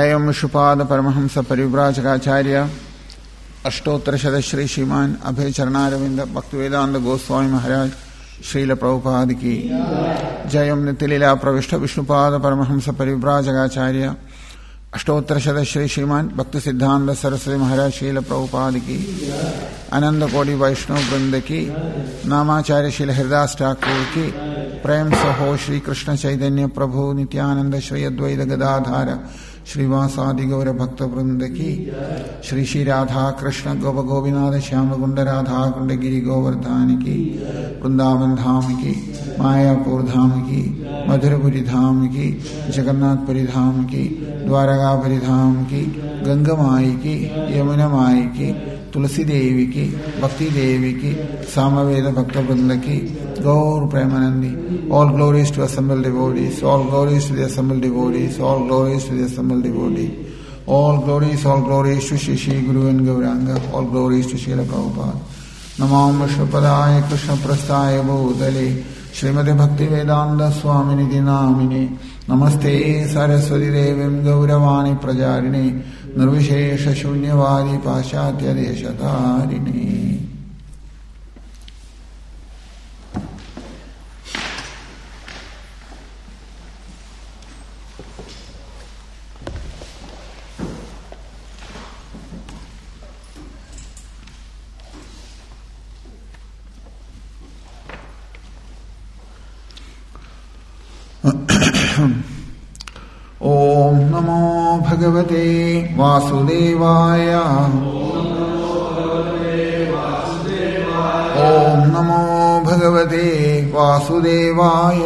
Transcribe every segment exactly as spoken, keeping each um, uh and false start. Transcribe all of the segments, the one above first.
एवं विष्णुपाद परमहंस परिव्राजकाचार्य अष्टोत्तर शत श्री श्रीमान अभय चरणारविंद भक्तिवेदांत गोस्वामी महाराज श्रील प्रभुपाद की जय। नित्यलीला प्रविष्ट विष्णुपाद परमहंस परिव्राजकाचार्य अष्टोत्तर शत श्री श्रीमान भक्ति सिद्धांत सरस्वती महाराज श्रील प्रभुपाद की आनंद कोटि वैष्णव वृंद की नामाचार्य श्रील हरिदास ठाकुर की प्रेम सहो श्री कृष्ण चैतन्य प्रभु नित्यानंद श्री अद्वैत गदाधार श्रीवासादि गौर भक्त वृंद की श्री श्री राधा कृष्ण गोप गोविनाथ श्याम कुंड राधा कुंड गिरी गोवर्धन की वृंदावन धाम की मायापुर धाम की मधुरपुरी धाम की जगन्नाथपुरी धाम की द्वारकापुरी धाम की गंगा माई की यमुना माई की तुलसी देवी की भक्ति देवी की सामवेद भक्त वृंद की गौर Premanandi. All glories to assembled devotees, all glories to the assembled devotees, all glories to the assembled devotees, all glories, all glories to Shri Shri Guru and Gauranga, all glories to Srila Prabhupada. Namo Vishnupadaya Krishna Prasthaya Bhutale Srimati Bhakti Vedanta Swamini Dinamine Namaste Saraswati Devim Gauravani Prajarine Nirvishesha Shunyavadi Pashatya Deshatarine. ओम नमो भगवते वासुदेवाय। ओम नमो भगवते वासुदेवाय।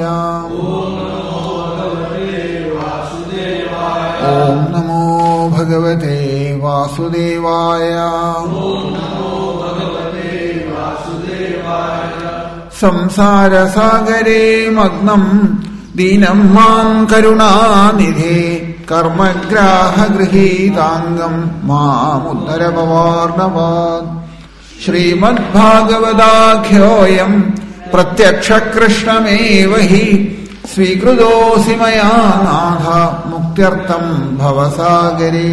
ओम नमो भगवते वासुदेवाय। संसार सागरे मग्नम् दीनं मां करुणानिधे कर्मग्राह गृहीतांगं मामुद्धर भवार्णवात्। श्रीमद्भागवताख्योऽयं प्रत्यक्ष कृष्णमेव हि स्वीकृतोऽसि मया नाथ मुक्त्यर्थं भवसागरे।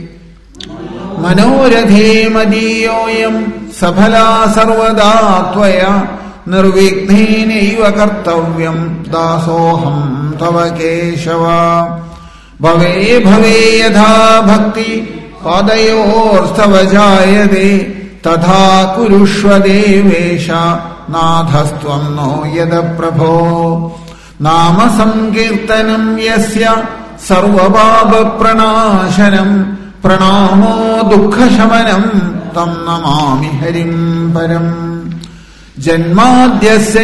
मनोरथे मदीयोऽयं सफला सर्वदा त्वया निर्विघ्नेनैव कर्तव्यं दासोऽहं तव केशव। भवे भवे यथा भक्ति पादयोस्तव जायते तथा कुरुष्व देवेश नाथस्त्वं नो यद प्रभो। नाम संकीर्तनं यस्य सर्वपापप्रणाशनं प्रणामो दुःखशमनं तं नमामि हरिं परम्। जन्माद्यस्य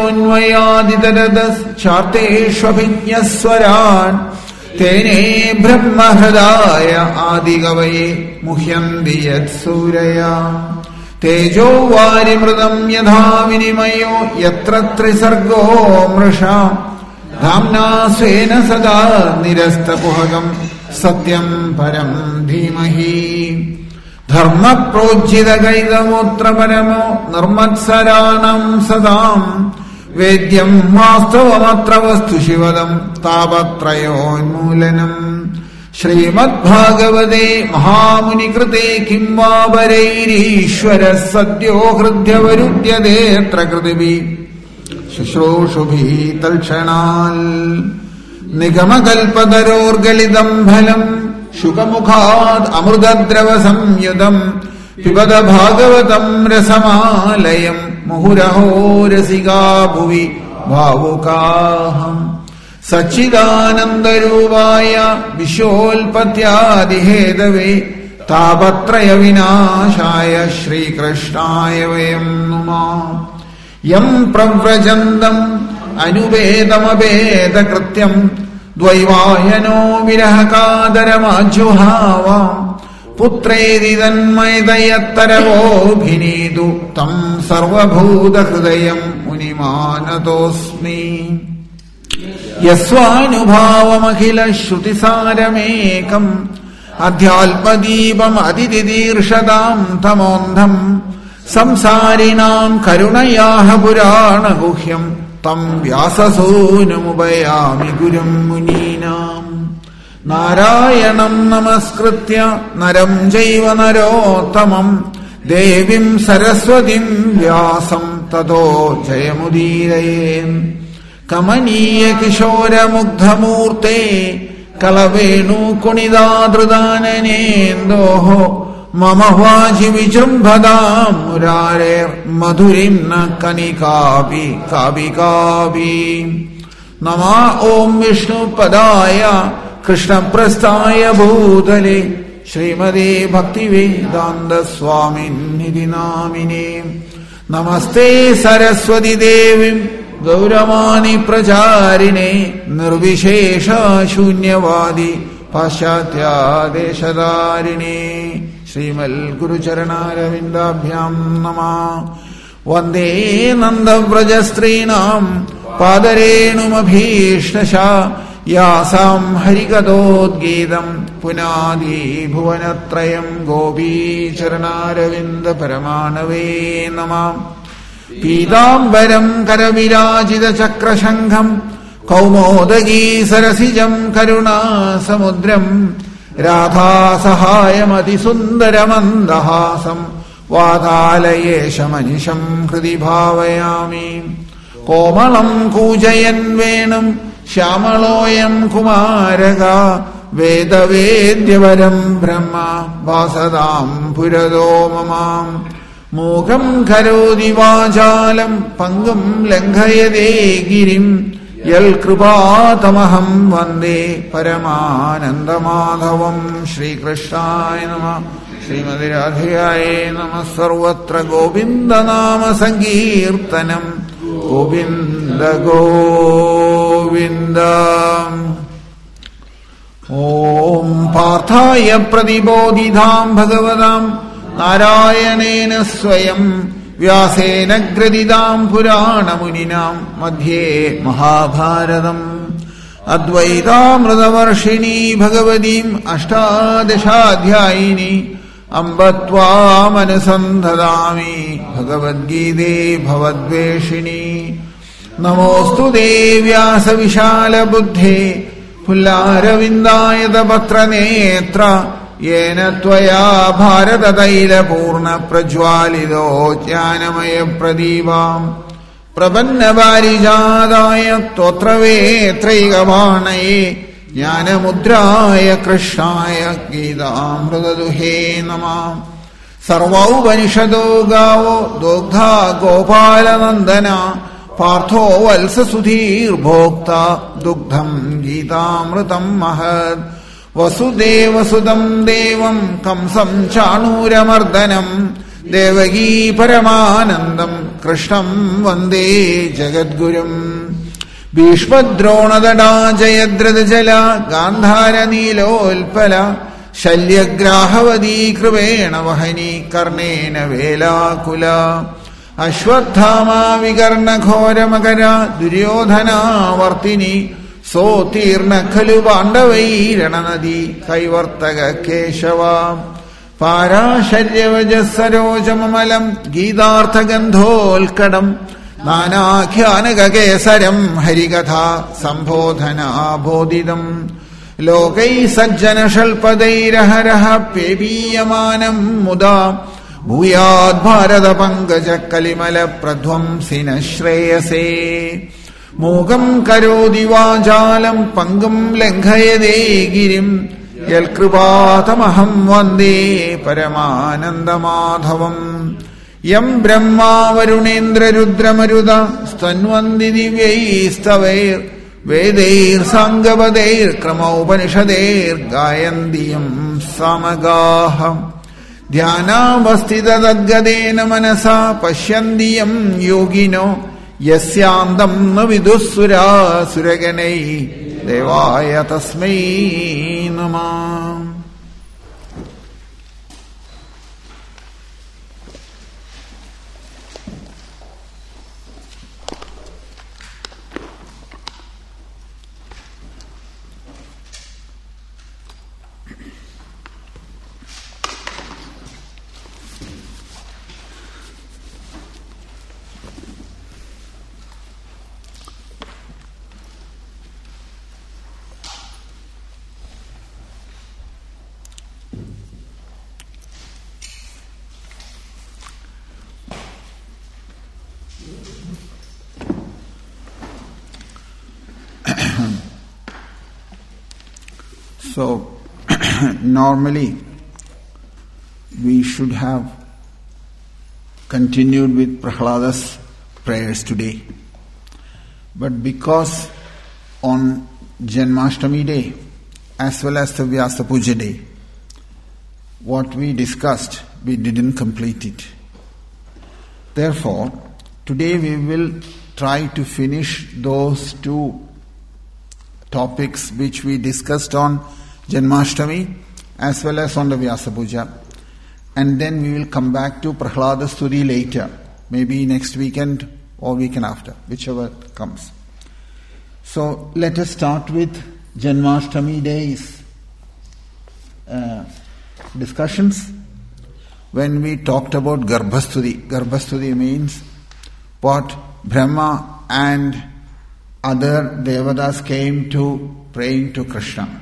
यतोऽन्वयादितरतश्चार्तेष्वभिज्ञस्वरान् तेने ब्रह्महृदाय आदिकवये मुह्यन्ति यत्सूरया। तेजो वारिमृतं यथा विनिमयो यत्र त्रिसर्गो मृषा धाम्ना स्वेन सदा निरस्तकुहकं सत्यं परं धीमहि। धर्म प्रोज्झित कैतमोत्र परमो निर्मत्सराणां सदां वेद्यं वास्तवमत्र वस्तु शिवदं तापत्रयोन्मूलनम्। श्रीमद्भागवते महामुनिकृते किं वा वरैरीश्वरः सद्यो हृद्यवरुध्यतेऽत्र कृतिभिः शुश्रूषुभिः तल्क्षणाल्। निगमकल्पतरोर्गलितं फलम् शुकमुखात् अमृतद्रव संयुतम् पिबद भागवतम् रसमालयम् मुहुरहो रसिका भुवि भावुकाः। सच्चिदानन्दरूपाय विश्वोत्पत्त्यादिहेतवे तापत्रय विनाशाय श्रीकृष्णाय वयम् नुमः। यम् प्रव्रजन्तम् अनुपेदमपेदकृत्यम् द्वैवायनो विरहकादरमाजुहाव पुत्रेति तन्मयतयत्तरवोऽभिनीतु तं सर्वभूतहृदयं मुनिमानतोऽस्मि। यस्वानुभावमखिलश्रुतिसारमेकम् अध्यात्मदीपमतिदिदीर्षतां तमोऽन्धम् संसारिणां करुणयाः पुराणगुह्यम् तं व्याससूनुमुपयामि गुरुं मुनीनाम्। നാരായണം നമസ്കൃത്യ നരം ചൈവ നരോത്തമം ദേവീം സരസ്വതീം വ്യാസം തതോ ജയമുദീരയേൻ. കമനീയ കിശോരമുഗ്ധമൂർത്തേ കളവേണു കുണിതാദൃദാനനേന്ദോഃ മമ വാചി വിജൃംഭതാം മുരാരേർ മധുരിം ന കനികാപി കാപി കാപി. നമഃ ഓം വിഷ്ണുപദായ കൃഷ്ണപ്രസ്ഥായ ഭൂതലേ ശ്രീമതേ ഭക്തിവേദാന്ത സ്വാമിനിധി നാമിനേ. നമസ്തേ സരസ്വതി ദേവീം ഗൗരവാണി പ്രചാരിണേ നിർവിശേഷ ശൂന്യവാദി പാശ്ചാത്യാദേശധാരിണേ. ശ്രീമൽ ഗുരുചരണാരവിന്ദാഭ്യാം നമഃ. വന്ദേ നന്ദവ്രജസ്ത്രീണാം പാദരേണുമഭീഷ്ടശാ യാസാം ഹരികഥോദ്ഗീതം പുനാദി ഭുവനത്രയം ഗോപീചരണാരവിന്ദ പരമാണവേ നമഃ. പീതാംബരം കരവിരാജിത ചക്രശംഖം കൗമോദഗീ സരസിജം കരുണാസമുദ്രം രാധാസഹായമതിസുന്ദരമന്ദഹാസം വാതാലയേശമനിശം ഹൃദി ഭാവയാമി. കോമളം കൂജയൻ വേണും ശ്യാമളോയം കുമാരക വേദവേദ്യവരം ബ്രഹ്മ വാസതാം പുരതോ മമാം. മൂകം കരോതി വാചാലം പങ്കും ലംഘയതേ ഗിരിം യൽ കൃപാതമഹം വന്ദേ പരമാനന്ദമാധവം. ശ്രീകൃഷ്ണായ നമഃ. ശ്രീമതി രാധികായേ നമഃ. സർവത്ര ഗോവിന്ദനാമ സങ്കീർത്തനം ഗോവിന്ദ ഗോവിന്ദ. ഓം പാർത്ഥായ പ്രതിബോധിതാം ഭഗവതാം നാരായണേന സ്വയം വ്യാസേന ഗ്രഥിതാം പുരാണമുനിനാം മധ്യേ മഹാഭാരതം. അദ്വൈതാമൃതവർഷിണീ ഭഗവതീം അഷ്ടാദശാധ്യായിനി അംബ ത്വാമനുസന്ധദാമി ഭഗവദ്ഗീതേ ഭവദ്വേഷിണി. നമോസ്തു തേ വ്യാസവിശാലബുദ്ധേ പുല്ലാരവിന്ദായതപത്രനേത്ര യേന ത്വയാ ഭാരതതൈലപൂർണ പ്രജ്വാലിതോ ജ്ഞാനമയപ്രദീപാം പ്രപന്നപാരിജാതായ സ്തോത്രവേത്രൈകവാണയേ ജ്ഞാനമുദ്രായ കൃഷ്ണായ ഗീതാമൃതദുഹേ നമഃ. സർവൗപനിഷദോ ഗാവോ ദോഗ്ധാ ഗോപാലനന്ദന പാർത്ഥോ വത്സസുധീർഭോക്ത ദുഗ്ധം ഗീതാമൃതം മഹത്. വസുദേവസുതം ദേവം കംസം ചാണൂരമർദ്ദനം ദേവകീ പരമാനന്ദം കൃഷ്ണം വന്ദേ ജഗദ്ഗുരും. ഭീഷ്മദ്രോണതടാ ജയദ്രഥജല ഗാന്ധാരനീലോൽപല ശല്യഗ്രാഹവതീ കൃപേണ വഹനി കർണേന വേലാകുല. അശ്വത്ഥാമാ വികർണഘോരമകര ദുര്യോധനാവർത്തിനി സോത്തീർണ ഖലു പാണ്ഡവൈരണനദി കൈവർത്തക കേശവ. പാരാശര്യവജസരോജമമലം ഗീതാർത്ഥഗന്ധോൽക്കടം നാനാഖ്യാനകേസരം ഹരികഥാ സംബോധനാബോധിതം. ലോകൈ സജ്ജനഷൽപദൈരഹരഃ പേബീയമാനം മുദാ ഭൂയാദ് ഭാരത പങ്കജ കലിമല പ്രധ്വംസിന ശ്രേയസേ. മൂകം കരോതി വാചാലം പങ്കും ലംഘയതേ ഗിരിം യൽകൃപാതമഹം വന്ദേ പരമാനന്ദമാധവം. യം ബ്രഹ്മാ വരുണേന്ദ്രരുദ്രമരുത സ്തന്വന്തി ദിവ്യൈസ്തവൈർ വേദൈർ സാംഗപദൈർ ക്രമോപനിഷദേർ ഗായന്തി യം സമഗാഃ. ധ്യാനാവസ്ഥിതദ്ഗതേന മനസാ പശ്യന്തി യം യോഗിനോ യസ്യാന്തം ന വിദുഃസുരാസുരഗണൈ ദേവായ തസ്മൈ നമഃ. So, normally we should have continued with Prahlada's prayers today. But because on Janmashtami day, as well as the Vyasa Puja day, what we discussed, we didn't complete it. Therefore, today we will try to finish those two topics which we discussed on Janmashtami as well as on the Vyasa Puja. And then we will come back to Prahlada Stuti later, maybe next weekend or weekend after, whichever comes. So let us start with Janmashtami day's uh, discussions. When we talked about Garbhastuti, Garbhastuti means what Brahma and other devatas came to praying to Krishna.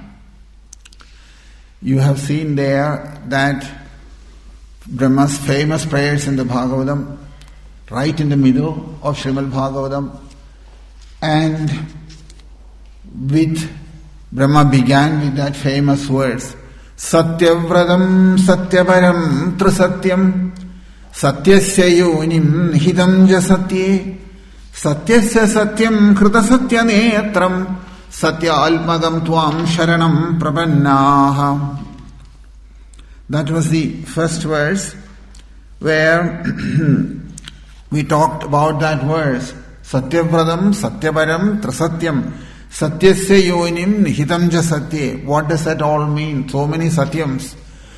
You have seen there that Brahma's famous prayers in the Bhagavatam, right in the middle of Srimad Bhagavatam, and with Brahma began with that famous words, Satyavradam Satyaparam Trisatyam Satyasya Yonim Hidam Jasatye Satyasya Satyam Krita Satya Netram Satya Almagam Tvam Sharanam Prapannaha. That was the first verse where we talked about that verse. Satyavradam Satyaparam Trisatyam Satyasya Yonim Nihitam Jasatye. What does that all mean? So many Satyams.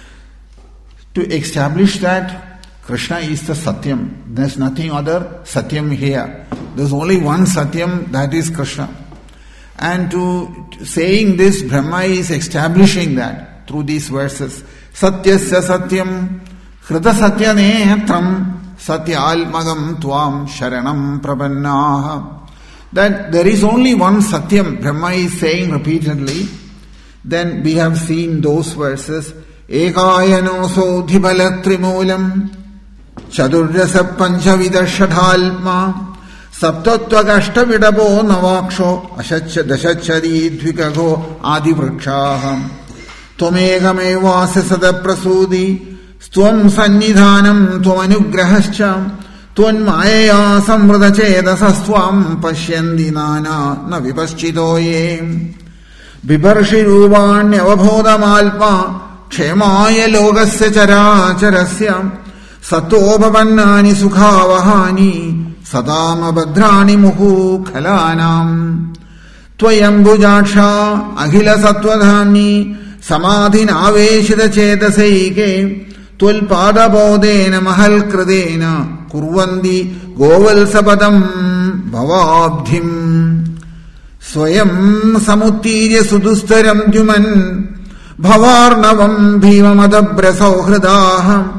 To establish that Krishna is the Satyam. There's nothing other Satyam here. There's only one Satyam, that is Krishna. And to saying this, Brahma is establishing that through these verses. Satyasya Satyam Krita Satya Netram Satya Almagam Tvam Sharanam Prapannaha. That there is only one Satyam, Brahma is saying repeatedly. Then we have seen those verses. Ekayanoso dhibalatrimulam Chadurjasa Panchavidha Shadhalma Saptatvagashta Vidabo Navaksho Ashacha Dashachari Dvikago Adi Vrikshaham Tvamegamevasa Sada Prasudi Stvam Sannidhanam Tvamanugrahascha Tvan Maya Samvrata Chedasastvam Pashyandi Nana Na Vipaschitoye Viparshi Rubanya Vabhoda Malpa Kshemaya Logasya Characharasya Satobhavannani Sukhavahani Sadama Badrani Muhu Khalanam Tvayambujaksha Akhila Sattvadhani Samadhin Aveshita Chetasaike Tulpada Bodena Mahal Kradena Kurvandi Goval Sapadam Bhavabdhim Swayam Samutirya Sudustaram Juman Bhavarnavam Bhimamada Sauhridaham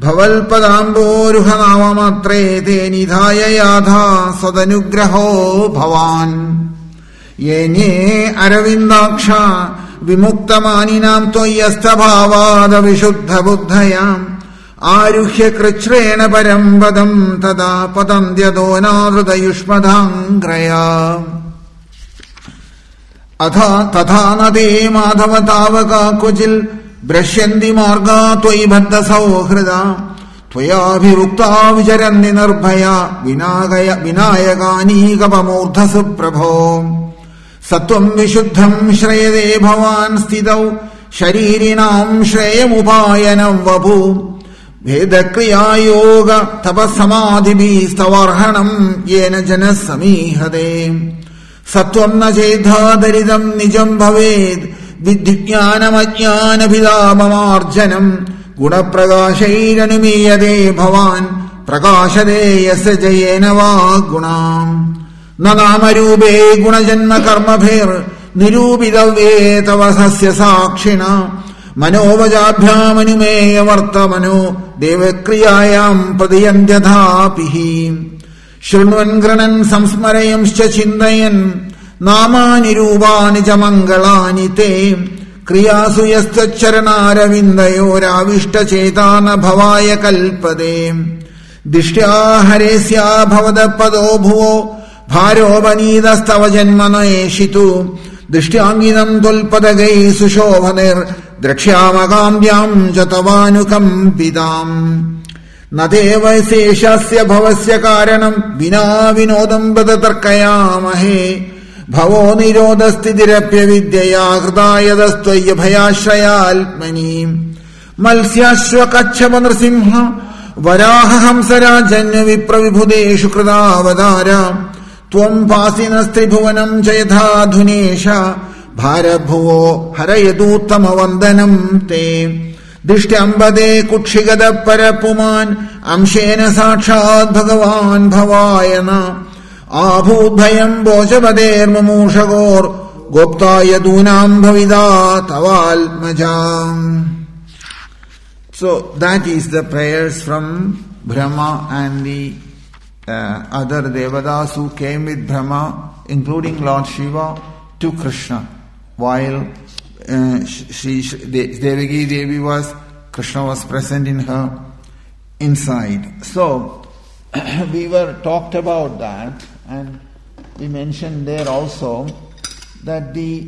Bhavalpadamboruhanavamatre te nidhaya yadha sadanugraho bhavan Yenye aravindaksha vimuktamaninaam toyasta bhavada vishuddha buddhayam Aruhya krichrena param padam tada padam dyadonarudha yushmadhangraya Atha tatha nade madhavatavaka kujil Brashyanti marga tvai bhatta sauhrida Tvaya bhirukta vicharanni narbhaya Vinagaya vinayagani kapamurdha suprabho Sattvam vishuddham shrayade bhavan stidau Sharirinam shrayamupayanam vabhu Vedakriya yoga tapasamadhibhi stavarhanam Yena janas samihade Sattvam na chedha daridam nijam bhaved Vidhyajnanam ajnanabhidapamarjanam Gunapragashairanumiyade bhavan Prakashade yasya jayena va gunam Nanamarube gunajanma karmabhir Nirubidavye tavasasya sakshina Manovajabhyam anumeya vartamano Devakriyayam pradiyantyathaapihi Shrunvan granan samsmarayamscha chindayan Namani rupani cha mangalani te Kriyasu yastacharanaravindayora bhavaya kalpade Dishtya haresya bhavada pado bhuvo Bharo vanidastava janmana eshitu Dishtyanginam tulpadagai sushovanir Drakshyamagambyam jatavanukampidam Nadeva seshasya bhavasya karanam Vina vinodam badatarkayamahe Bhavo nirodasthidirapya vidyaya hridayadastvaya bhayashrayalmani Malsyashva kachhava nrsimha Varaha hamsarajanya vipravibhudeshu kridavadara Tvam pasinastribhuvanam jayadha dhunesha Bharabhuvo harayadutama vandanam te Dishtyambade kutshigada parapuman Amshena sakshad bhagavan bhavayana Abhudbhayam bojavader mamushagor Gopta yadunam bhavida tavalmajam. So that is the prayers from Brahma and the uh, other Devatas who came with Brahma, including Lord Shiva, to Krishna. While uh, she, she, Devaki Devi was, Krishna was present in her inside. So we were talked about that, and we mentioned there also that the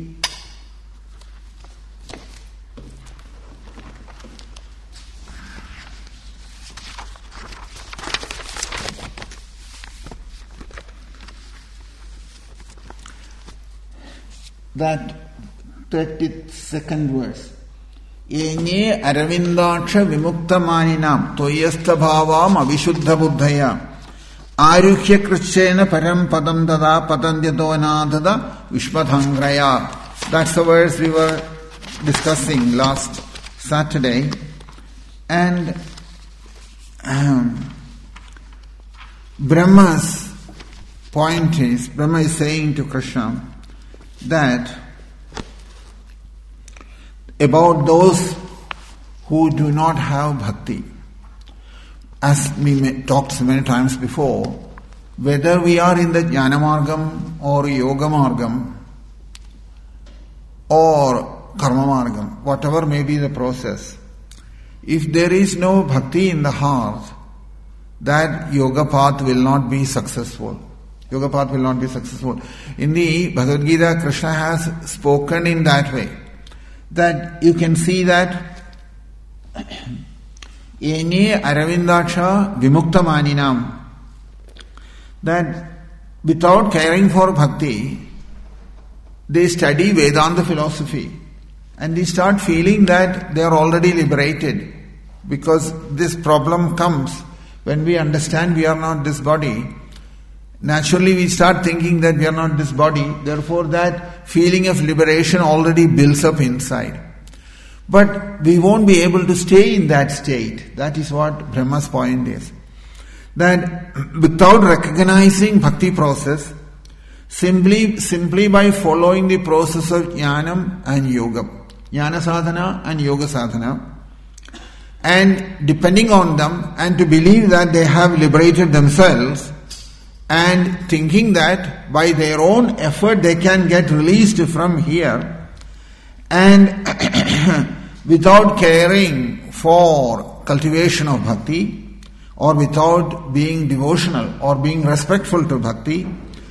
that thirty-second verse. Enye aravindaksha vimukta toyasta bhavam avishuddha buddhaya Arukhya krishena param padam tada patandyato anadada vishmadhangraya. That's the verse we were discussing last Saturday. And um, Brahma's point is, Brahma is saying to Krishna that about those who do not have bhakti, as we talked so many times before, whether we are in the Jnana Margam or Yoga Margam or Karma Margam, whatever may be the process, if there is no bhakti in the heart, that yoga path will not be successful. Yoga path will not be successful. In the Bhagavad Gita, Krishna has spoken in that way, that you can see that Ene Aravindaksha Vimukta Maninam, that without caring for bhakti, they study Vedanta philosophy and they start feeling that they are already liberated, because this problem comes when we understand we are not this body. Naturally we start thinking that we are not this body, therefore that feeling of liberation already builds up inside. But we won't be able to stay in that state. That is what Brahma's point is. That without recognizing bhakti process, simply simply by following the process of jnanam and yoga, jnana sadhana and yoga sadhana, and depending on them and to believe that they have liberated themselves, and thinking that by their own effort they can get released from here, and without caring for cultivation of bhakti, or without being devotional or being respectful to bhakti,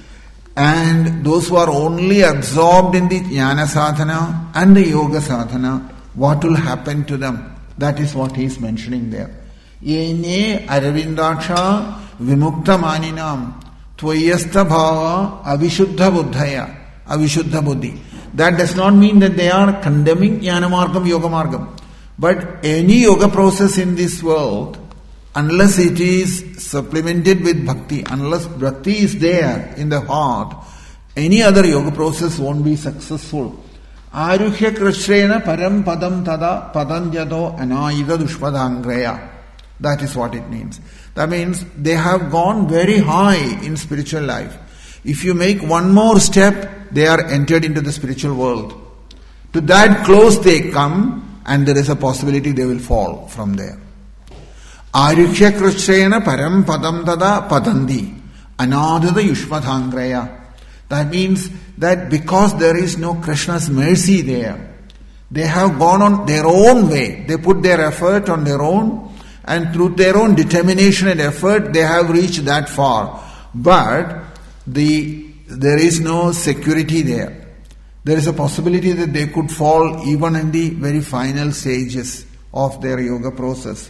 and those who are only absorbed in the jnana sadhana and the yoga sadhana, what will happen to them? That is what he is mentioning there. Yene aravindaksha vimukta maninam tvayasta bhava avishuddha buddhaya, avishuddha buddhi. That does not mean that they are condemning jnana margam, yoga margam. But any yoga process in this world, unless it is supplemented with bhakti, unless bhakti is there in the heart, any other yoga process won't be successful. Aruhya krishrena param padam tada padanjado anayida dushpadhangraya. That is what it means. That means they have gone very high in spiritual life. If you make one more step, they are entered into the spiritual world. To that close they come, and there is a possibility they will fall from there. Aruhya krishrena param padam tada padandi anadada yushmadhangraya. That means that because there is no Krishna's mercy there, They have gone on their own way. They put their effort on their own, and through their own determination and effort, they have reached that far. But the there is no security there. There is a possibility that they could fall even in the very final stages of their yoga process.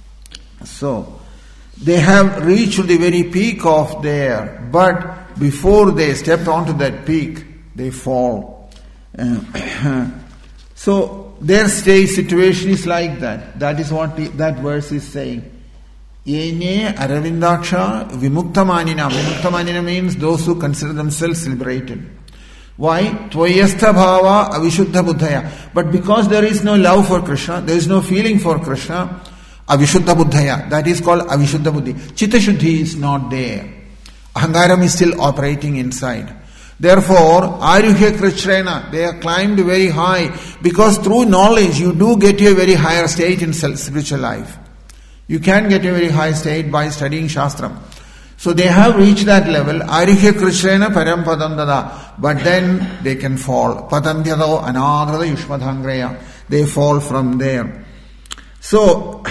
So, they have reached the very peak of their, but before they step onto that peak, they fall. Uh, so, their state situation is like that. That is what the, that verse is saying. Yene Aravindaksha Vimuktamanina. Vimuktamanina means those who consider themselves liberated. Why? Tvayastha bhava avishuddha buddhaya. But because there is no love for Krishna, there is no feeling for Krishna, avishuddha buddhaya. That is called avishuddha buddhi. Chitta shuddhi is not there. Ahangaram is still operating inside. Therefore, Aruhya Krishrena, they are climbed very high, because through knowledge you do get to a very higher state in spiritual life. You can get a very high state by studying Shastram. So they have reached that level. Arihya Krishrena param padandada. But then they can fall. Padandyado anadrada yushmadhangreya. They fall from there. So,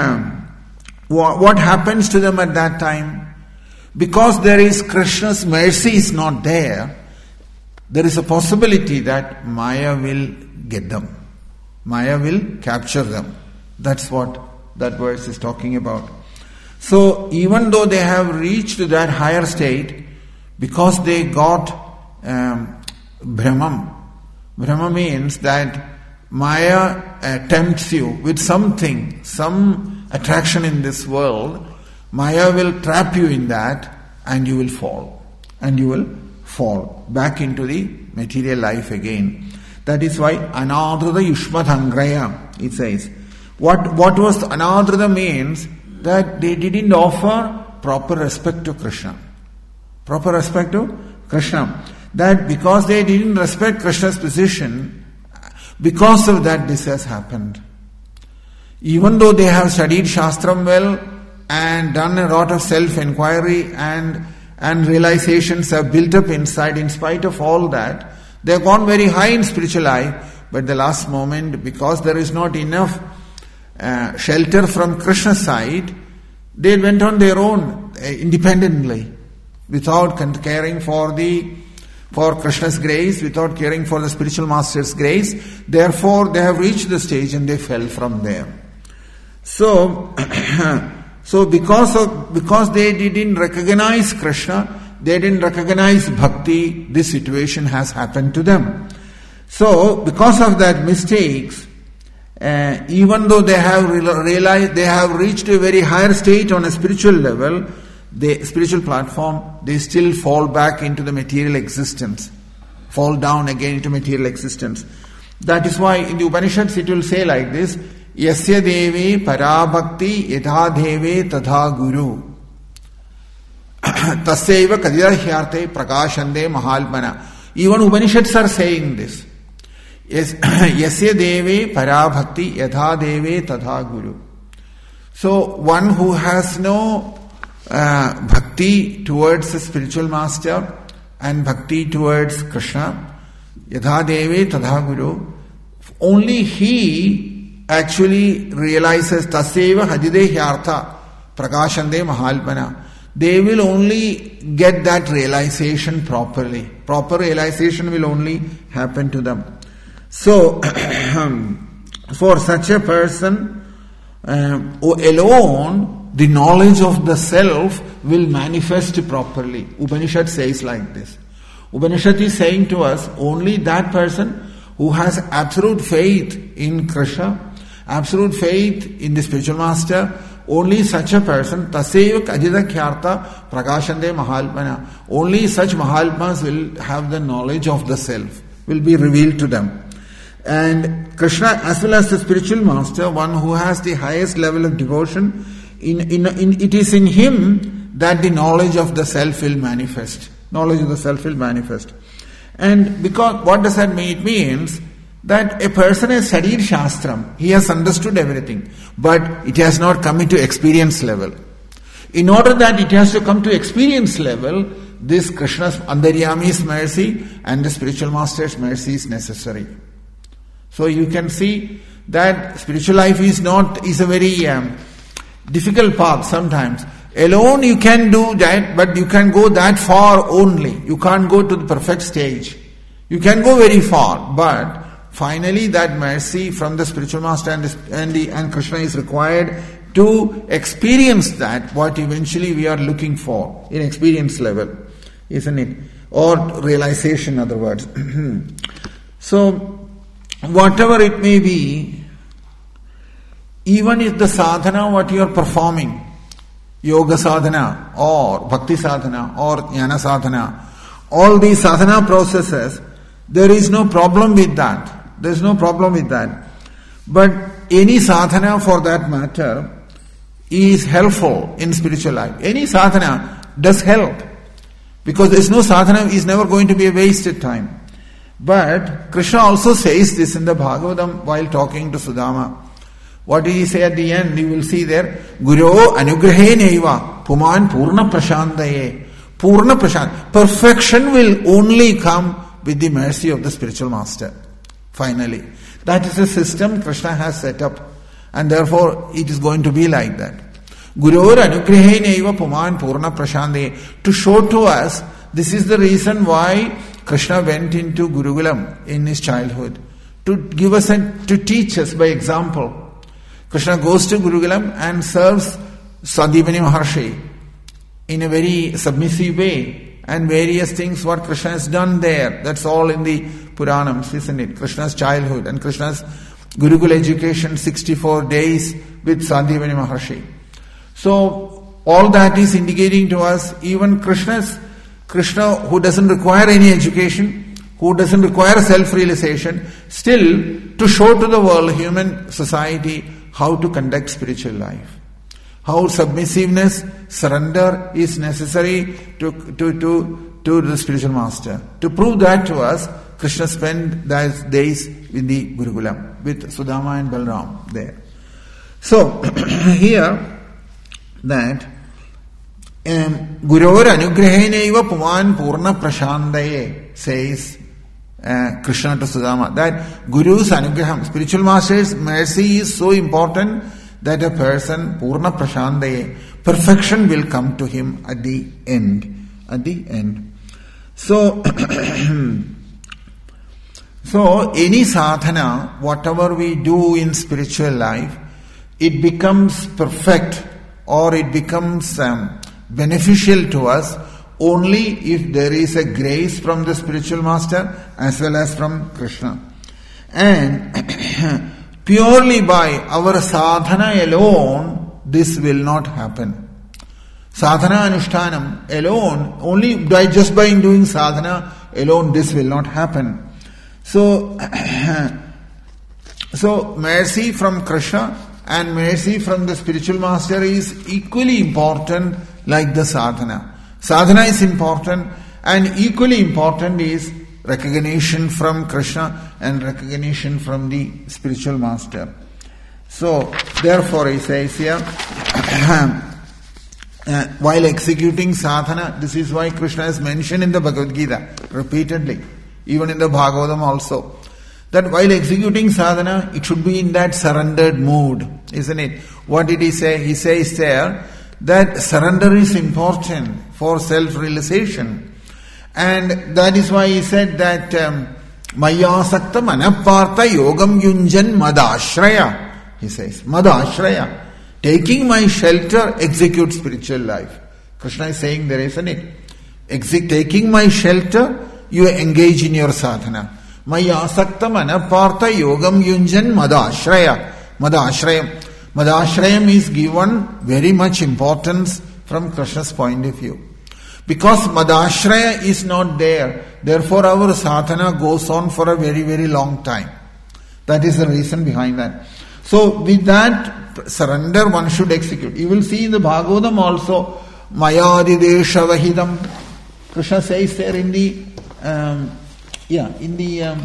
what happens to them at that time? Because there is Krishna's mercy is not there, there is a possibility that Maya will get them. Maya will capture them. That's what that verse is talking about. So, even though they have reached that higher state, because they got um, Brahmam. Brahma means that Maya uh, tempts you with something, some attraction in this world. Maya will trap you in that, and you will fall. And you will fall back into the material life again. That is why Anadrida Yushmadhangraya, it says. What, what was Anadrida means? That they didn't offer proper respect to Krishna. Proper respect to Krishna. That because they didn't respect Krishna's position, because of that this has happened. Even though they have studied Shastram well and done a lot of self-inquiry and, and realizations have built up inside, in spite of all that, they have gone very high in spiritual life, but the last moment, because there is not enough Uh, shelter from Krishna's side, they went on their own uh, independently, without caring for the for Krishna's grace, without caring for the spiritual master's grace. Therefore, they have reached the stage and they fell from there. So, so because of because they didn't recognize Krishna, they didn't recognize bhakti. This situation has happened to them. So, because of that mistakes. Uh, even though they have realized, they have reached a very higher state on a spiritual level, the spiritual platform, they still fall back into the material existence, fall down again into material existence. That is why in the Upanishads it will say like this: Yasya deve parabhakti yatha deve tadha guru tasyaiva kadidahyarte prakashande mahalpana. Even Upanishads are saying this. Yes, yasya deve parabhakti yatha deve tadha guru. So one who has no uh, bhakti towards a spiritual master and bhakti towards Krishna, yatha deve tadha guru, only he actually realizes taseva hadidehyartha prakashande mahalpana. They will only get that realization properly. Proper realization will only happen to them. So, for such a person, um, alone, the knowledge of the self will manifest properly. Upanishad says like this. Upanishad is saying to us, only that person who has absolute faith in Krishna, absolute faith in the spiritual master, only such a person, taseva kajidakhyarta prakashande mahalpana, only such mahalpas will have the knowledge of the self, will be revealed to them. And Krishna, as well as the spiritual master, one who has the highest level of devotion, in, in, in, it is in him that the knowledge of the self will manifest. Knowledge of the self will manifest. And because, what does that mean? It means that a person has studied Shastram, he has understood everything, but it has not come into experience level. In order that it has to come to experience level, this Krishna's Andaryami's mercy and the spiritual master's mercy is necessary. So you can see that spiritual life is not, is a very um, difficult path sometimes. Alone you can do that, but you can go that far only. You can't go to the perfect stage. You can go very far, but finally that mercy from the spiritual master and, and, the, and Krishna is required to experience that, what eventually we are looking for in experience level, isn't it? Or realization, in other words. So, whatever it may be, even if the sadhana what you are performing, yoga sadhana or bhakti sadhana or jnana sadhana, all these sadhana processes, there is no problem with that. There is no problem with that. But any sadhana for that matter is helpful in spiritual life. Any sadhana does help. Because there is no sadhana is never going to be a wasted time. But Krishna also says this in the Bhagavatam while talking to Sudama. What did he say at the end? You will see there, Guru anugrahenaiva puman purna prashantaye. Purna prashant. Perfection will only come with the mercy of the spiritual master. Finally. That is a system Krishna has set up. And therefore it is going to be like that. Guru anugrahenaiva puman purna prashantaye. To show to us, this is the reason why Krishna went into Gurukulam in his childhood. To give us and to teach us by example. Krishna goes to Gurukulam and serves Sandeepani Maharshi in a very submissive way, and various things what Krishna has done there. That's all in the Puranams, isn't it? Krishna's childhood and Krishna's Gurukul education, sixty-four days with Sandeepani Maharshi. So all that is indicating to us, even Krishna's Krishna who doesn't require any education, who doesn't require self-realization, still to show to the world, human society, how to conduct spiritual life. How submissiveness, surrender is necessary to, to, to, to the spiritual master. To prove that to us, Krishna spent those days in the Gurukulam with Sudama and Balram there. So, here, that um, Gurur anugrahenaiva puman purna prashantaye says Uh, Krishna to Sudama, that Guru's anugraham, spiritual master's mercy is so important that a person, Purna Prashantaye, perfection will come to him at the end. At the end. So, so any sadhana, whatever we do in spiritual life, it becomes perfect or it becomes um, beneficial to us only if there is a grace from the spiritual master as well as from Krishna. And purely by our sadhana alone, this will not happen. Sadhana anushtanam alone, only by just by doing sadhana alone, this will not happen. So, so mercy from Krishna and mercy from the spiritual master is equally important like the sadhana. Sadhana is important, and equally important is recognition from Krishna and recognition from the spiritual master. So, therefore he says here, uh, while executing sadhana, this is why Krishna is mentioned in the Bhagavad Gita repeatedly, even in the Bhagavatam also, that while executing sadhana, it should be in that surrendered mood, isn't it? What did he say? He says there that surrender is important for self-realization. And that is why he said that Mayasakta Manapartha Yogam Yunjan Madashraya. He says, Madashraya. Taking my shelter, execute spiritual life. Krishna is saying there, isn't it? Exec- taking my shelter, you engage in your sadhana. Mayasakta Manapartha Yogam Yunjan Madashraya. Madashraya. Madashrayam is given very much importance from Krishna's point of view. Because Madashraya is not there, therefore our sadhana goes on for a very, very long time. That is the reason behind that. So with that surrender one should execute. You will see in the Bhagavatam also, Mayadidesha Vahidam. Krishna says there in the, um, yeah, in the, um,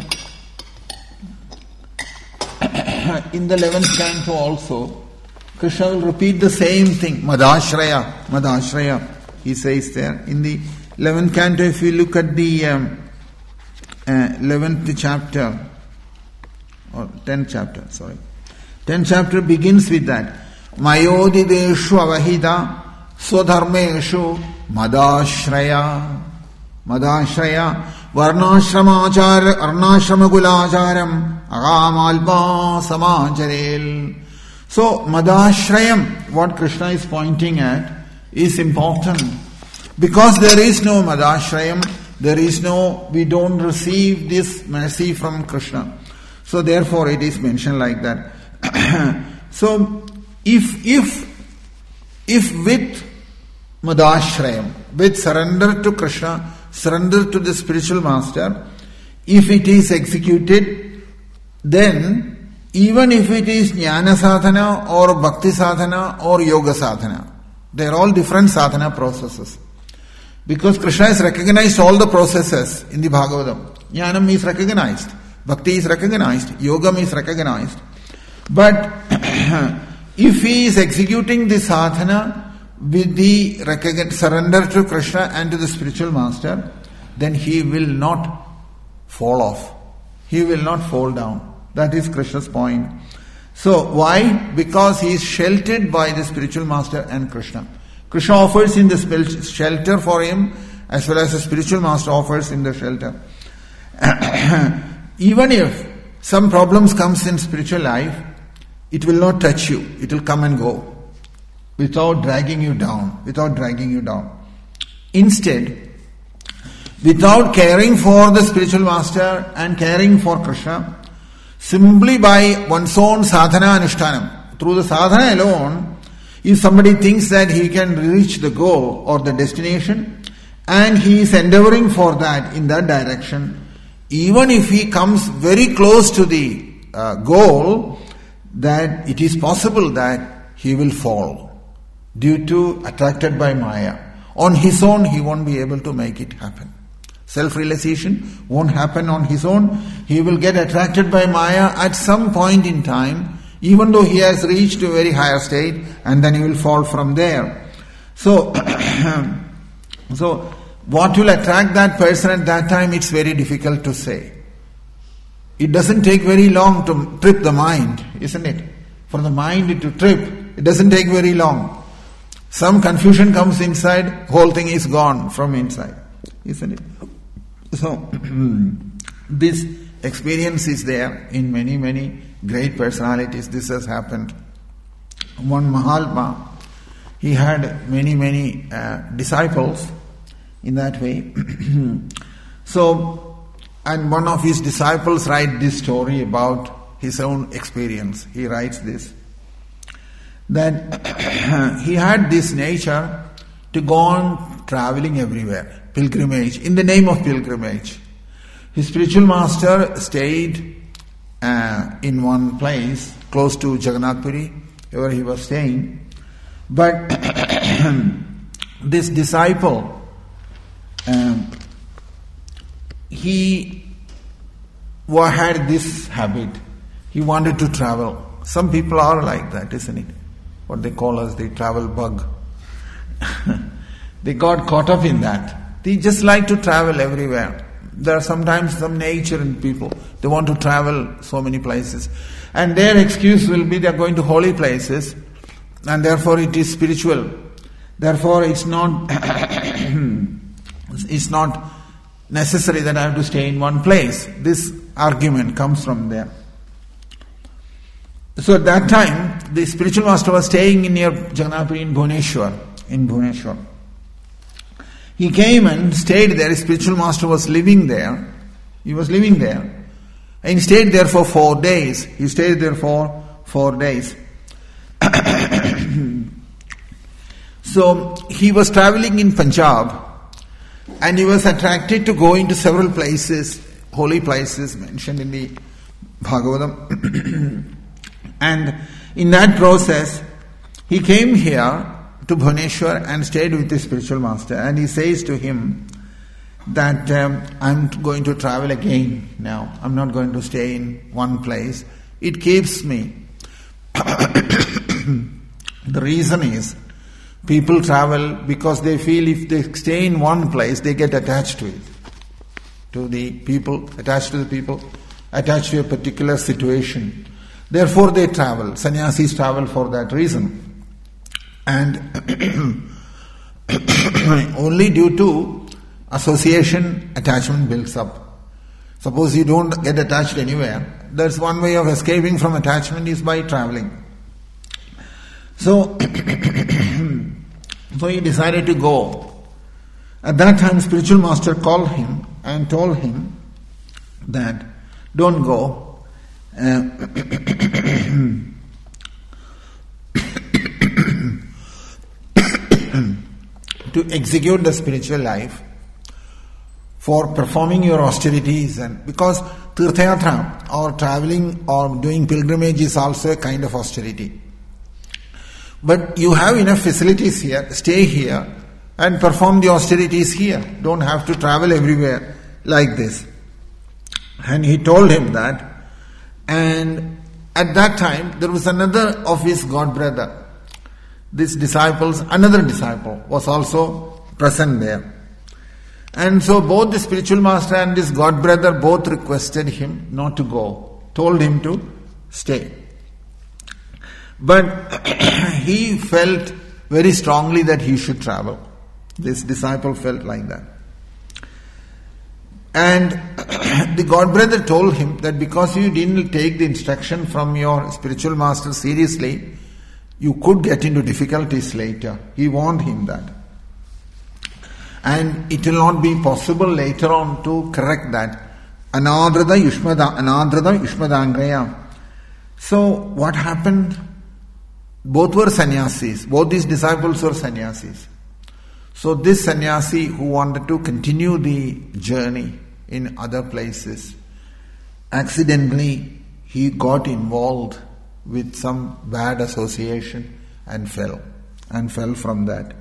in the eleventh canto also, Krishna will repeat the same thing. Madashraya, Madashraya, he says there. In the eleventh canto, if you look at the um, uh, eleventh chapter, or tenth chapter, sorry. tenth chapter begins with that. Mayodideshu avahida swadharmeshu madashraya. Madashraya varnashramachar arnashramagulacharam agamalpa samacharel. So madashrayam, what Krishna is pointing at, is important. Because there is no madashrayam, there is no, we don't receive this mercy from Krishna. So therefore it is mentioned like that. So if if if with madashrayam, with surrender to Krishna, surrender to the spiritual master, if it is executed, then even if it is jnana sadhana or bhakti sadhana or yoga sadhana, they are all different sadhana processes. Because Krishna has recognized all the processes in the Bhagavatam. Jnanam is recognized, bhakti is recognized, yogam is recognized. But if he is executing the sadhana with the recogn- surrender to Krishna and to the spiritual master, then he will not fall off. He will not fall down. That is Krishna's point. So why? Because he is sheltered by the spiritual master and Krishna. Krishna offers him the shelter for him, as well as the spiritual master offers him the shelter. Even if some problems comes in spiritual life, it will not touch you. It will come and go without dragging you down, without dragging you down. Instead, without caring for the spiritual master and caring for Krishna, simply by one's own sadhana anushtanam, through the sadhana alone, if somebody thinks that he can reach the goal or the destination, and he is endeavoring for that in that direction, even if he comes very close to the uh, goal, that it is possible that he will fall due to attracted by Maya. On his own, he won't be able to make it happen. Self-realization won't happen on his own. He will get attracted by Maya at some point in time, even though he has reached a very higher state, and then he will fall from there. So, so what will attract that person at that time, it's very difficult to say. It doesn't take very long to trip the mind, isn't it? For the mind to trip, it doesn't take very long. Some confusion comes inside, whole thing is gone from inside, isn't it? So, this experience is there in many, many great personalities. This has happened. One Mahatma, he had many, many uh, disciples in that way. So, and one of his disciples writes this story about his own experience. He writes this, that he had this nature to go on traveling everywhere, pilgrimage, in the name of pilgrimage. His spiritual master stayed uh, in one place close to Jagannath Puri, where he was staying. But this disciple, um, he had this habit. He wanted to travel. Some people are like that, isn't it? What they call as the travel bug. They got caught up in that. They just like to travel everywhere. There are sometimes some nature in people. They want to travel so many places. And their excuse will be they are going to holy places, and therefore it is spiritual. Therefore it's not it's not necessary that I have to stay in one place. This argument comes from there. So at that time, the spiritual master was staying in near Jagannath Puri in Bhubaneswar. In Bhubaneswar. He came and stayed there. His spiritual master was living there. He was living there. And he stayed there for four days. He stayed there for four days. So he was traveling in Punjab, and he was attracted to go into several places, holy places mentioned in the Bhagavatam. And in that process, he came here to Bhubaneswar and stayed with his spiritual master. And he says to him that um, I'm going to travel again now. I'm not going to stay in one place. It keeps me. The reason is, people travel because they feel if they stay in one place, they get attached to it. To the people, attached to the people. attached to a particular situation. Therefore they travel. Sannyasis travel for that reason. And only due to association, attachment builds up. Suppose you don't get attached anywhere, there's one way of escaping from attachment is by traveling. So, so he decided to go. At that time, spiritual master called him and told him that don't go. Uh, to execute the spiritual life, for performing your austerities, and because tirthayatra or traveling or doing pilgrimage is also a kind of austerity. But you have enough facilities here, stay here and perform the austerities here. Don't have to travel everywhere like this. And he told him that. And at that time there was another of his god brother. This disciples, another disciple was also present there. And so both the spiritual master and this god brother both requested him not to go, told him to stay. But he felt very strongly that he should travel. This disciple felt like that. And the god brother told him that because you didn't take the instruction from your spiritual master seriously, you could get into difficulties later. He warned him that. And it will not be possible later on to correct that. Anadrata yushmada, anadrata yushmadangraya. So what happened? Both were sannyasis. Both these disciples were sannyasis. So this sannyasi who wanted to continue the journey in other places, accidentally he got involved with some bad association and fell. And fell from that.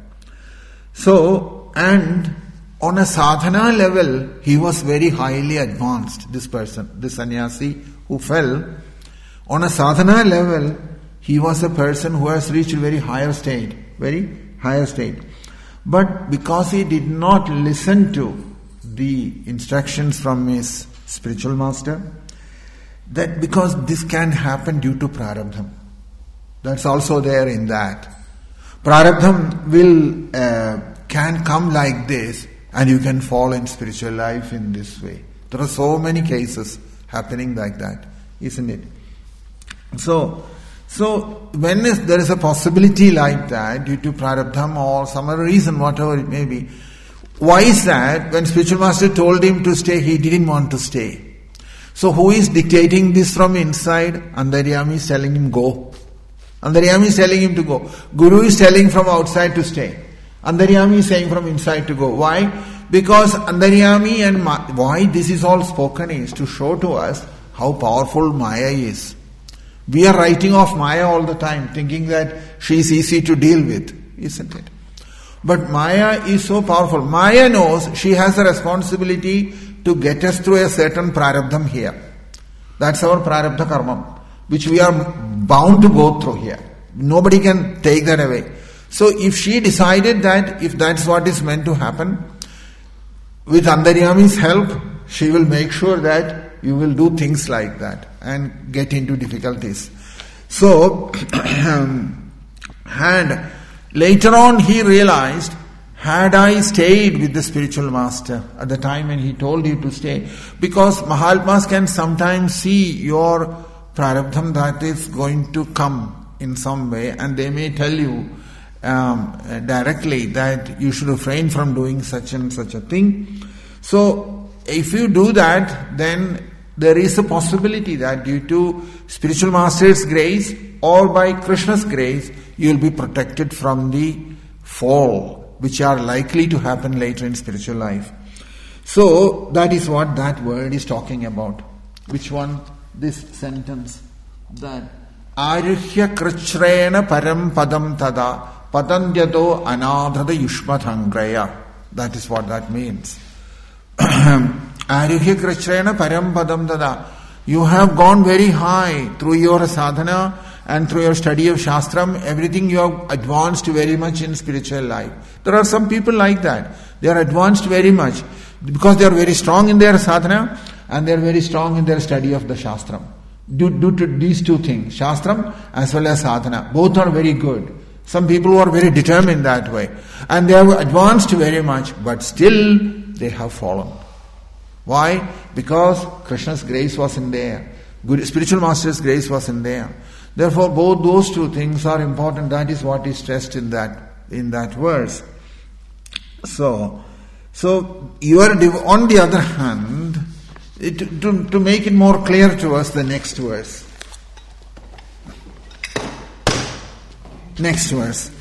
So, and on a sadhana level, he was very highly advanced, this person, this sannyasi who fell. On a sadhana level, he was a person who has reached a very higher state, very higher state. But because he did not listen to the instructions from his spiritual master, that because this can happen due to prarabdham. That's also there in that. Prarabdham will, uh, can come like this and you can fall in spiritual life in this way. There are so many cases happening like that, isn't it? So, so when is, there is a possibility like that due to prarabdham or some other reason, whatever it may be, why is that? When spiritual master told him to stay, he didn't want to stay. So who is dictating this from inside? Antaryami is telling him go. Antaryami is telling him to go. Guru is telling from outside to stay. Antaryami is saying from inside to go. Why? Because Antaryami and Ma- why this is all spoken is to show to us how powerful Maya is. We are writing off Maya all the time, thinking that she is easy to deal with, isn't it? But Maya is so powerful. Maya knows she has a responsibility to get us through a certain prarabdham here. That's our prarabdha karma, which we are bound to go through here. Nobody can take that away. So if she decided that if that's what is meant to happen, with Antaryami's help, she will make sure that you will do things like that and get into difficulties. So, had later on he realized, had I stayed with the spiritual master at the time when he told you to stay, because Mahatmas can sometimes see your prarabdham that is going to come in some way, and they may tell you um, directly that you should refrain from doing such and such a thing. So, if you do that, then there is a possibility that due to spiritual master's grace or by Krishna's grace, you will be protected from the fall, which are likely to happen later in spiritual life. So, that is what that word is talking about. Which one? This sentence. That Aruhya krichrena param padam tada patandyato anadhada yushmathangraya. That is what that means. Aruhya krichrena param padam tada. You have gone very high through your sadhana and through your study of Shastram, everything you have advanced very much in spiritual life. There are some people like that. They are advanced very much because they are very strong in their sadhana and they are very strong in their study of the Shastram. Due, due to these two things, Shastram as well as sadhana, both are very good. Some people who are very determined that way, and they have advanced very much, but still they have fallen. Why? Because Krishna's grace wasn't there. Good spiritual master's grace wasn't there. Therefore, both those two things are important. That is what is stressed in that in that verse. So, so you are on the other hand, it, to to make it more clear to us, the next verse. Next verse.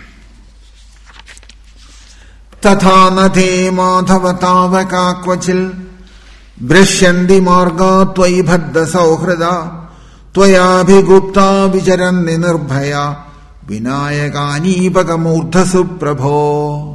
Tatha nathe madhava tavaka kvachil brishyanti marga tvai bhadda sauhrada tvayabhigupta vicharanni nirbhaya vinayakani pagamurdhasu prabho.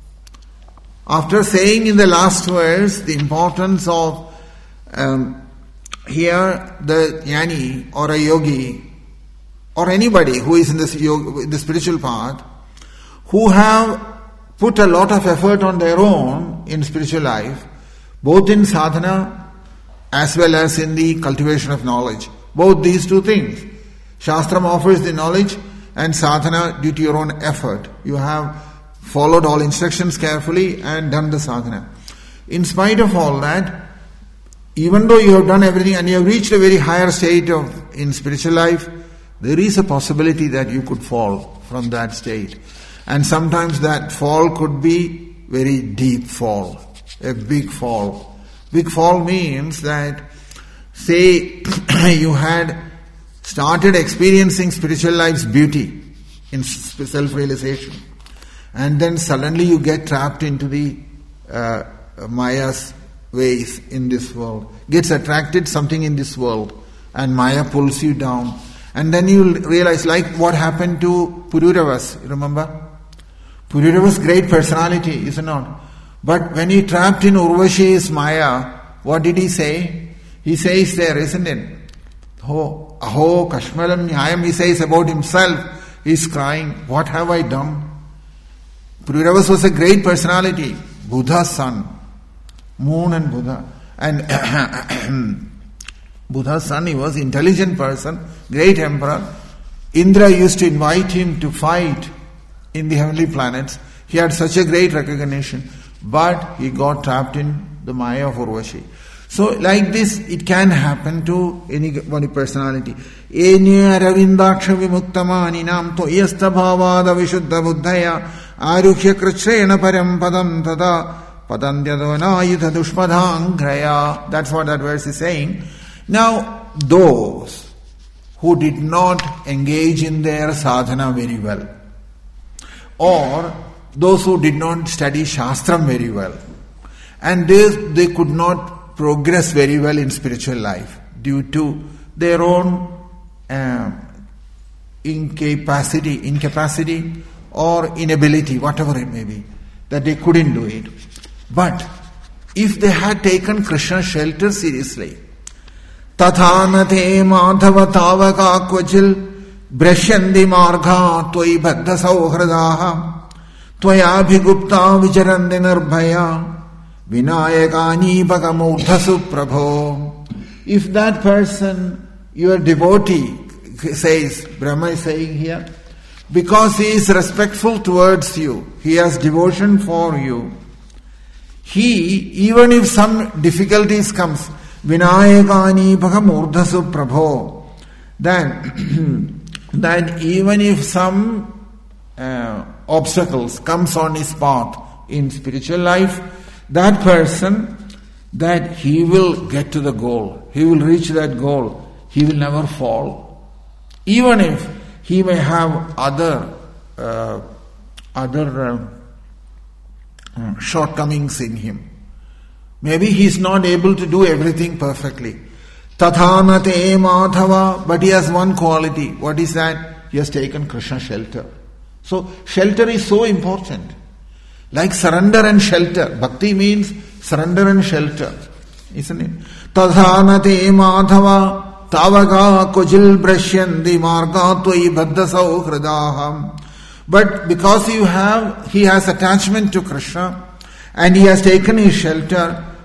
After saying in the last verse the importance of um, here the jnani or a yogi or anybody who is in this yoga, the spiritual path, who have put a lot of effort on their own in spiritual life, both in sadhana as well as in the cultivation of knowledge. Both these two things. Shastram offers the knowledge, and sadhana due to your own effort. You have followed all instructions carefully and done the sadhana. In spite of all that, even though you have done everything and you have reached a very higher state of in spiritual life, there is a possibility that you could fall from that state. And sometimes that fall could be very deep fall, a big fall. Big fall means that, say, you had started experiencing spiritual life's beauty in self-realization, and then suddenly you get trapped into the uh, Maya's ways in this world, gets attracted something in this world, and Maya pulls you down. And then you realize, like what happened to Pururavas, remember? Pururavas' great personality, is it not? But when he trapped in Urvashi's Maya, what did he say? He says there, isn't it? Ho, aho, kashmalam nyayam, he says about himself. He's crying, what have I done? Pururavas was a great personality, Buddha's son, moon and Buddha. And Buddha's son, he was an intelligent person, great emperor. Indra used to invite him to fight in the heavenly planets. He had such a great recognition, but he got trapped in the Maya of Urvashi. So like this, it can happen to any one personality. Enya ravindaksha vimuktamaninam to yastabhavada vishuddha buddhaya arukhya krichrena param padam tada padandyadona yudha dushpadhangraya. That's what that verse is saying. Now, those who did not engage in their sadhana very well, or those who did not study Shastram very well, and they, they could not progress very well in spiritual life due to their own uh, incapacity, incapacity or inability, whatever it may be, that they couldn't do it. But if they had taken Krishna's shelter seriously, Tathanate madhava tavaka kvachil brashyanti marga tvai bhaddha sauhradaha tvayabhigupta vicharanti nirbhaya vinayakani pagamurdhasu prabho. If that person, your devotee, says, Brahma is saying here, because he is respectful towards you, he has devotion for you, he, even if some difficulties comes, Vinayakani pagamurdhasu prabho, then, then even if some uh, obstacles comes on his path in spiritual life, that person, that he will get to the goal, he will reach that goal, he will never fall. Even if he may have other uh, other uh, uh, shortcomings in him. Maybe he is not able to do everything perfectly. Tathanate madhava, but he has one quality. What is that? He has taken Krishna shelter. So shelter is so important. Like surrender and shelter. Bhakti means surrender and shelter, isn't it? Tathanate madhava tavaga kojil brashyanti marga tvai bhaddha sauhridaham. But because you have, he has attachment to Krishna and he has taken his shelter,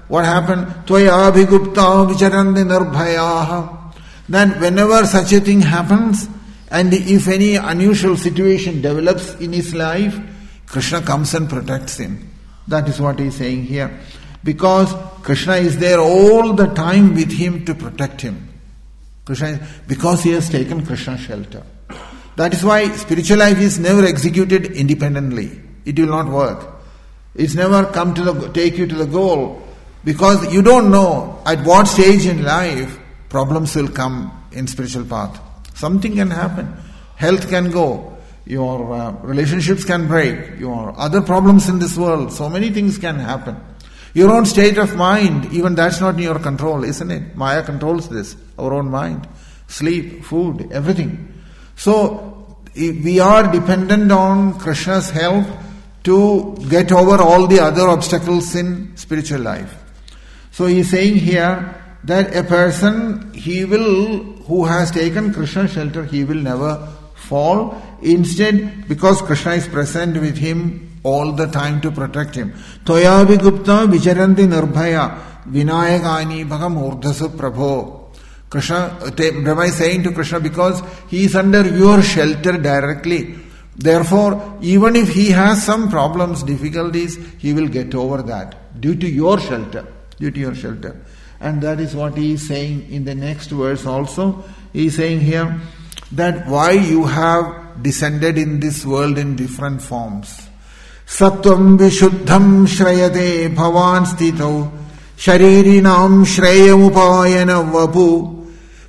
what happened? Tvaya abhigupta vicharanti nirbhayaha. Then whenever such a thing happens, and if any unusual situation develops in his life, Krishna comes and protects him. That is what he is saying here. Because Krishna is there all the time with him to protect him. Krishna, because he has taken Krishna's shelter. That is why spiritual life is never executed independently. It will not work. It's never come to the take you to the goal. Because you don't know at what stage in life problems will come in spiritual path. Something can happen. Health can go. Your uh, relationships can break. Your other problems in this world. So many things can happen. Your own state of mind, even that's not in your control, isn't it? Maya controls this. Our own mind. Sleep, food, everything. So, we are dependent on Krishna's help to get over all the other obstacles in spiritual life. So, he is saying here that a person, he will, who has taken Krishna's shelter, he will never fall. Instead, because Krishna is present with him all the time to protect him. Toya vigupta vicharanti nirbhaya vinayagani bhagam urdhasu prabho. Krishna, Brahma is saying to Krishna, because he is under your shelter directly. Therefore, even if he has some problems, difficulties, he will get over that due to your shelter. Due to your shelter. And that is what he is saying in the next verse also. He is saying here that why you have descended in this world in different forms. Sattvam vishuddham shrayate bhavan stitau sharirinam shrayamupayana vapu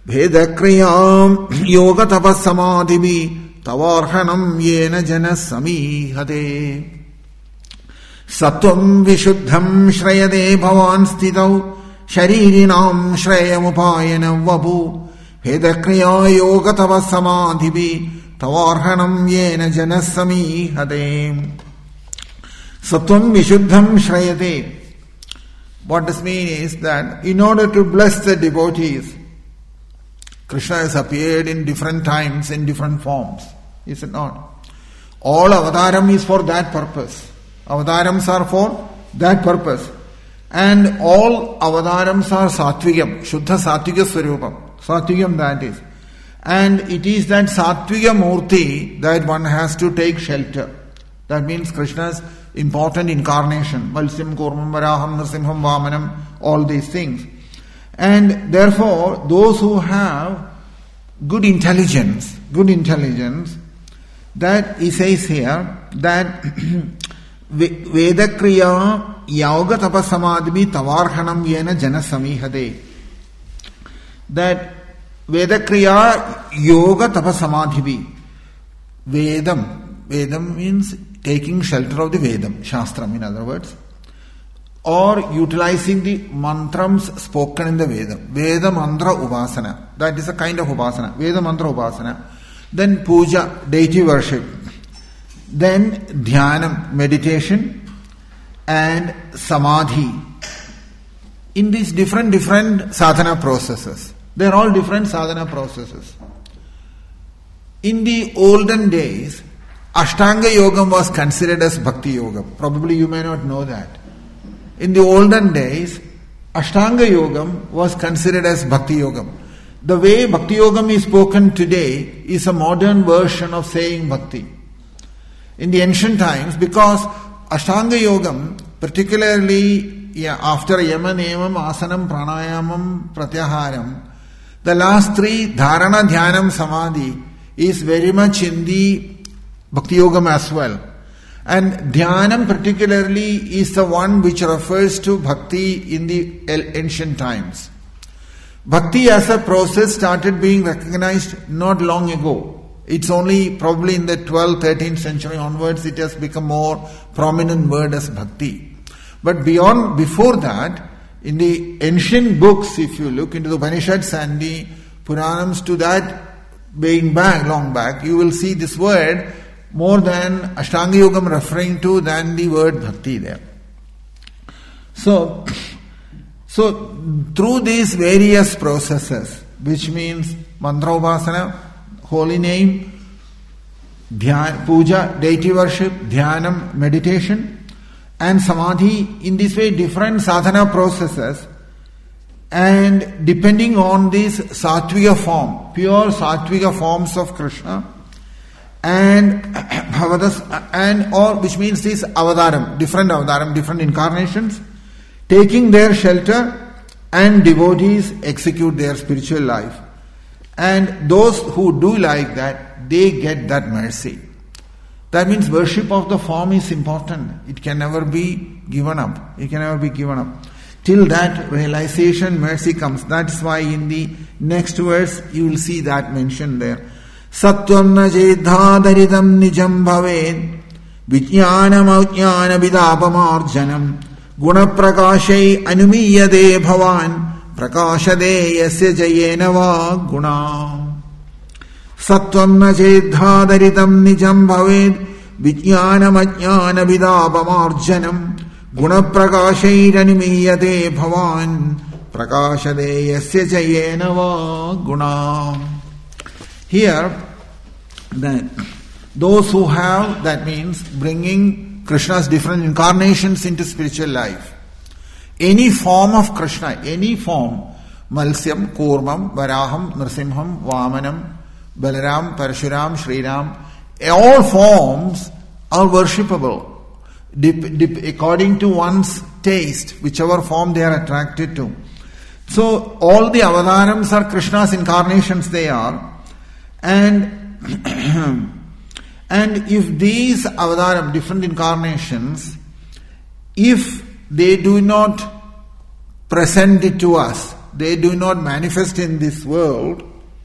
vedakriyam yoga tapas samadhibi tavarhanam yena janas samihate. Sattvam vishuddham shrayate bhavan stitau sharirinam shrayamupayana vapu Vedakriya yoga tava samadhibi tavarhanam yena janas samihate. Sattvam vishuddham shrayate. What this means is that in order to bless the devotees, Krishna has appeared in different times, in different forms. Is it not? All avataram is for that purpose. Avatarams are for that purpose. And all avatarams are sattvigam, shuddha sattvika swarupam. Sattvigam that is. And it is that sattvika murti that one has to take shelter. That means Krishna's important incarnation. Valsyam, Kurmam, Varaham, Nrsimham, Vamanam, all these things. And therefore, those who have good intelligence, good intelligence, that he says here, that Vedakriya Yoga Tapasamadhi Tavarhanam Yena Jana Samihade. That Vedakriya Yoga Tapasamadhi. Vedam. Vedam means taking shelter of the Vedam, Shastram in other words. Or utilizing the mantrams spoken in the Veda. Veda mantra upasana. That is a kind of upasana. Veda mantra upasana. Then puja, deity worship. Then dhyanam, meditation. And samadhi. In these different, different sadhana processes. They are all different sadhana processes. In the olden days, Ashtanga Yogam was considered as Bhakti Yogam. Probably you may not know that. In the olden days, Ashtanga Yogam was considered as Bhakti Yogam. The way Bhakti Yogam is spoken today is a modern version of saying Bhakti. In the ancient times, because Ashtanga Yogam, particularly yeah, after Yama, Niyamam, Asanam, Pranayamam, Pratyaharam, the last three, Dharana, Dhyanam, Samadhi, is very much in the Bhakti Yogam as well. And Dhyanam particularly is the one which refers to Bhakti in the ancient times. Bhakti as a process started being recognized not long ago. It's only probably in the twelfth, thirteenth century onwards it has become more prominent word as Bhakti. But beyond, before that, in the ancient books, if you look into the Upanishads and the Puranams, to that being back, long back, you will see this word more than Ashtanga Yogam referring to than the word Bhakti there. So, so through these various processes, which means mantra upasana, holy name, dhyan, puja, deity worship, dhyanam, meditation, and samadhi. In this way, different sadhana processes, and depending on this sattviga form, pure sattviga forms of Krishna, and bhavadas, and or which means this avadaram, different avadaram, different incarnations, taking their shelter, and devotees execute their spiritual life. And those who do like that, they get that mercy. That means worship of the form is important. It can never be given up. It can never be given up. Till that realization, mercy comes. That's why in the next verse you will see that mentioned there. Sattvam na jedhadaridam nijam bhaved vijnanam aujnana vidapamarjanam guna prakashai anumiyade bhavan prakashade yasya jayena va guna. Sattvam na jedhadaridam nijam bhaved vijnanam ajnana vidapamarjanam guna prakashai anumiyade bhavan prakashade yasya jayena va guna. Here, that those who have, that means bringing Krishna's different incarnations into spiritual life. Any form of Krishna, any form, Malsyam, Kurmam, Varaham, Nrsimham, Vamanam, Balaram, Parshuram, Sriram, all forms are worshipable dip, dip, according to one's taste, whichever form they are attracted to. So, all the avatarams are Krishna's incarnations, they are. And and if these avataram, different incarnations, if they do not present it to us, they do not manifest in this world,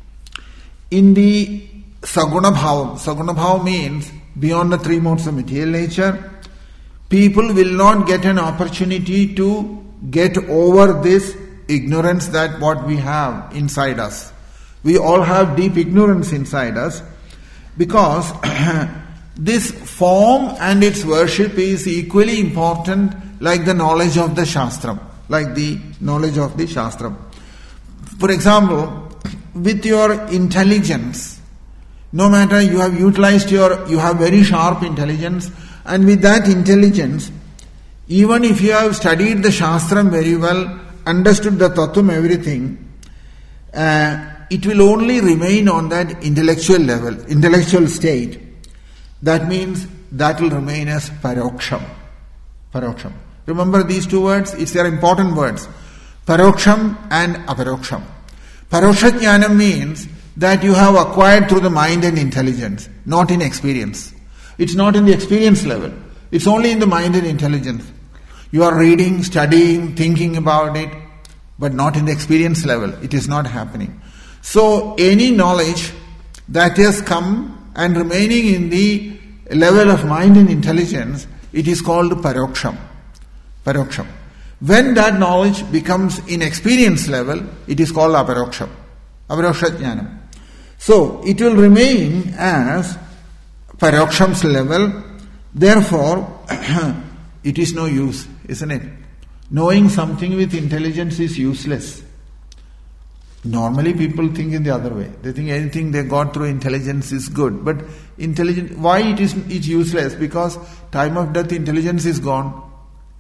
in the saguna bhavam, saguna bhavam means beyond the three modes of material nature, people will not get an opportunity to get over this ignorance that what we have inside us. We all have deep ignorance inside us, because this form and its worship is equally important like the knowledge of the Shastram, like the knowledge of the Shastram. For example, with your intelligence, no matter you have utilized your, you have very sharp intelligence, and with that intelligence, even if you have studied the Shastram very well, understood the Tattvam, everything, uh, it will only remain on that intellectual level, intellectual state. That means that will remain as paroksham. Paroksham. Remember these two words? It's their important words. Paroksham and aparoksham. Paroksha jnanam means that you have acquired through the mind and intelligence, not in experience. It's not in the experience level. It's only in the mind and intelligence. You are reading, studying, thinking about it, but not in the experience level. It is not happening. So, any knowledge that has come and remaining in the level of mind and intelligence, it is called paroksham. Paroksham. When that knowledge becomes in experience level, it is called aparoksham. Aparoksha jnanam. So, it will remain as paroksham's level. Therefore, it is no use, isn't it? Knowing something with intelligence is useless. Normally people think in the other way. They think anything they got through intelligence is good. But intelligence, why it is it's useless? Because time of death intelligence is gone.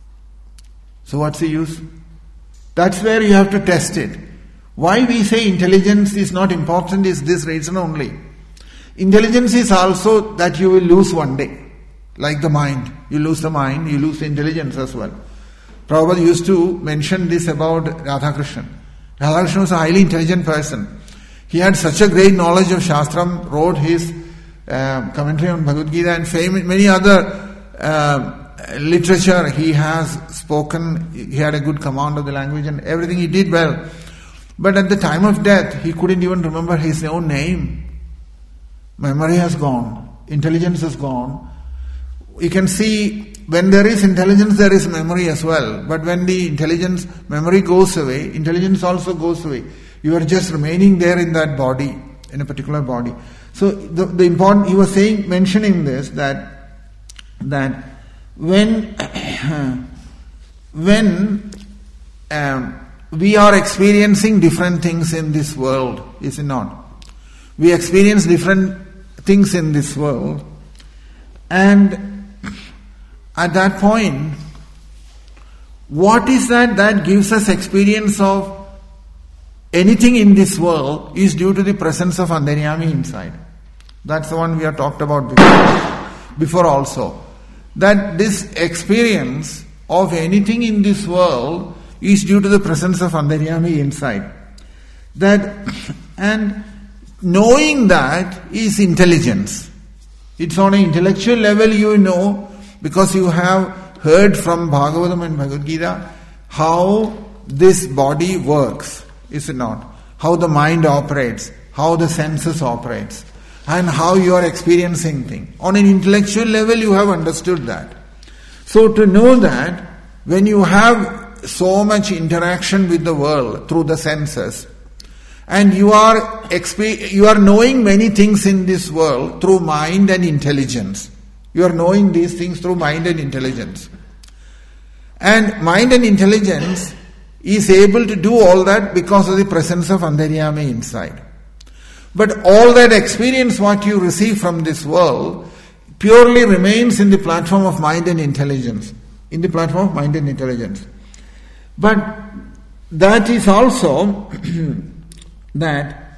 So what's the use? That's where you have to test it. Why we say intelligence is not important is this reason only. Intelligence is also that you will lose one day. Like the mind. You lose the mind, you lose the intelligence as well. Prabhupada used to mention this about Radhakrishnan. Radhakrishnan was a highly intelligent person. He had such a great knowledge of Shastram, wrote his uh, commentary on Bhagavad Gita and fame, many other uh, literature he has spoken. He had a good command of the language and everything he did well. But at the time of death, he couldn't even remember his own name. Memory has gone. Intelligence has gone. You can see when there is intelligence, there is memory as well. But when the intelligence, memory goes away, intelligence also goes away. You are just remaining there in that body, in a particular body. So the, the important, he was saying, mentioning this, that that when when um, we are experiencing different things in this world, is it not? We experience different things in this world, and at that point, what is that that gives us experience of anything in this world is due to the presence of Antaryami inside. That's the one we have talked about before, before also. That this experience of anything in this world is due to the presence of Antaryami inside. That, and knowing that is intelligence. It's on an intellectual level you know, because you have heard from Bhagavatam and Bhagavad Gita how this body works, is it not? How the mind operates, how the senses operates, and how you are experiencing things. On an intellectual level you have understood that. So to know that, when you have so much interaction with the world through the senses, and you are exp- you are knowing many things in this world through mind and intelligence. You are knowing these things through mind and intelligence. And mind and intelligence is able to do all that because of the presence of Antaryami inside. But all that experience what you receive from this world purely remains in the platform of mind and intelligence. In the platform of mind and intelligence. But that is also that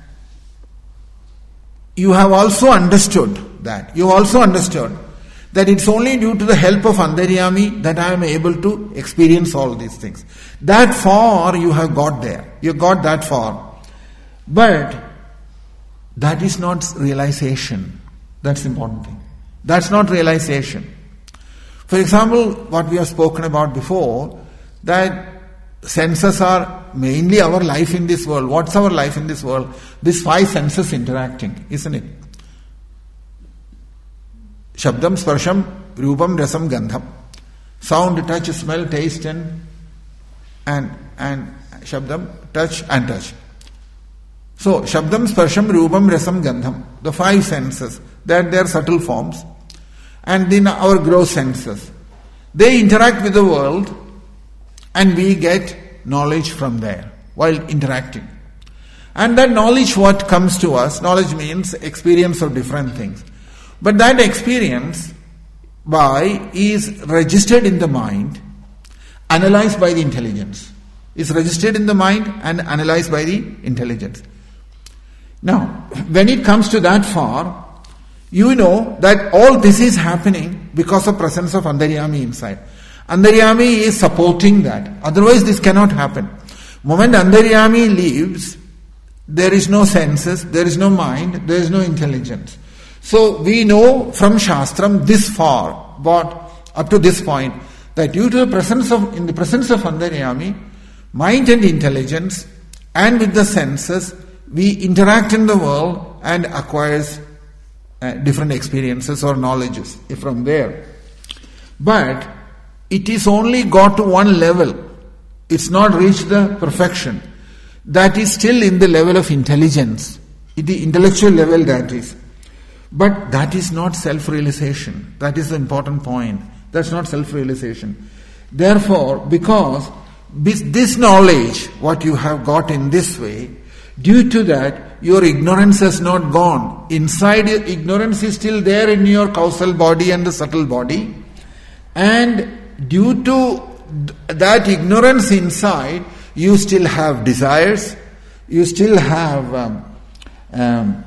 you have also understood that. You have also understood that it's only due to the help of Antaryami that I am able to experience all these things. That far you have got there. You got that far. But that is not realization. That's the important thing. That's not realization. For example, what we have spoken about before, that senses are mainly our life in this world. What's our life in this world? These five senses interacting, isn't it? Shabdam, Sparsham, Rupam, Rasam, Gandham. Sound, touch, smell, taste and and and Shabdam, touch and touch. So, Shabdam, Sparsham, Rupam, Rasam, Gandham. The five senses, that they are subtle forms. And then our gross senses. They interact with the world and we get knowledge from there while interacting. And that knowledge what comes to us, knowledge means experience of different things. But that experience by is registered in the mind, analyzed by the intelligence. Is registered in the mind and analyzed by the intelligence. Now, when it comes to that far, you know that all this is happening because of presence of Antaryami inside. Antaryami is supporting that. Otherwise this cannot happen. Moment Antaryami leaves, there is no senses, there is no mind, there is no intelligence. So we know from Shastram this far, but up to this point, that due to the presence of, in the presence of Antaryami, mind and intelligence, and with the senses, we interact in the world and acquires uh, different experiences or knowledges from there. But it is only got to one level. It's not reached the perfection. That is still in the level of intelligence. In the intellectual level that is. But that is not self-realization. That is the important point. That's not self-realization. Therefore, because this knowledge, what you have got in this way, due to that, your ignorance has not gone. Inside, ignorance is still there in your causal body and the subtle body. And due to that ignorance inside, you still have desires, you still have um, um,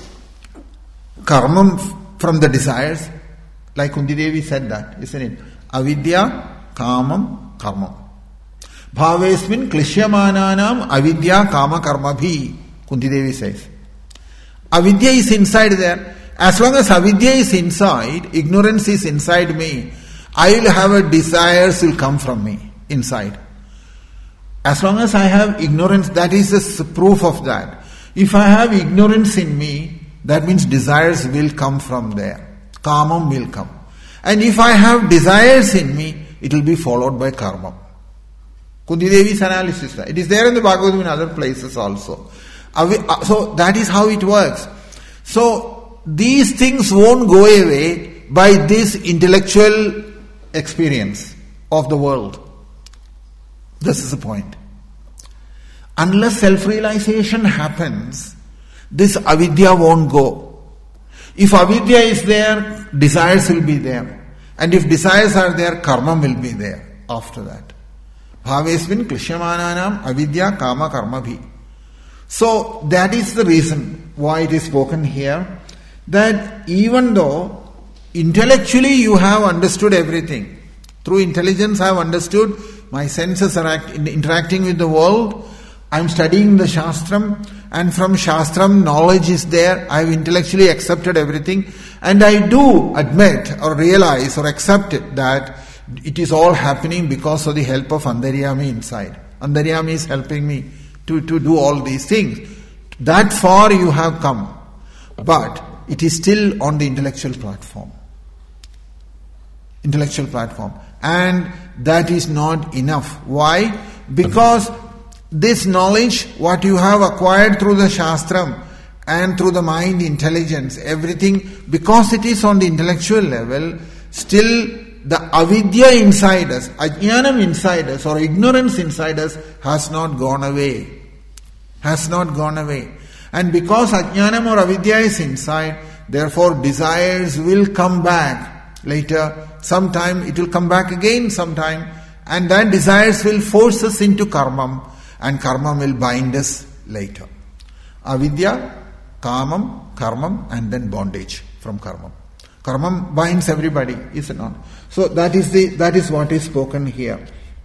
karma from the desires. Like Kunti Devi said that, isn't it? Avidya, kamam, karma. Bhavesmin klishyamananam avidya kama karma bhi, Kunti Devi says. Avidya is inside there. As long as avidya is inside, ignorance is inside me, I will have a desires will come from me inside. As long as I have ignorance, that is a proof of that. If I have ignorance in me, that means desires will come from there. Kamam will come. And if I have desires in me, it will be followed by karma. Kunti Devi's analysis. It is there in the Bhagavatam in other places also. So that is how it works. So these things won't go away by this intellectual experience of the world. This is the point. Unless self-realization happens, this avidya won't go. If avidya is there, desires will be there. And if desires are there, karma will be there after that. Bhavesmin klishyamananam avidya kama karma bhi. So that is the reason why it is spoken here, that even though intellectually you have understood everything, through intelligence I have understood, my senses are act, interacting with the world, I am studying the Shastram, and from Shastram knowledge is there, I have intellectually accepted everything, and I do admit or realize or accept it that it is all happening because of the help of Antaryami inside. Antaryami is helping me to, to do all these things. That far you have come, but it is still on the intellectual platform. Intellectual platform. And that is not enough. Why? Because this knowledge, what you have acquired through the Shastram and through the mind intelligence, everything, because it is on the intellectual level, still the avidya inside us, ajnanam inside us or ignorance inside us has not gone away. Has not gone away. And because ajnanam or avidya is inside, therefore desires will come back later. Sometime it will come back again sometime. And that desires will force us into karma. And karma will bind us later. Avidya, kamam, karmam, and then bondage from karma. Karma binds everybody, is it not? So that is the that is what is spoken here.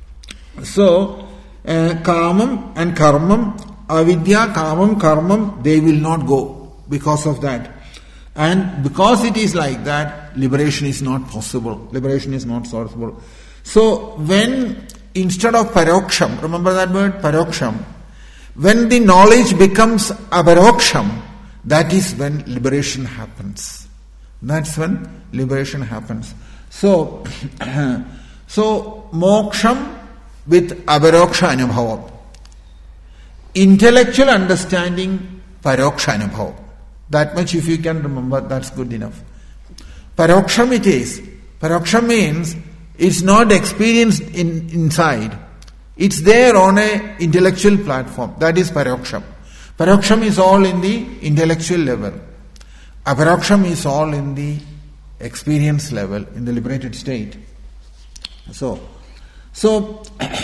So uh, kamam and karmam, avidya, kamam, karmam, they will not go because of that. And because it is like that, liberation is not possible. Liberation is not possible. So when instead of paroksham, remember that word, paroksham, when the knowledge becomes aparoksham, that is when liberation happens. That's when liberation happens. So, so moksham with aparoksha anubhavam. Intellectual understanding, paroksha anubhavam. That much if you can remember, that's good enough. Paroksham it is. Paroksham means it's not experienced in inside. It's there on a intellectual platform. That is paroksham. Paroksham is all in the intellectual level. Aparoksham is all in the experience level, in the liberated state. So, so,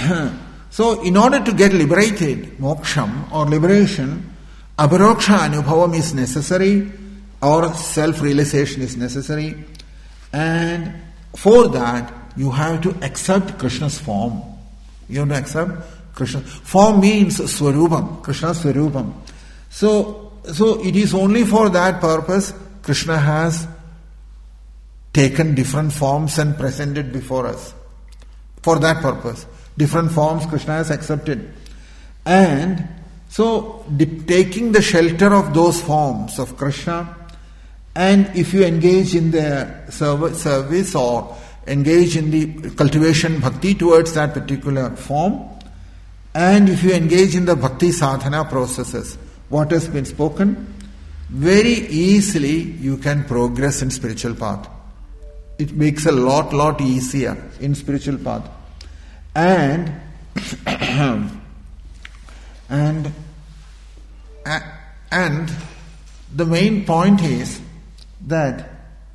so in order to get liberated, moksham or liberation, aparoksha anubhavam is necessary, or self-realization is necessary, and for that you have to accept Krishna's form. You have to accept Krishna. Form means swarupam, Krishna's swarupam. So, so it is only for that purpose Krishna has taken different forms and presented before us. For that purpose. Different forms Krishna has accepted. And so, taking the shelter of those forms of Krishna, and if you engage in the service or engage in the cultivation bhakti towards that particular form, and if you engage in the bhakti sadhana processes, what has been spoken, very easily you can progress in spiritual path. It makes a lot, lot easier in spiritual path. And and and the main point is that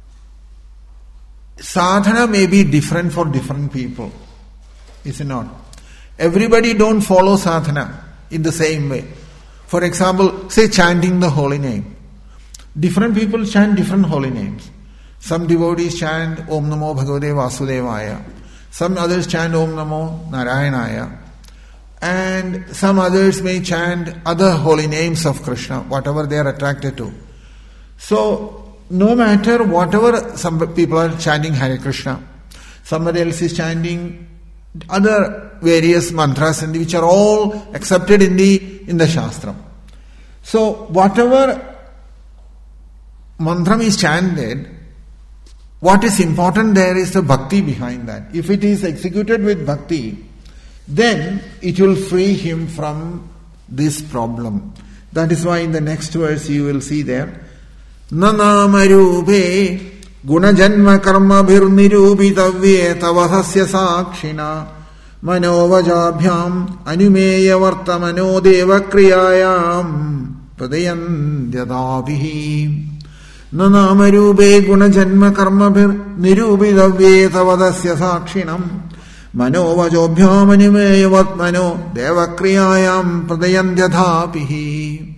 sadhana may be different for different people, is it not? Everybody don't follow sadhana in the same way. For example, say chanting the holy name. Different people chant different holy names. Some devotees chant Om Namo Bhagavate Vasudevaya. Some others chant Om Namo Narayanaya. And some others may chant other holy names of Krishna, whatever they are attracted to. So, no matter whatever, some people are chanting Hare Krishna, somebody else is chanting other various mantras which are all accepted in the in the Shastram. So, whatever mantra is chanted, what is important there is the bhakti behind that. If it is executed with bhakti, then it will free him from this problem. That is why in the next verse you will see there, Nanamarupe gunajanma karma bhirnirubitavye tavasasya sakshina manovajabhyam anumeya vartamano devakriyayam pradayandhyadabihi. Na namarube guna janma karmabhir nirubidavye tavadasya sakshinam Manovajobhyamanimeyavat mano devakriyayam pradayandhyathapihi.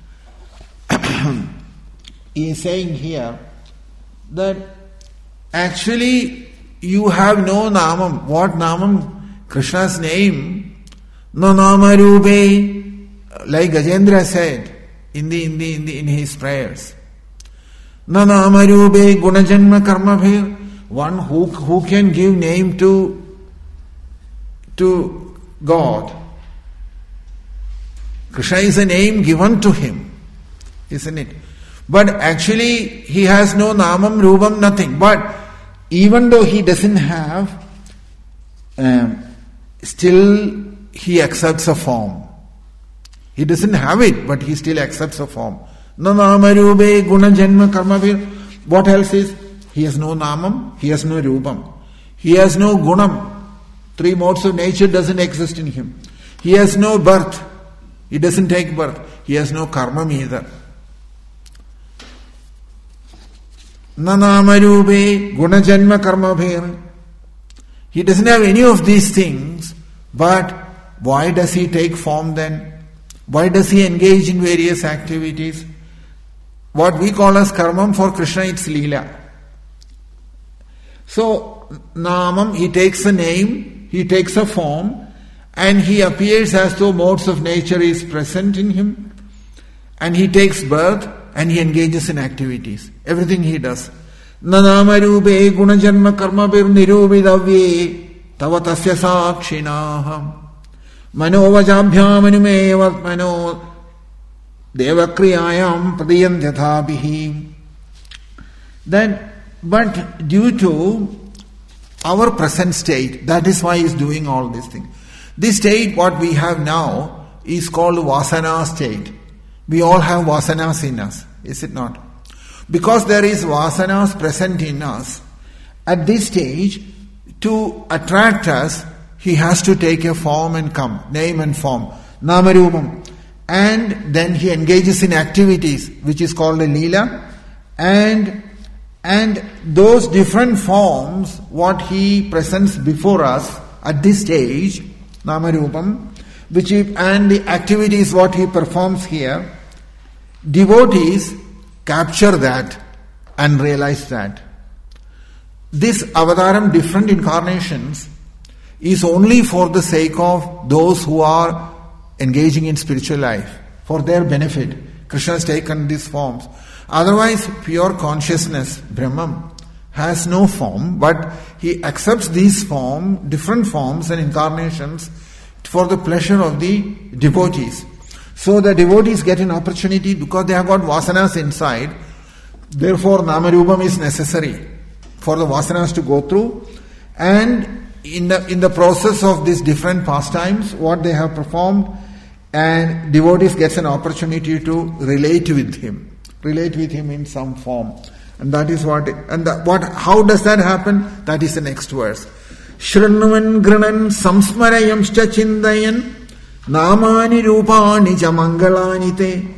He is saying here that actually you have no namam. What namam? Krishna's name. No namarube. Like Gajendra said in the in the in the in his prayers. No namarube gunajanma karmabhir. One who who can give name to to God. Krishna is a name given to him, isn't it? But actually he has no namam, rupam, nothing. But even though he doesn't have, um, still he accepts a form. He doesn't have it, but he still accepts a form. No namarube guna janma karmavir. What else is? He has no namam, he has no rupam. He has no gunam. Three modes of nature doesn't exist in him. He has no birth. He doesn't take birth. He has no karma either. Nanamarube gunajanma karmabhir. He doesn't have any of these things, but why does he take form then? Why does he engage in various activities? What we call as karmam, for Krishna it's Leela. So, namam, he takes a name, he takes a form, and he appears as though modes of nature is present in him, and he takes birth, and he engages in activities. Everything he does. Nanamarube gunajanma karmabhir nirubidavye tavatasya sakshinaham manovajabhyam animeyavat mano devakriyayam pradiyanthathabihi. Then, but due to our present state, that is why he is doing all these things. This state, what we have now, is called vasana state. We all have vasanas in us, is it not? Because there is vasanas present in us, at this stage, to attract us, he has to take a form and come, name and form, namarupam. And then he engages in activities, which is called a leela, and And those different forms, what he presents before us at this stage, Namarupam, which he, and the activities what he performs here, devotees capture that and realize that. This avataram, different incarnations, is only for the sake of those who are engaging in spiritual life, for their benefit. Krishna has taken these forms. Otherwise, pure consciousness, Brahman, has no form, but he accepts these form, different forms and incarnations for the pleasure of the devotees. So the devotees get an opportunity because they have got vasanas inside. Therefore, Namarupam is necessary for the vasanas to go through. And in the in the process of these different pastimes, what they have performed, and devotees gets an opportunity to relate with him. Relate with him in some form. And that is what, and the, what, how does that happen? That is the next verse. Shrannuvan grinan samsmarayamscha chindayan namani rupani cha mangalani te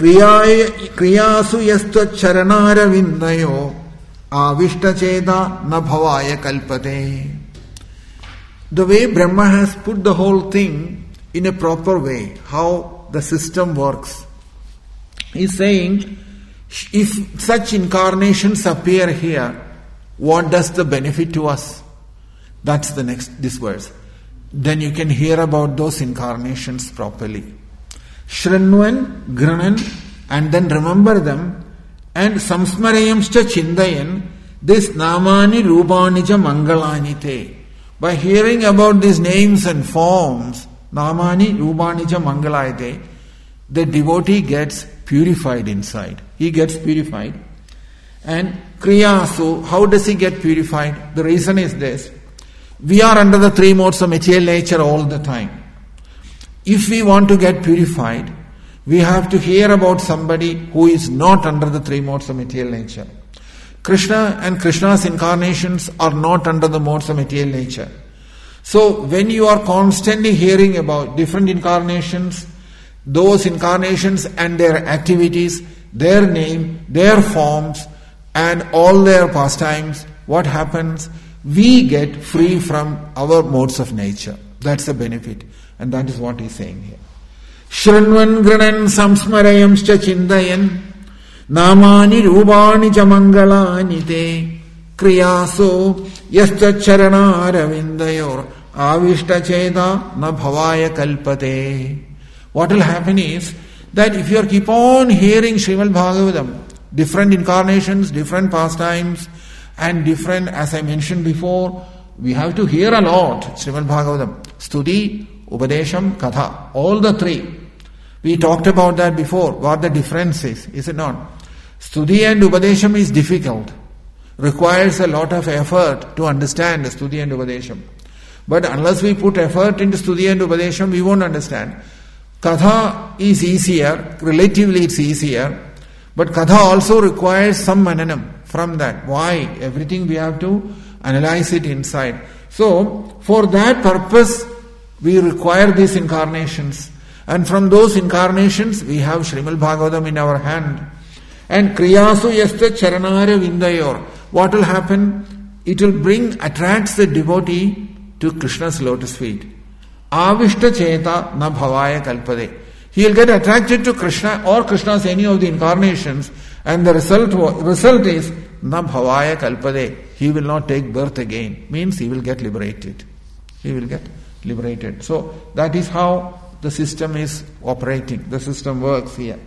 kriyasu yastva charanara vindayo avishta cheda na bhavaya kalpate. The way Brahma has put the whole thing in a proper way, how the system works. He is saying, if such incarnations appear here, what does the benefit to us? That's the next, this verse. Then you can hear about those incarnations properly. Shrannuvan, Granan, and then remember them, and Samsmarayamscha Chindayan, this Namani Rupanija Mangalani te. By hearing about these names and forms, Namani Rupanija Mangalayate, the devotee gets purified inside. He gets purified. And Kriyasu, how does he get purified? The reason is this. We are under the three modes of material nature all the time. If we want to get purified, we have to hear about somebody who is not under the three modes of material nature. Krishna and Krishna's incarnations are not under the modes of material nature. So when you are constantly hearing about different incarnations, those incarnations and their activities, their name, their forms, and all their pastimes, what happens? We get free from our modes of nature. That's the benefit. And that is what he's saying here. Shrinvan grinan samsmarayamscha chindayan namani rupani cha mangalani te kriyaso yasta charanaravindayor avishta cheda na bhavaya kalpate. What will happen is that if you keep on hearing Srimad Bhagavatam, different incarnations, different pastimes, and different, as I mentioned before, we have to hear a lot, Srimad Bhagavatam. Stuti, Upadesham, Katha, all the three. We talked about that before, what the difference is, is it not? Stuti and Upadesham is difficult, requires a lot of effort to understand the Stuti and Upadesham. But unless we put effort into Stuti and Upadesham, we won't understand. Katha is easier, relatively it's easier, but Katha also requires some mananam from that. Why? Everything we have to analyze it inside. So, for that purpose, we require these incarnations. And from those incarnations, we have Srimad Bhagavatam in our hand. And Kriyasu yasta charanara vindayor. What will happen? It will bring, attracts the devotee to Krishna's lotus feet. Avishta cheta na bhavaya kalpade. He will get attracted to Krishna or Krishna's any of the incarnations, and the result result is na bhavaya kalpade. He will not take birth again. Means he will get liberated. He will get liberated. So that is how the system is operating. The system works here.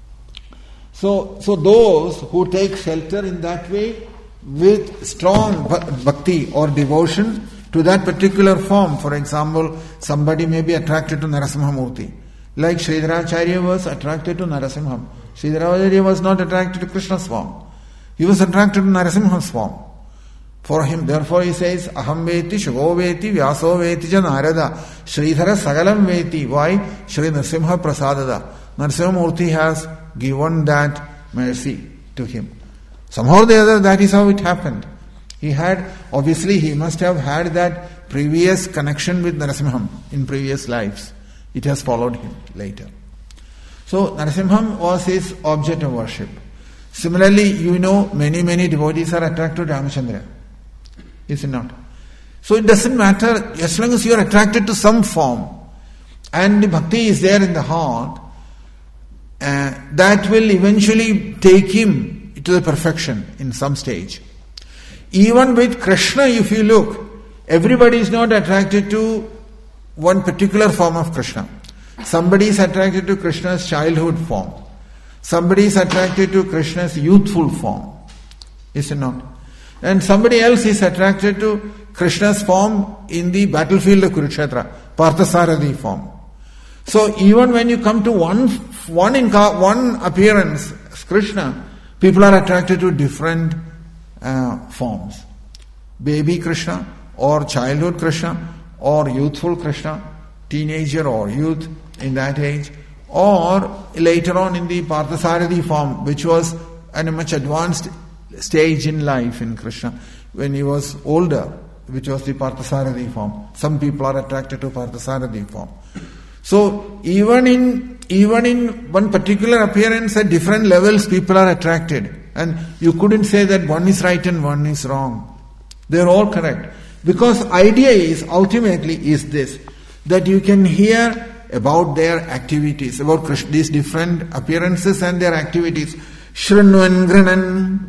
So, so those who take shelter in that way with strong bhakti or devotion to that particular form. For example, somebody may be attracted to Narasimhamurti. Like Sridharacharya was attracted to Narasimham. Sridharacharya was not attracted to Krishna's form. He was attracted to Narasimha's form. For him, therefore he says, Aham veti, Shugo veti, Vyaso veti ja Narada, Sridhara Sagalam veti. Why? Shri Narasimha Prasadada. Narasimhamurti has given that mercy to him. Somehow or the other, that is how it happened. He had, obviously he must have had that previous connection with Narasimham in previous lives. It has followed him later. So Narasimham was his object of worship. Similarly, you know, many, many devotees are attracted to Ramachandra. Is it not? So it doesn't matter, as long as you are attracted to some form and the bhakti is there in the heart, uh, that will eventually take him to the perfection in some stage. Even with Krishna, if you look, everybody is not attracted to one particular form of Krishna. Somebody is attracted to Krishna's childhood form. Somebody is attracted to Krishna's youthful form. Is it not? And somebody else is attracted to Krishna's form in the battlefield of Kurukshetra, Parthasarathi form. So even when you come to one one inca- one appearance, Krishna, people are attracted to different uh, forms. Baby Krishna, or childhood Krishna, or youthful Krishna, teenager or youth in that age, or later on in the Parthasarathi form, which was at a much advanced stage in life in Krishna, when he was older, which was the Parthasarathi form. Some people are attracted to Parthasarathi form. So even in even in one particular appearance, at different levels people are attracted. And you couldn't say that one is right and one is wrong. They're all correct. Because idea is, ultimately, is this, that you can hear about their activities, about Krishna, these different appearances and their activities. Shrinvan Granan,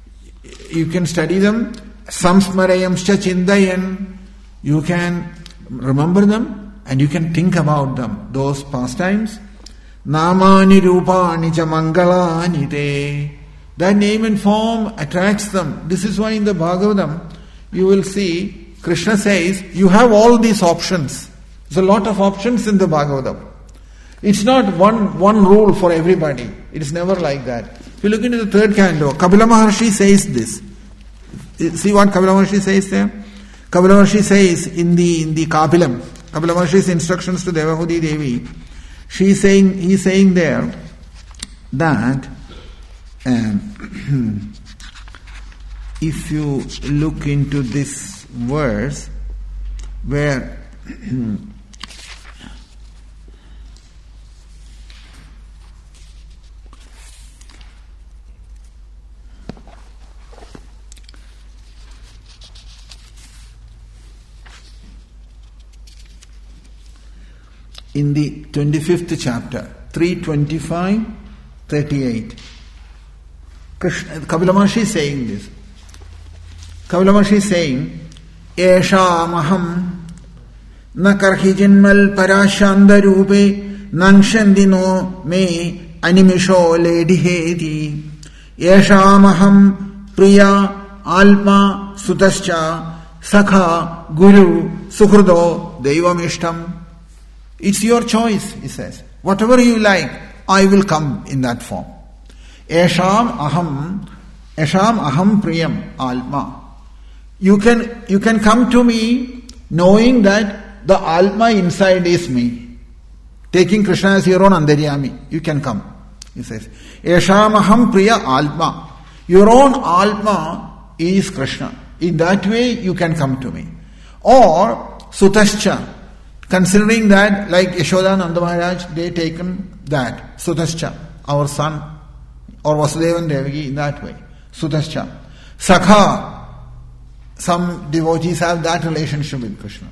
you can study them. Samsmarayamscha Chindayan, you can remember them and you can think about them, those pastimes. Namani Rupani cha Mangalani te. That name and form attracts them. This is why in the Bhagavatam, you will see, Krishna says, you have all these options. There's a lot of options in the Bhagavatam. It's not one, one rule for everybody. It is never like that. If you look into the third canto, Kapila Maharshi says this. See what Kapila Maharshi says there? Kapila Maharshi says in the, in the Kapilam, Kapila Maharshi's instructions to Devahudi Devi, she's saying, he's saying there that um, if you look into this verse where in the twenty-fifth chapter, three twenty-five, thirty-eight. Krishna, Kapila Maharshi is saying this. Kapila Maharshi is saying, Eshamaham na karhi jinmal parashanda rupe nanshandino me animisho ledi heti. Eshamaham priya alma sutascha sakha guru sukhrudo devamishtam. It's your choice, he says. Whatever you like, I will come in that form. Esham aham, esham aham priyam alma. You can you can come to me knowing that the alma inside is me. Taking Krishna as your own andaryami, you can come. He says, Esham aham priya alma. Your own alma is Krishna. In that way, you can come to me. Or sutascha. Considering that, like Yashoda and Nanda Maharaj, they taken that, Sutascha, our son, or Vasudeva and Devaki in that way. Sutascha. Sakha, some devotees have that relationship with Krishna.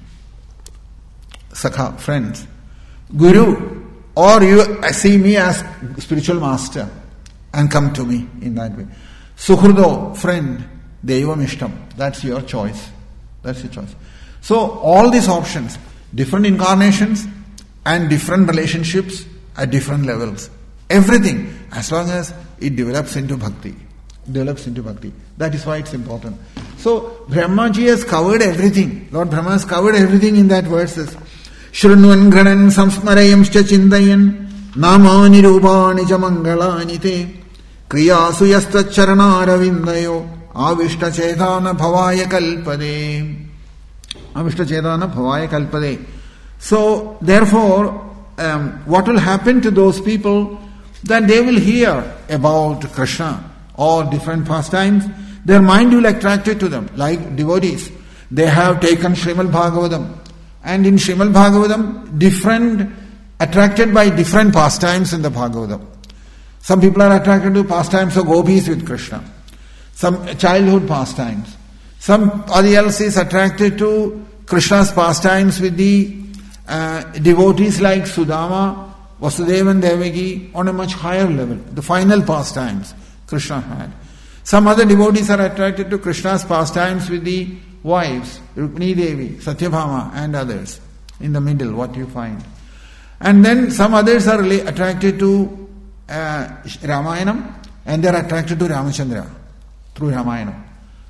Sakha, friends. Guru, or you see me as spiritual master and come to me in that way. Sukhrudo, friend, Devam Ishtam, that's your choice. That's your choice. So, all these options, different incarnations and different relationships at different levels. Everything, as long as it develops into bhakti. Develops into bhakti. That is why it's important. So, Brahmaji has covered everything. Lord Brahma has covered everything in that verses. Shrunvan granan samsmarayamscha chindayan namani rupani cha mangalani te kriyasu yasta charanaravindayo avishta chetana bhavaya kalpade. Avishta Chetana Bhavaya Kalpade. So, therefore, um, what will happen to those people? That they will hear about Krishna or different pastimes. Their mind will attract it to them. Like devotees, they have taken Srimad Bhagavatam. And in Srimad Bhagavatam, different, attracted by different pastimes in the Bhagavatam. Some people are attracted to pastimes of gopis with Krishna. Some childhood pastimes. Somebody else is attracted to Krishna's pastimes with the uh, devotees like Sudama, Vasudeva and Devaki on a much higher level. The final pastimes Krishna had. Some other devotees are attracted to Krishna's pastimes with the wives, Rukmini Devi, Satyabhama and others. In the middle, what you find. And then some others are really attracted to uh, Ramayanam and they are attracted to Ramachandra through Ramayanam.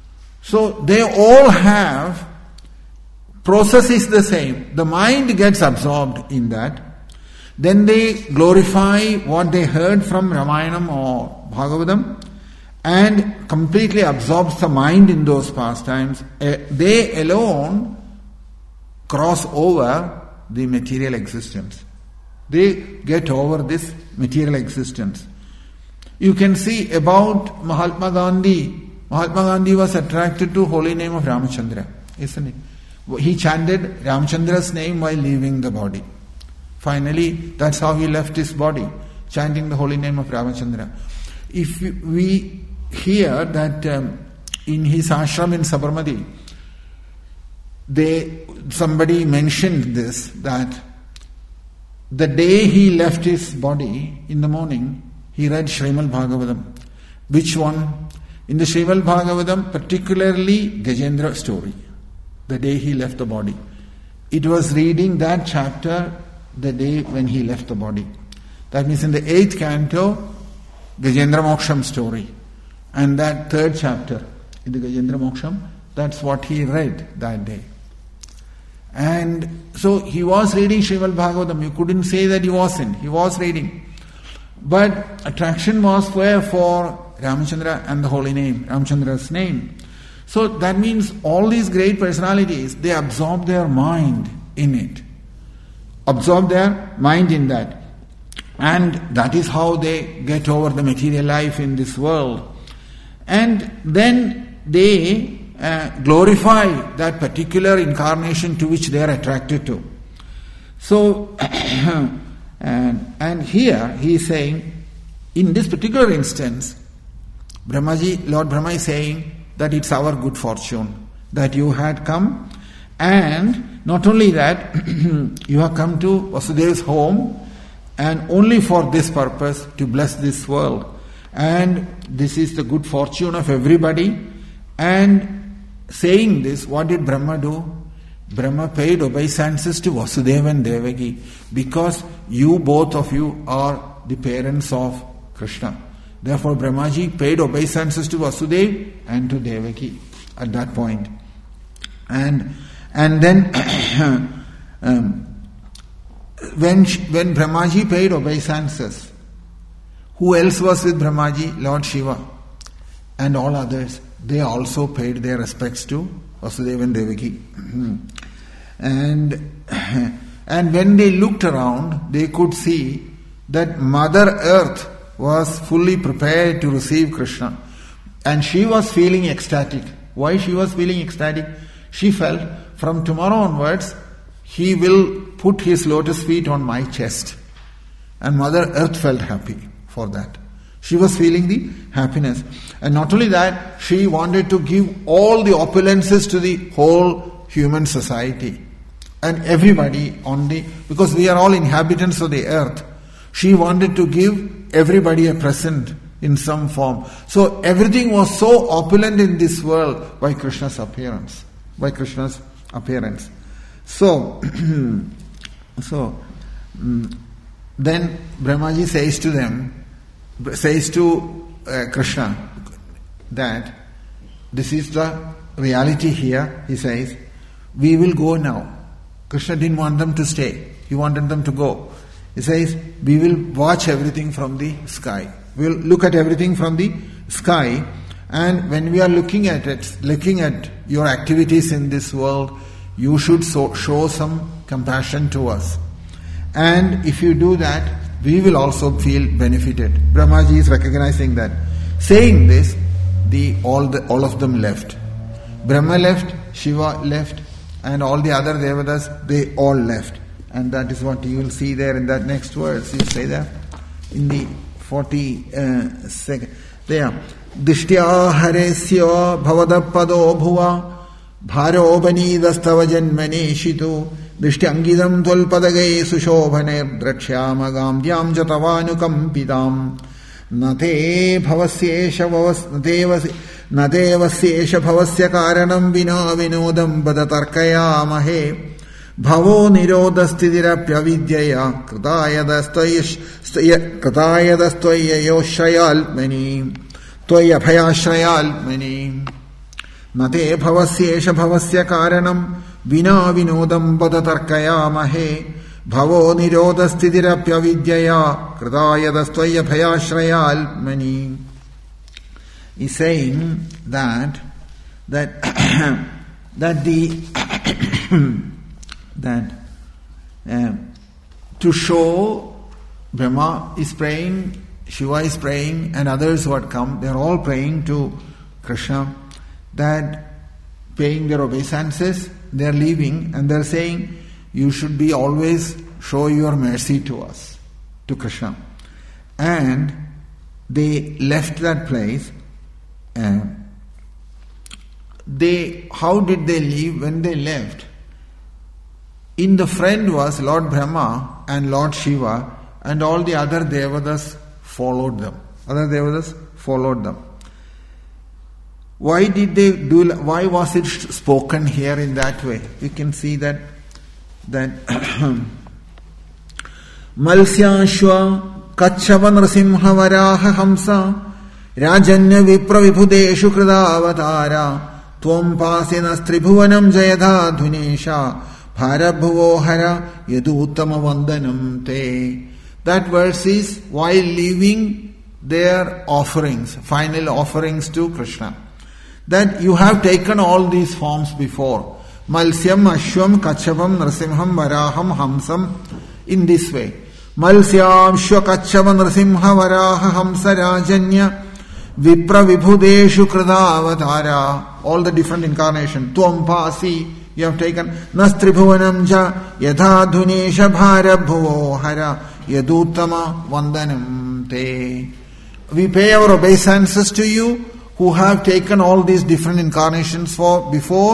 So they all have, process is the same. The mind gets absorbed in that. Then they glorify what they heard from Ramayanam or Bhagavatam and completely absorbs the mind in those pastimes. They alone cross over the material existence. They get over this material existence. You can see about Mahatma Gandhi. Mahatma Gandhi was attracted to holy name of Ramachandra, isn't it? He chanted Ramachandra's name while leaving the body. Finally, that's how he left his body, chanting the holy name of Ramachandra. If we hear that um, in his ashram in Sabarmati, they somebody mentioned this, that the day he left his body in the morning, he read Srimad Bhagavatam. Which one? In the Srimad Bhagavatam, particularly Gajendra story, the day he left the body. It was reading that chapter the day when he left the body. That means in the eighth canto, Gajendra Moksham story. And that third chapter, in the Gajendra Moksham, that's what he read that day. And so he was reading Srimad Bhagavatam. You couldn't say that he wasn't. He was reading. But attraction was where for Ramachandra and the holy name, Ramachandra's name. So that means all these great personalities, they absorb their mind in it. Absorb their mind in that. And that is how they get over the material life in this world. And then they uh, glorify that particular incarnation to which they are attracted to. So, and, and here he is saying, in this particular instance, Brahmaji, Lord Brahma is saying that it's our good fortune that you had come and not only that, you have come to Vasudeva's home and only for this purpose, to bless this world. And this is the good fortune of everybody. And saying this, what did Brahma do? Brahma paid obeisances to Vasudeva and Devaki, because you, both of you, are the parents of Krishna. Therefore, Brahmaji paid obeisances to Vasudeva and to Devaki at that point. And and then um, when when Brahmaji paid obeisances, who else was with Brahmaji? Lord Shiva and all others. They also paid their respects to Vasudeva and Devaki. and and when they looked around, they could see that Mother Earth was fully prepared to receive Krishna. And she was feeling ecstatic. Why she was feeling ecstatic? She felt, from tomorrow onwards, he will put his lotus feet on my chest. And Mother Earth felt happy for that. She was feeling the happiness. And not only that, she wanted to give all the opulences to the whole human society. And everybody on the, because we are all inhabitants of the earth, she wanted to give everybody a present in some form. So everything was so opulent in this world by Krishna's appearance. By Krishna's appearance. So, so mm, then Brahmaji says to them, says to uh, Krishna that this is the reality here. He says, we will go now. Krishna didn't want them to stay. He wanted them to go. He says, we will watch everything from the sky. We will look at everything from the sky. And when we are looking at it, looking at your activities in this world, you should so, show some compassion to us. And if you do that, we will also feel benefited. Brahmaji is recognizing that. Saying this, the all the all of them left. Brahma left, Shiva left, and all the other devatas, they all left. And that is what you will see there in that next verse. You say that in the forty-second. There. Dishtya haresya bhavadapado bhuva bharo banidastava janmaneshitu dishtangidam tulpadagai sushobhane drakshyamakam dyam jatavanukampitam nate bhavasyesha bhavas natevasi natevasyesha bhavasya karanam vina vinodam badatarkayamahe Bhavo nirodasthidirapya vidyaya kritayadastaya kritayadastaya yoshayalmani Tvaya bhayashrayalmani Nate bhavasyesha bhavasya karanam vina vinodam badatarkayamahe Bhavo nirodasthidirapya vidyaya kritayadastvaya bhayashrayalmani. He's saying that that that the that uh, to show Brahma is praying, Shiva is praying, and others who had come, they are all praying to Krishna, that paying their obeisances, they are leaving, and they are saying, you should be always show your mercy to us, to Krishna. And they left that place. Uh, they, how did they leave? When they left, in the front was Lord Brahma and Lord Shiva, and all the other devatas followed them. Other devatas followed them. Why did they do? Why was it spoken here in that way? You can see that that Malsyashva Kachava Nrsimha Varaha Hamsa Rajanya Vipra Vibhudeshu Kradavatara Tvam Pasinas Tribhuvanam Jayadha Dhunesha Bharabhuvohara Yaduttama Vandanam Te. That verse is while leaving their offerings, final offerings to Krishna. That you have taken all these forms before. Malsyam, Ashwam, Kachavam, Nrsimham, Varaham, Hamsam. In this way. Malsyam, Shwa, Kachavam, Nrsimha, Varaha, Hamsa, Rajanya, Vipra, Vibhudeshu, Kradavatara. All the different incarnations. Tvam Pasi. You have taken Nastribhuvanam ja Yadha Dhunesha Bharabhuvo Hara Yaduttama Vandanam Te. We pay our obeisances to you who have taken all these different incarnations for before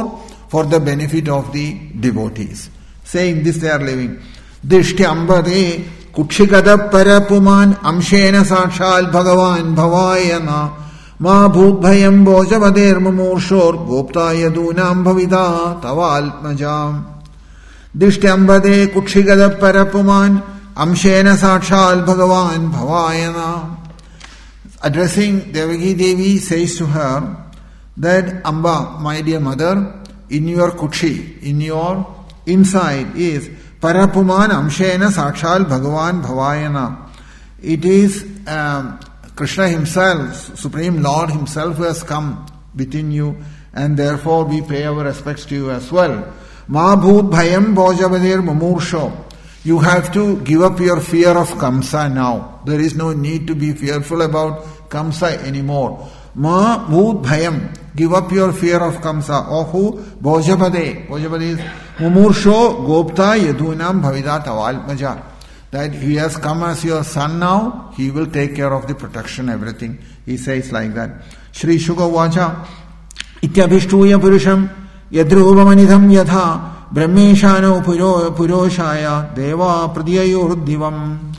for the benefit of the devotees. Saying this they are living. Dishtyambade kutshikada parapuman amshena sakshal bhagavan bhavayana ma bhutbhayam bojavader mumurshor gopta yadunam bhavida tavaltmajam. Dishtyambade kutshikada parapuman amshena sakshal bhagavan bhavayana. Addressing Devaki Devi says to her that, Amba, my dear mother, in your kutshi, in your inside is Parapuman Amshena Sakshal Bhagavan Bhavayana. It is um, Krishna himself, Supreme Lord himself, who has come within you, and therefore we pay our respects to you as well. Ma bhut bhayam bojavadir mumursho. You have to give up your fear of Kamsa now. There is no need to be fearful about Kamsa anymore. Ma bhut bhayam. Give up your fear of Kamsa. Ohu bojavade. Bojavade is mumursho gopta yadunam bhavida tavaltmaja. That he has come as your son now, he will take care of the protection, everything. He says like that. Shri Shuka Vacha Ityabhishtuya Purusham Yadruvamanidham Yatha Brahmeshano Puro Puroshaya Deva Pradyayorudhivam.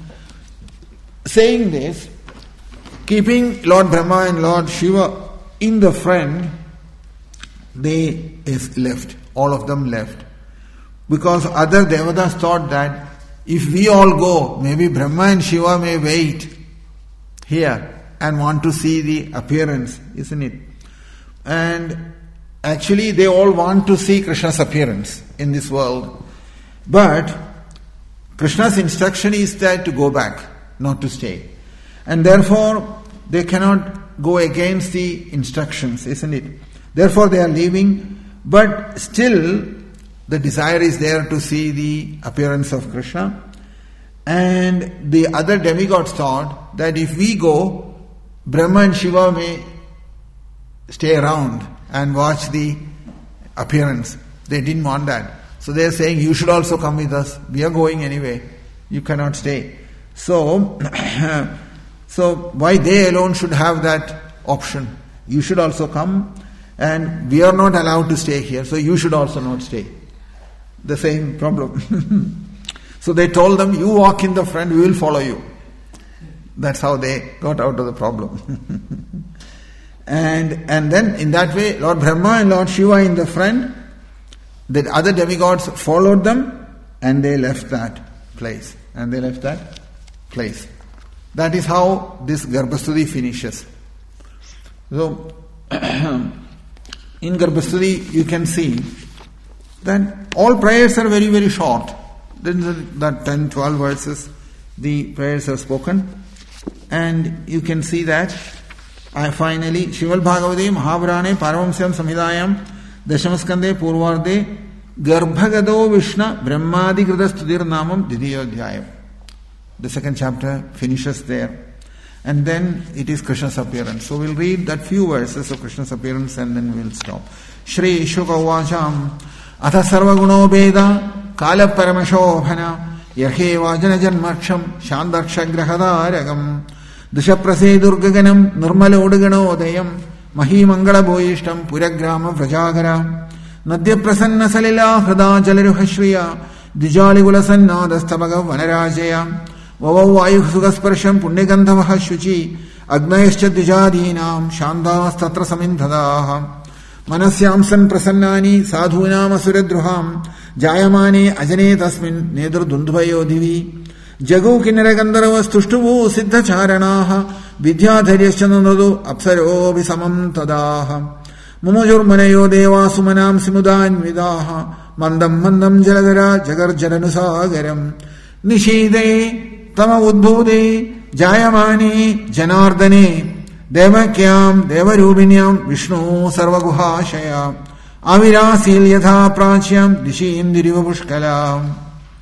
Saying this, keeping Lord Brahma and Lord Shiva in the front, they is left. All of them left. Because other Devatas thought that if we all go, maybe Brahma and Shiva may wait here and want to see the appearance, isn't it? And actually they all want to see Krishna's appearance in this world. But Krishna's instruction is that to go back, not to stay. And therefore they cannot go against the instructions, isn't it? Therefore they are leaving, but still the desire is there to see the appearance of Krishna. And the other demigods thought that if we go, Brahma and Shiva may stay around and watch the appearance. They didn't want that. So they are saying, you should also come with us. We are going anyway. You cannot stay. So, so why they alone should have that option? You should also come, and we are not allowed to stay here, so you should also not stay. The same problem. So they told them, you walk in the front, we will follow you. That's how they got out of the problem. and and then in that way, Lord Brahma and Lord Shiva in the front, the other demigods followed them, and they left that place. And they left that place. That is how this Garbhastuti finishes. So, in Garbhastuti you can see that all prayers are very, very short. Then that ten, twelve verses, the prayers are spoken. And you can see that I finally, Shival Bhagavate Mahabharane Paramamsyam Samhidayam Dashamaskande Purvarde Garbhagado Vishna Brahmadi Kritastudir Namam Didiyodhyayam. The second chapter finishes there. And then it is Krishna's appearance. So we'll read that few verses of Krishna's appearance and then we'll stop. Shri Shuka Vacham Atha Sarvaguno Veda Kala Paramashobhana Yahe Vajana Janmaksham Shandaksha Grahadaragam Dushaprase Durgaganam Nurmala Udagano Odayam Mahi Mangala Boyishtam Puragrama Vrajagara Nadya Prasanna Salila Hrada Jalaruhashriya Dijali Gulasanna Dastabaga Vanarajaya Vavau Ayuh Sugasparsham Punyagandhavaha Shuchi Agnayascha Dijadinam Shandavas Tatra Samindhadaha Manasyam San Prasannani Sadhunam Asuradruham Jayamani Ajane Tasmin Nedru Dundvayo Divi Jagu Kinaragandharavas Tushtuvu Siddha Charanaha Vidyadharyaschananadu Apsaro Visamam Tadaha Mumujur Manayo Deva Sumanam Simudan Vidaha Mandam Mandam Jaladara Jagar Jaranusagaram Nishide Tama Udbhude Jayamani Janardane Devakyam Devarubinyam Vishnu Sarvaguhashaya Avirasil Yatha Prachyam Dishindiriva Pushkala.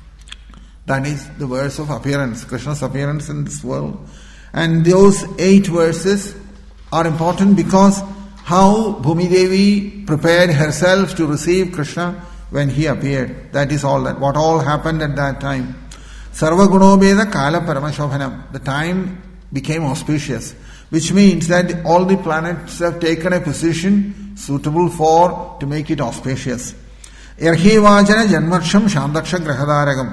That is the verse of appearance, Krishna's appearance in this world. And those eight verses are important because how Bhumi Devi prepared herself to receive Krishna when he appeared. That is all that, what all happened at that time. Sarvagunobeda Kala Paramashobhanam. The time became auspicious, which means that all the planets have taken a position suitable for, to make it auspicious. Erhi vajana janmarsham shandaksha grahadaragam.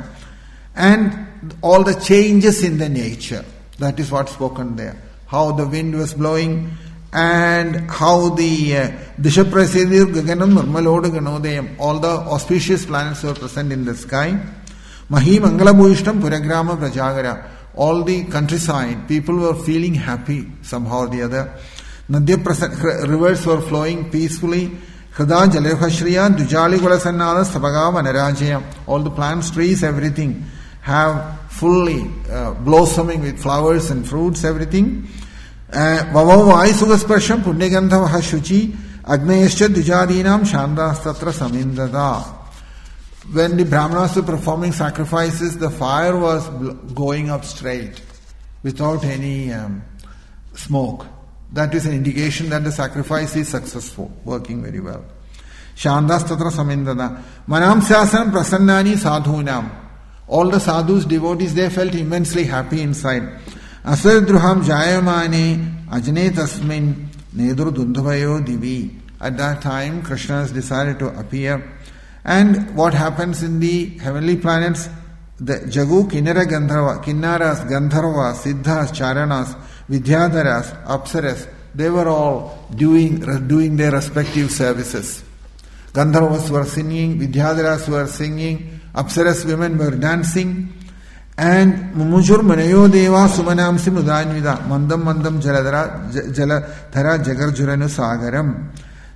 And all the changes in the nature. That is what's spoken there. How the wind was blowing and how the uh, Dishaprasidir Gaganam Nirmaloda Ganodayam, all the auspicious planets were present in the sky. Mahi Mangala Bhuishtam Puragrama Prajagara. All the countryside, people were feeling happy somehow or the other. Nadya rivers were flowing peacefully. Hृदा Jalevhashriya Dujali Gulasannada Sabaga Vanarajaya. All the plants, trees, everything have fully uh, blossoming with flowers and fruits, everything. Vavav Vaisugasparsham Punyagantha Shuchi Agnayascha Dujadinam Shandastatra Samindada. When the Brahmanas were performing sacrifices, the fire was going up straight without any um, smoke. That is an indication that the sacrifice is successful, working very well. Shandastatra Samindada. Manam Syasanam Prasannani Sadhunam. All the sadhus, devotees, they felt immensely happy inside. Asardruham Jayamane Ajane Tasmin Nedru Dundhavayo Divi. At that time, Krishna has decided to appear. And what happens in the heavenly planets? The Jagu, Kinnara Gandharva, Kinnaras, Gandharvas, Siddhas, Charanas, Vidyadharas, Apsaras, they were all doing, doing their respective services. Gandharvas were singing, Vidyadharas were singing, Apsaras women were dancing, and Mumujur Manayo Deva Sumanamsi Mudanvida, Mandam Mandam Jaladhara, Jaladhara Jagarjuranu Sagaram.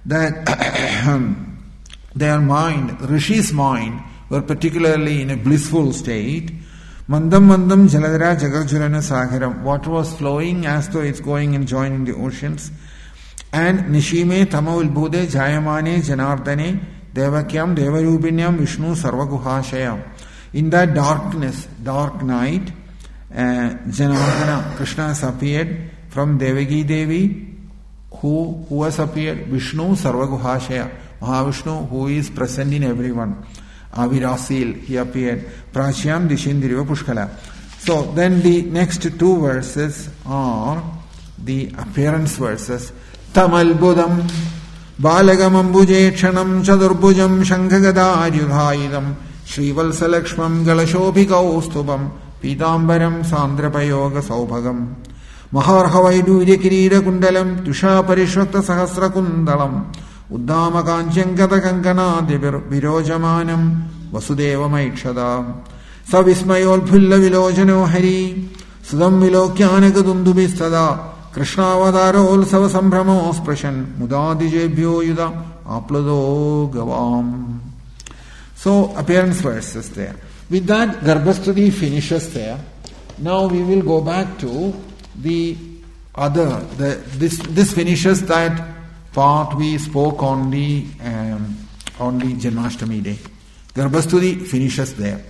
That their mind, Rishi's mind, were particularly in a blissful state. Mandam Mandam Jaladhara Jagarjurana Sagaram. Water was flowing as though it's going and joining the oceans. And Nishime Tama Vilbhude Jayamane Janardane Devakyam Devarupinyam Vishnu Sarvaguhashayam. In that darkness, dark night, uh, Janardana, Krishna has appeared from Devaki Devi. Who, who has appeared? Vishnu Sarvaguhashaya. Mahavishnu, who is present in everyone. Avirasil, he appeared. Prachyam Dishindiriva Pushkala. So then the next two verses are the appearance verses. Tamal Budam Balagam Ambuje Kshanam Chadurbujam Shankagada Yudhaidam Srivalsalakshmam Galashobhika Ustubam Pitambaram Sandrapayoga Saubhagam Maharhavaidu Kirira Kundalam Tusha Parishwakta Sahasra Kundalam Uddama Kanchankata Kankana Virojamanam Vasudeva Maikshada Savismayol Pulla Vilojano Hari Sudam Vilokyanaka Dundubistada Krishnavadaro Savasambhramo Sprashan Mudadijebhyo Yuda Aplado Gavam. So appearance verses there. With that, Garbhasthuti finishes there. Now we will go back to the other, the, this, this finishes that part we spoke on the um, on the Janmashtami day. Garbhasthuti finishes there.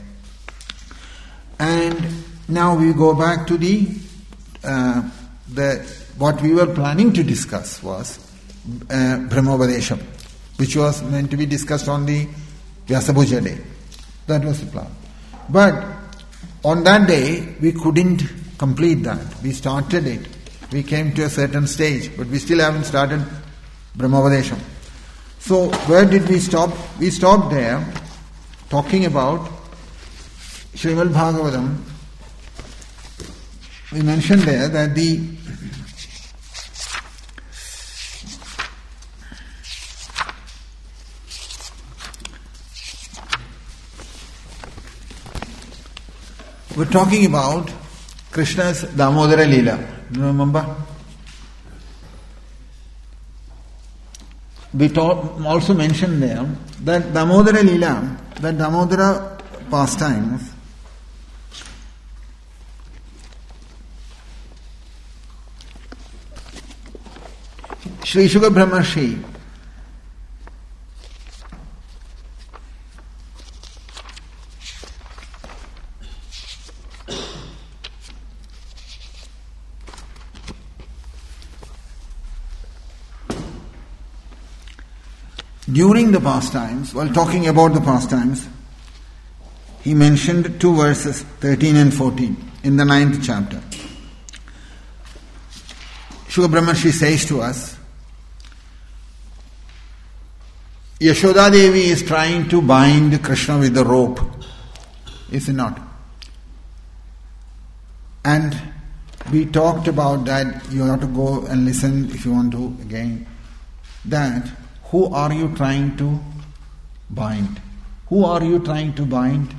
And now we go back to the uh, the what we were planning to discuss was uh, Brahmopradesham, which was meant to be discussed on the Vyasabhuja day. That was the plan. But on that day, we couldn't complete that. We started it. We came to a certain stage, but we still haven't started Brahmopradesham. So where did we stop? We stopped there talking about Srimad Bhagavatam. We mentioned there that the we're talking about Krishna's Damodara Leela. Do you remember? We taught, also mentioned there that Damodara Leela, that Damodara pastimes, Sri Shuka Brahmarshi during the pastimes, while talking about the pastimes, he mentioned two verses, thirteen and fourteen, in the ninth chapter. Shuka Brahmarshi says to us Yashoda Devi is trying to bind Krishna with the rope, is it not? And we talked about that. You have to go and listen if you want to again. That who are you trying to bind? Who are you trying to bind?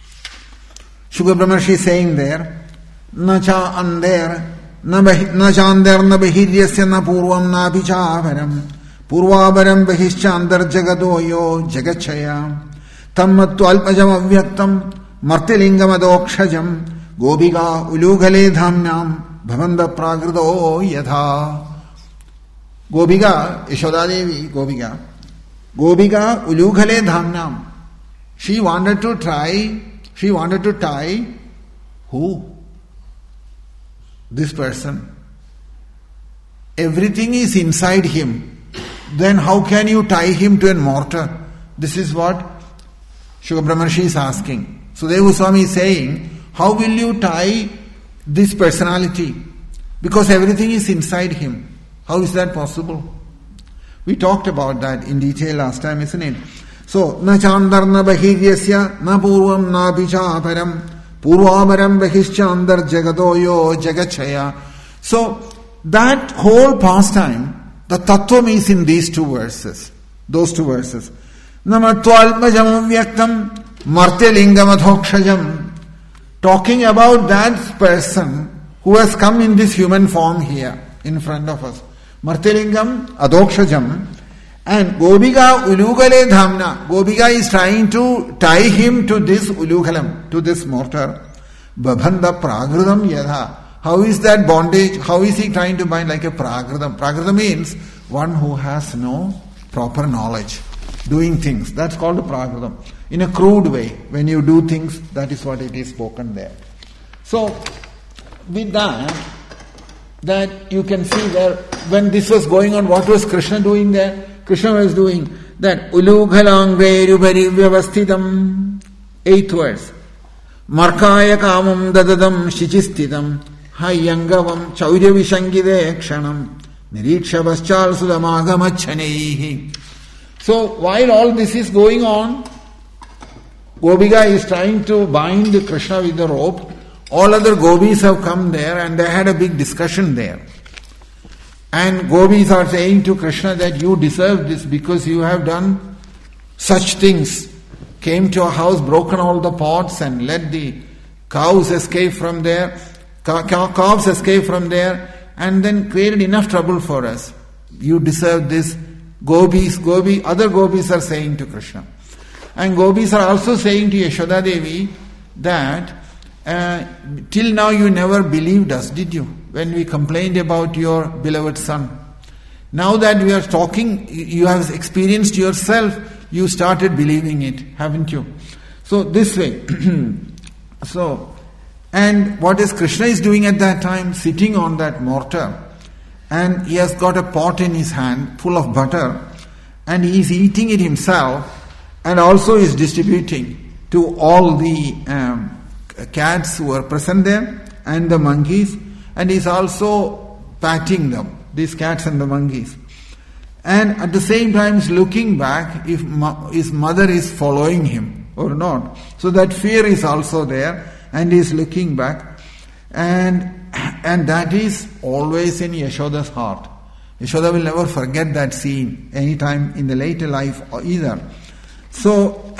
Shukra Brahmarshi is saying there, Na cha ander, na chander na bahiryasya na purvam na pichavaram, purvabaram bahishchandar jagadoyo jagachaya, tammattu alpajam avyaktam, martilingam adokshajam, Gobiga ulugale dhamnam bhavanda pragrido yatha. Gobiga, Yashoda Devi, Gobiga. Gobiga ulugale dhamnam. She wanted to try, she wanted to tie who? This person. Everything is inside him. Then how can you tie him to a mortar? This is what Shukra Brahmarshi is asking. Sudeva Goswami is saying, how will you tie this personality? Because everything is inside him. How is that possible? We talked about that in detail last time, isn't it? So, na chandar na bahiryasya na purvam na pichaparam purvamaram bahishchandar jagadoyo jagachaya. So, that whole pastime, the tattvam is in these two verses. Those two verses. Namatvalpajam vyaktam martelingam adhokshajam. Talking about that person who has come in this human form here in front of us. Martilingam adokshajam. And Gobiga ulugale dhamna. Gobiga is trying to tie him to this ulugalam, to this mortar. Babhanda pragridam yadha. How is that bondage? How is he trying to bind like a pragridam? Pragridam means one who has no proper knowledge. Doing things. That's called a pragridam. In a crude way, when you do things, that is what it is spoken there. So, with that, that you can see there, when this was going on, what was Krishna doing there? Krishna was doing that ulughalangreirubari vyavasthitam, eighth verse. Markaya kamam dadadam shichisthitam, hayyangavam chaurya vishangide kshanam, nirikshavas sudamagamachaneihi. So, while all this is going on, Gobiga is trying to bind Krishna with the rope. All other gopis have come there and they had a big discussion there. And gopis are saying to Krishna that you deserve this because you have done such things. Came to a house, broken all the pots and let the cows escape from there, calves escape from there, and then created enough trouble for us. You deserve this. Gopis, gopi, other gopis are saying to Krishna. And gopis are also saying to Yashoda Devi that uh, till now you never believed us, did you? When we complained about your beloved son. Now that we are talking, you have experienced yourself, you started believing it, haven't you? So this way. So, and what is Krishna is doing at that time? Sitting on that mortar. And he has got a pot in his hand full of butter. And he is eating it himself. And also is distributing to all the um, cats who are present there and the monkeys, and is also patting them, these cats and the monkeys. And at the same time is looking back if mo- his mother is following him or not. So that fear is also there and he is looking back. And, and that is always in Yashoda's heart. Yashoda will never forget that scene any time in the later life either. So,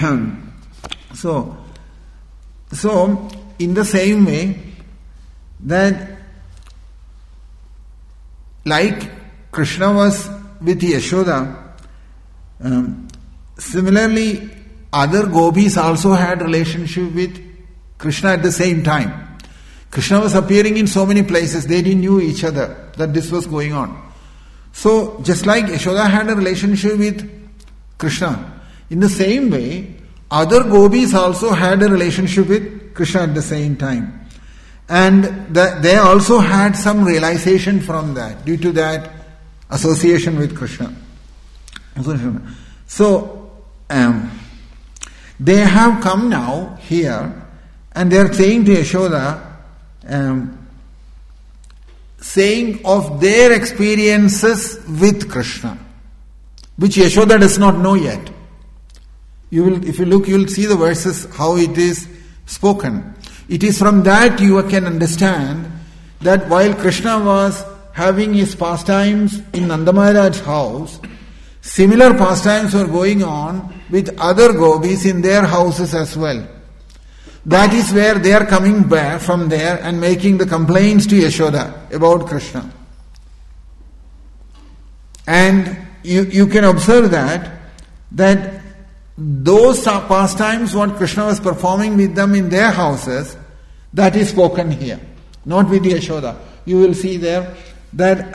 so, so, in the same way that like Krishna was with Yashoda, um, similarly other gopis also had relationship with Krishna at the same time. Krishna was appearing in so many places, they didn't knew each other that this was going on. So, just like Yashoda had a relationship with Krishna, in the same way, other gopis also had a relationship with Krishna at the same time. And the, they also had some realization from that, due to that association with Krishna. So, um, they have come now here, and they are saying to Yashoda, um, saying of their experiences with Krishna. which Yashoda does not know yet. You will, if you look, you will see the verses, how it is spoken. It is from that you can understand that while Krishna was having his pastimes in Nanda Maharaj's house, similar pastimes were going on with other gopis in their houses as well. That is where they are coming back from there and making the complaints to Yashoda about Krishna. And you, you can observe that, that those pastimes what Krishna was performing with them in their houses, that is spoken here, not with Yashoda. You will see there that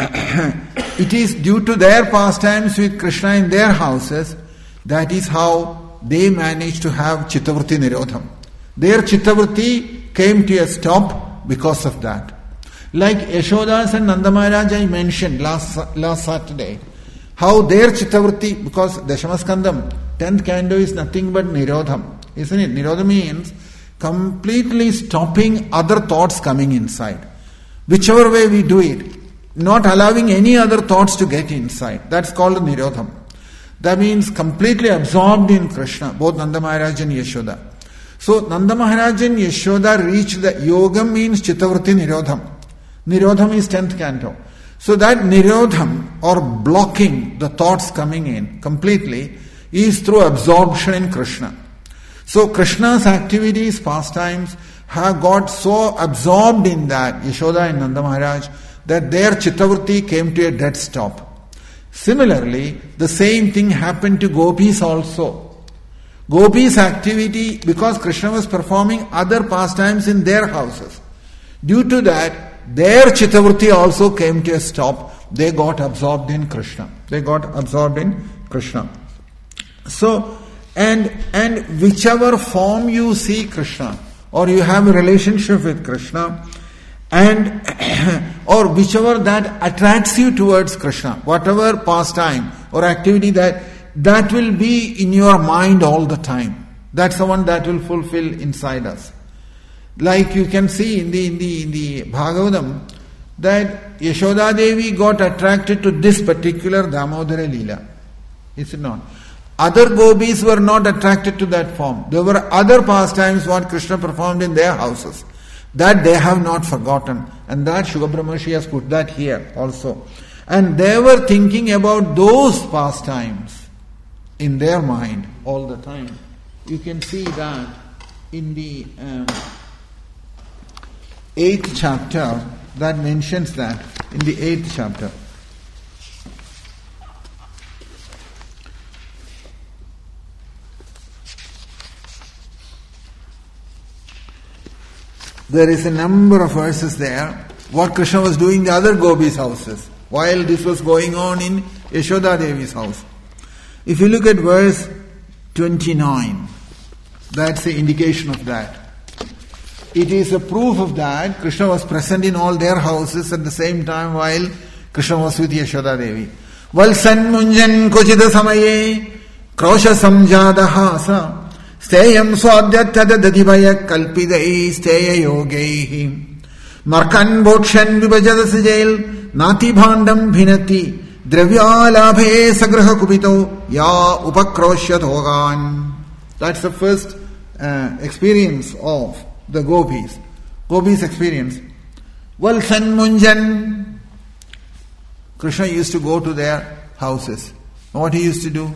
it is due to their pastimes with Krishna in their houses, that is how they managed to have Chittavritti Nirodham. Their Chittavritti came to a stop because of that. Like Yashodas and Nanda Maharaj I mentioned last, last Saturday, how their Chittavritti, because Dashamaskandam, tenth canto is nothing but Nirodham, isn't it? Nirodha means completely stopping other thoughts coming inside. Whichever way we do it, not allowing any other thoughts to get inside. That's called Nirodham. That means completely absorbed in Krishna, both Nanda Maharaj and Yashoda. So Nanda Maharaj and Yashoda reached the Yogam means Chittavritti Nirodham. Nirodham is tenth canto. So that Nirodham or blocking the thoughts coming in completely is through absorption in Krishna. So Krishna's activities, pastimes have got so absorbed in that, Yashoda and Nanda Maharaj, that their Chittavritti came to a dead stop. Similarly, the same thing happened to gopis also. Gopis' activity, because Krishna was performing other pastimes in their houses, due to that, their Chittavritti also came to a stop. They got absorbed in Krishna. They got absorbed in Krishna. So, and and whichever form you see Krishna, or you have a relationship with Krishna, and or whichever that attracts you towards Krishna, whatever pastime or activity that that will be in your mind all the time. That's the one that will fulfill inside us. Like you can see in the in the in the Bhagavatam that Yashoda Devi got attracted to this particular Damodara Leela. Is it not? Other gopis were not attracted to that form. There were other pastimes what Krishna performed in their houses. That they have not forgotten. And that Shukha Brahmarshi has put that here also. And they were thinking about those pastimes in their mind all the time. You can see that in the um, eighth chapter that mentions that. In the eighth chapter. There is a number of verses there, what Krishna was doing in the other gopis' houses, while this was going on in Yashoda Devi's house. If you look at verse twenty-nine, that's the indication of that. It is a proof of that. Krishna was present in all their houses at the same time while Krishna was with Yashoda Devi. Valsan munjan kochida samaye krosha samjada hasa steyam swadyatada dadivaya kalpidai steya yogaihi markan bokshan vibhajada sijel nati bhandam bhinati dravyalabhe sagraha kupito ya upakroshya thogan. That's the first uh, experience of the gopis. Gopis' experience. Valsan munjan. Krishna used to go to their houses. What he used to do?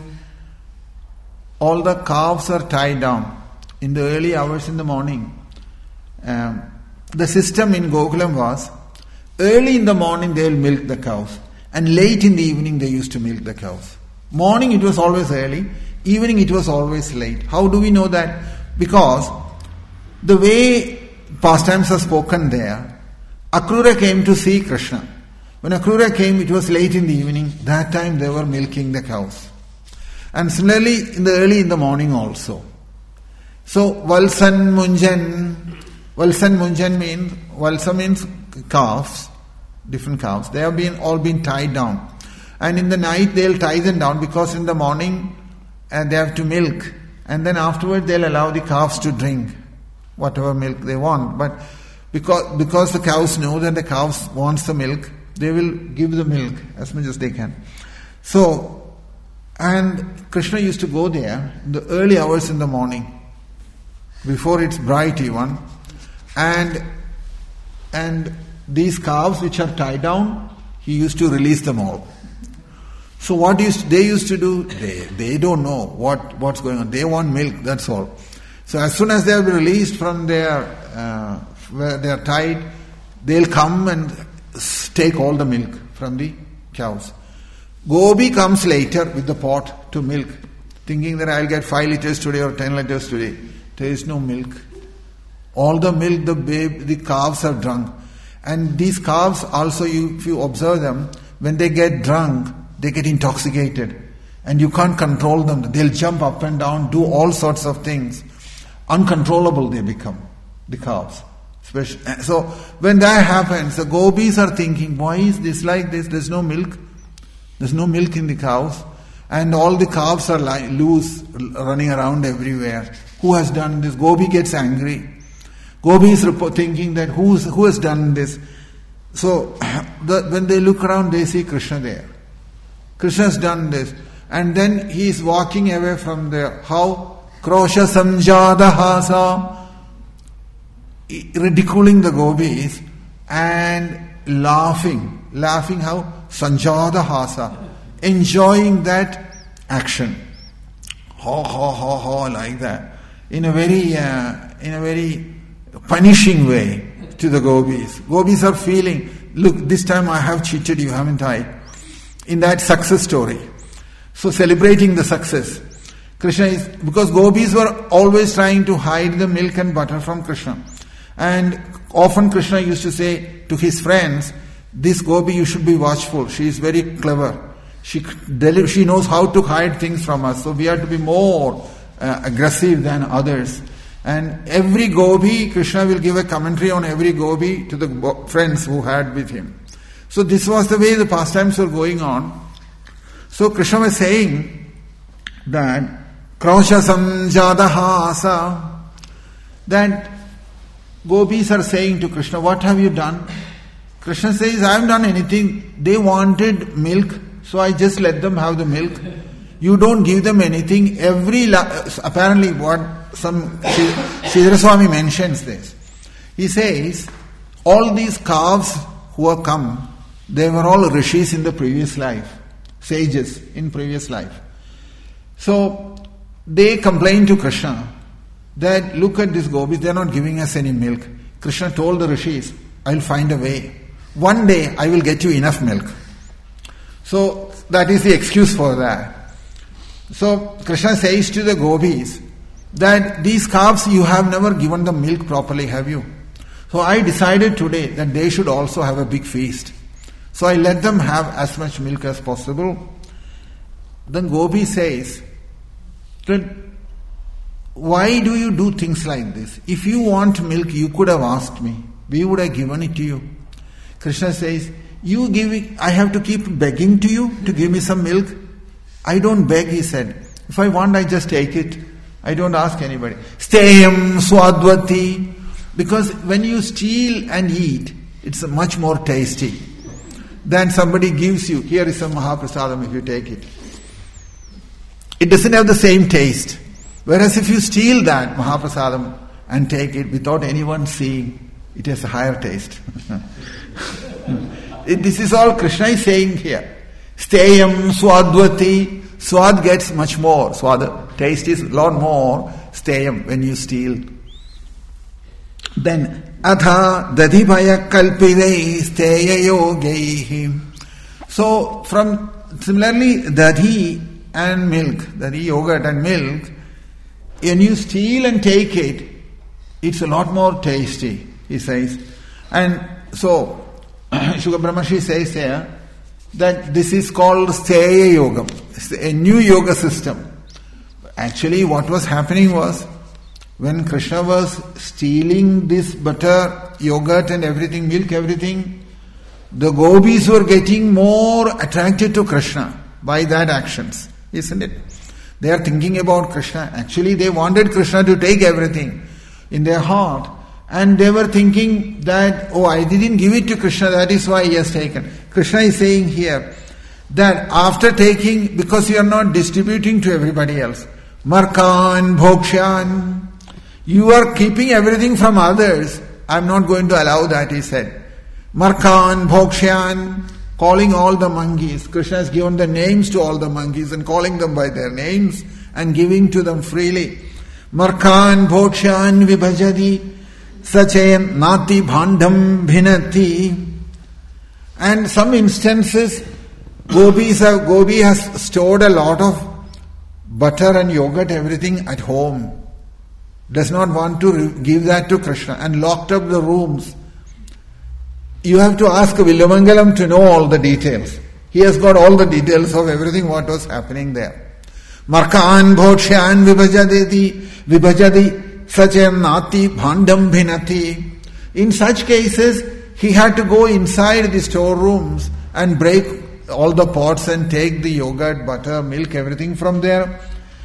All the calves are tied down in the early hours in the morning. Um, the system in Gokulam was, early in the morning they will milk the cows, and late in the evening they used to milk the cows. Morning it was always early, evening it was always late. How do we know that? Because the way pastimes are spoken there, Akrura came to see Krishna. When Akrura came, it was late in the evening. That time they were milking the cows. And similarly, in the early in the morning also. So, Valsan Munjan, Valsan Munjan means, Valsa means calves, different calves. They have been all been tied down. And in the night they'll tie them down because in the morning uh, they have to milk. And then afterward they'll allow the calves to drink whatever milk they want. But because, because the cows know that the cows wants the milk, they will give the milk as much as they can. So, And Krishna used to go there in the early hours in the morning, before it's bright even, and and these calves which are tied down, he used to release them all. So what used, they used to do, they, they don't know what, what's going on. They want milk, that's all. So as soon as they are released from their, uh, where they are tied, they'll come and take all the milk from the cows. Gopi comes later with the pot to milk, thinking that I'll get five liters today or ten liters today. There is no milk. All the milk the babe, the calves are drunk. And these calves also, you, if you observe them, when they get drunk, they get intoxicated. And you can't control them. They'll jump up and down, do all sorts of things. Uncontrollable they become, the calves. So when that happens, the gopis are thinking, why is this like this? There's no milk. There's no milk in the cows. And all the calves are li- loose, running around everywhere. Who has done this? Gopi gets angry. Gopi is thinking that who's, who has done this? So the, when they look around, they see Krishna there. Krishna has done this. And then he is walking away from there. How? Krosha samjada hasa. Ridiculing the gopis and laughing. Laughing how? Sanjada hasa. Enjoying that action. Ha ha ha ha, like that. In a very, uh, in a very punishing way to the gopis. Gopis are feeling, look, this time I have cheated you, haven't I? In that success story. So celebrating the success. Krishna is, because gopis were always trying to hide the milk and butter from Krishna. And often Krishna used to say to his friends, this gopi you should be watchful. She is very clever. She, she knows how to hide things from us. So we have to be more uh, aggressive than others. And every gopi, Krishna will give a commentary on every gopi to the friends who had with him. So this was the way the pastimes were going on. So Krishna was saying that Krausha samjada hasa, that gopis are saying to Krishna, what have you done? Krishna says, I haven't done anything. They wanted milk, so I just let them have the milk. You don't give them anything. Every la- apparently what some Sridhara Swami mentions this. He says, all these calves who have come, they were all rishis in the previous life, sages in previous life. So they complained to Krishna that look at these gopis, they are not giving us any milk. Krishna told the rishis, I will find a way. One day I will get you enough milk. So that is the excuse for that. So Krishna says to the gopis that these calves you have never given them milk properly, have you? So I decided today that they should also have a big feast. So I let them have as much milk as possible. Then Gopi says that why do you do things like this? If you want milk, you could have asked me. We would have given it to you. Krishna says, you give it, I have to keep begging to you to give me some milk. I don't beg, he said. If I want, I just take it. I don't ask anybody. Steyam swadvati. Because when you steal and eat, it's much more tasty than somebody gives you. Here is some Mahaprasadam if you take it. It doesn't have the same taste. Whereas if you steal that Mahaprasadam and take it without anyone seeing, it has a higher taste. it, this is all Krishna is saying here. Steyam swadvati. Swad gets much more. Swad, taste is a lot more. Steyam when you steal. Then atha dadibhaya kalpidei steya yogaihi. So from similarly dadhi and milk, dadhi yogurt and milk, when you steal and take it, it's a lot more tasty, he says. And so Shuka Brahmashi says here that this is called Steya Yogam. It's a new yoga system. Actually what was happening was, when Krishna was stealing this butter, yogurt and everything, milk, everything, the gopis were getting more attracted to Krishna by that actions, isn't it? They are thinking about Krishna. Actually they wanted Krishna to take everything in their heart. And they were thinking that, oh, I didn't give it to Krishna, that is why he has taken. Krishna is saying here that after taking, because you are not distributing to everybody else, Markan, Bhokshan, you are keeping everything from others. I am not going to allow that, he said. Markan, Bhokshan, calling all the monkeys. Krishna has given the names to all the monkeys and calling them by their names and giving to them freely. Markan, Bhokshan, Vibhajadi, Sachayam, Nati, Bhandam, Bhinati. And some instances, Gopis have, Gopi has stored a lot of butter and yogurt, everything at home. Does not want to give that to Krishna and locked up the rooms. You have to ask Villamangalam to know all the details. He has got all the details of everything what was happening there. Markan, Bhokshan, Vibhajadi, Vibhajadi, Sachayam, Nati, Bhandam, Bhinati. In such cases, he had to go inside the storerooms and break all the pots and take the yogurt, butter, milk, everything from there.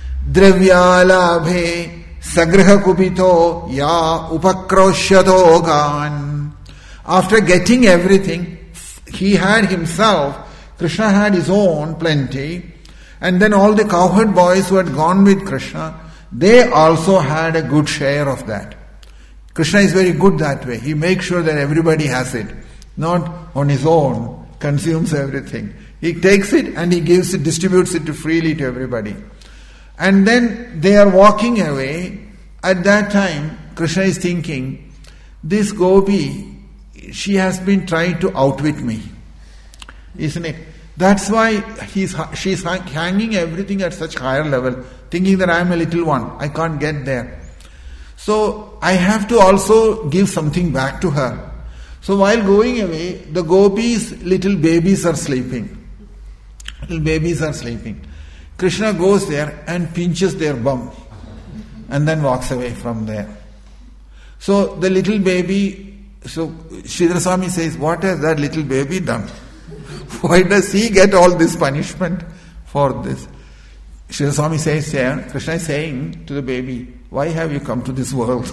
Dravyalabhe sagraha kupito ya upakrosyato gan. After getting everything, he had himself, Krishna had his own plenty, and then all the cowherd boys who had gone with Krishna, they also had a good share of that. Krishna is very good that way. He makes sure that everybody has it. Not on his own, consumes everything. He takes it and he gives it, distributes it to freely to everybody. And then they are walking away. At that time, Krishna is thinking, this Gopi, she has been trying to outwit me. Isn't it? That's why he's, she's hanging everything at such higher level, thinking that I am a little one. I can't get there. So I have to also give something back to her. So while going away, the gopis, little babies are sleeping. Little babies are sleeping. Krishna goes there and pinches their bum and then walks away from there. So the little baby, so Sridhar Swami says, what has that little baby done? Why does he get all this punishment for this? Sridhar Swami says here, Krishna is saying to the baby, why have you come to this world?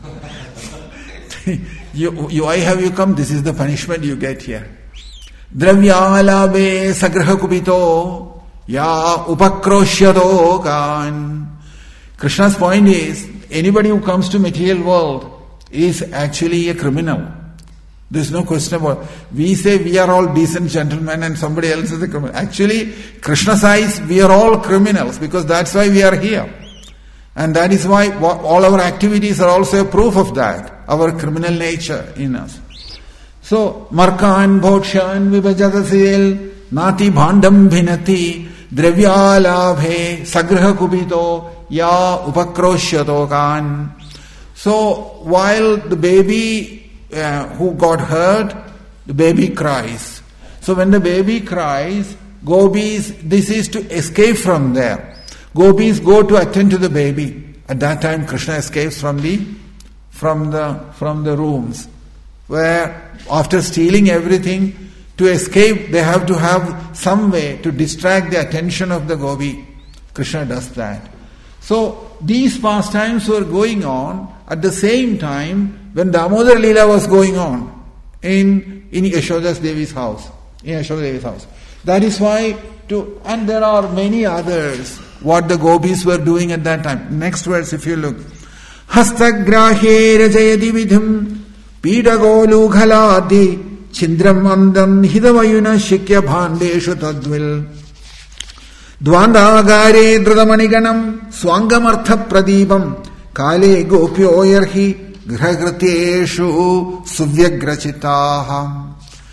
you, you, why have you come? This is the punishment you get here. Dravyalabe sagraha kupito ya upakrosyato kan. Krishna's point is, anybody who comes to material world is actually a criminal. There's no question about it. We say we are all decent gentlemen and somebody else is a criminal. Actually, Krishna's eyes, we are all criminals because that's why we are here. And that is why all our activities are also a proof of that, our criminal nature in us. So, Markan, Bhokshan, Vibhajadasil, Nati, Bhandam, Bhinati, Dravyalabhe, Sagraha Kupito, Ya, Upakrosyato kan. So, while the baby uh, who got hurt, the baby cries. So, when the baby cries, gopis, this is to escape from there. Gopis go to attend to the baby. At that time, Krishna escapes from the from the from the rooms, where after stealing everything, to escape they have to have some way to distract the attention of the gopi. Krishna does that. So these pastimes were going on at the same time when Damodar Leela was going on in in Yashoda Devi's house. In Yashoda Devi's house. That is why to and there are many others. What the gopis were doing at that time. Next verse, if you look. Hastagrahe rajayadi vidham pidagolu ghaladi chindram andam hidavayuna shikya bhandeshu tadvil dvandagare dradamaniganam swangamartha pradipam kale gopyo yarhi grahagrateshu suvyagrachitaham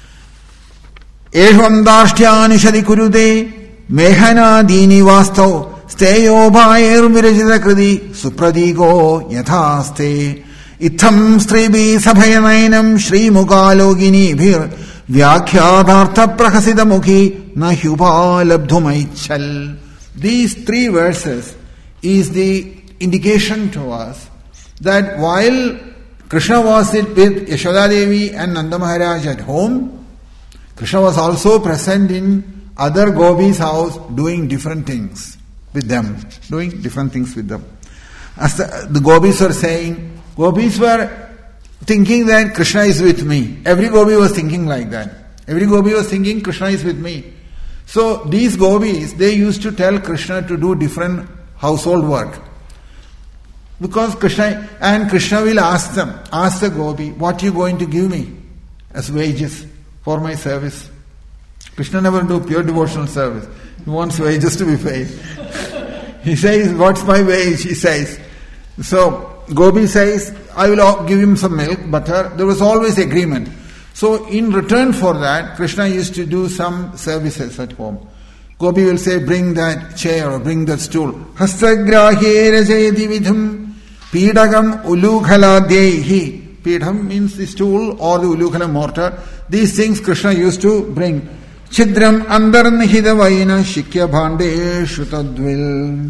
ehvam dashtyani shadi kurude mehana dini vastav Steyo bhair virajita kriti supradigo yathaste itham stribi sabhayanainam shri mukalogini bhir vyakhyadhartha prahasita mukhi na hyupa labdhumaichal. These three verses is the indication to us that while Krishna was with Yashoda Devi and Nanda Maharaj at home, Krishna was also present in other gopis' house doing different things with them, doing different things with them. As the, the gopis were saying, gopis were thinking that Krishna is with me. Every gopi was thinking like that. Every gopi was thinking Krishna is with me. So these gopis, they used to tell Krishna to do different household work. Because Krishna, and Krishna will ask them, ask the gopi, what are you going to give me as wages for my service? Krishna never do pure devotional service. He wants wages to be paid. He says, what's my wage? He says. So, Gopi says, I will give him some milk, butter. There was always agreement. So, in return for that, Krishna used to do some services at home. Gopi will say, bring that chair or bring that stool. Hastagrahye rajayati vidham pidagam ulukhaladyehi. Pidham means the stool or the ulukhala mortar. These things Krishna used to bring. Chidram andarnihidavaina shikya bhande shutadvil.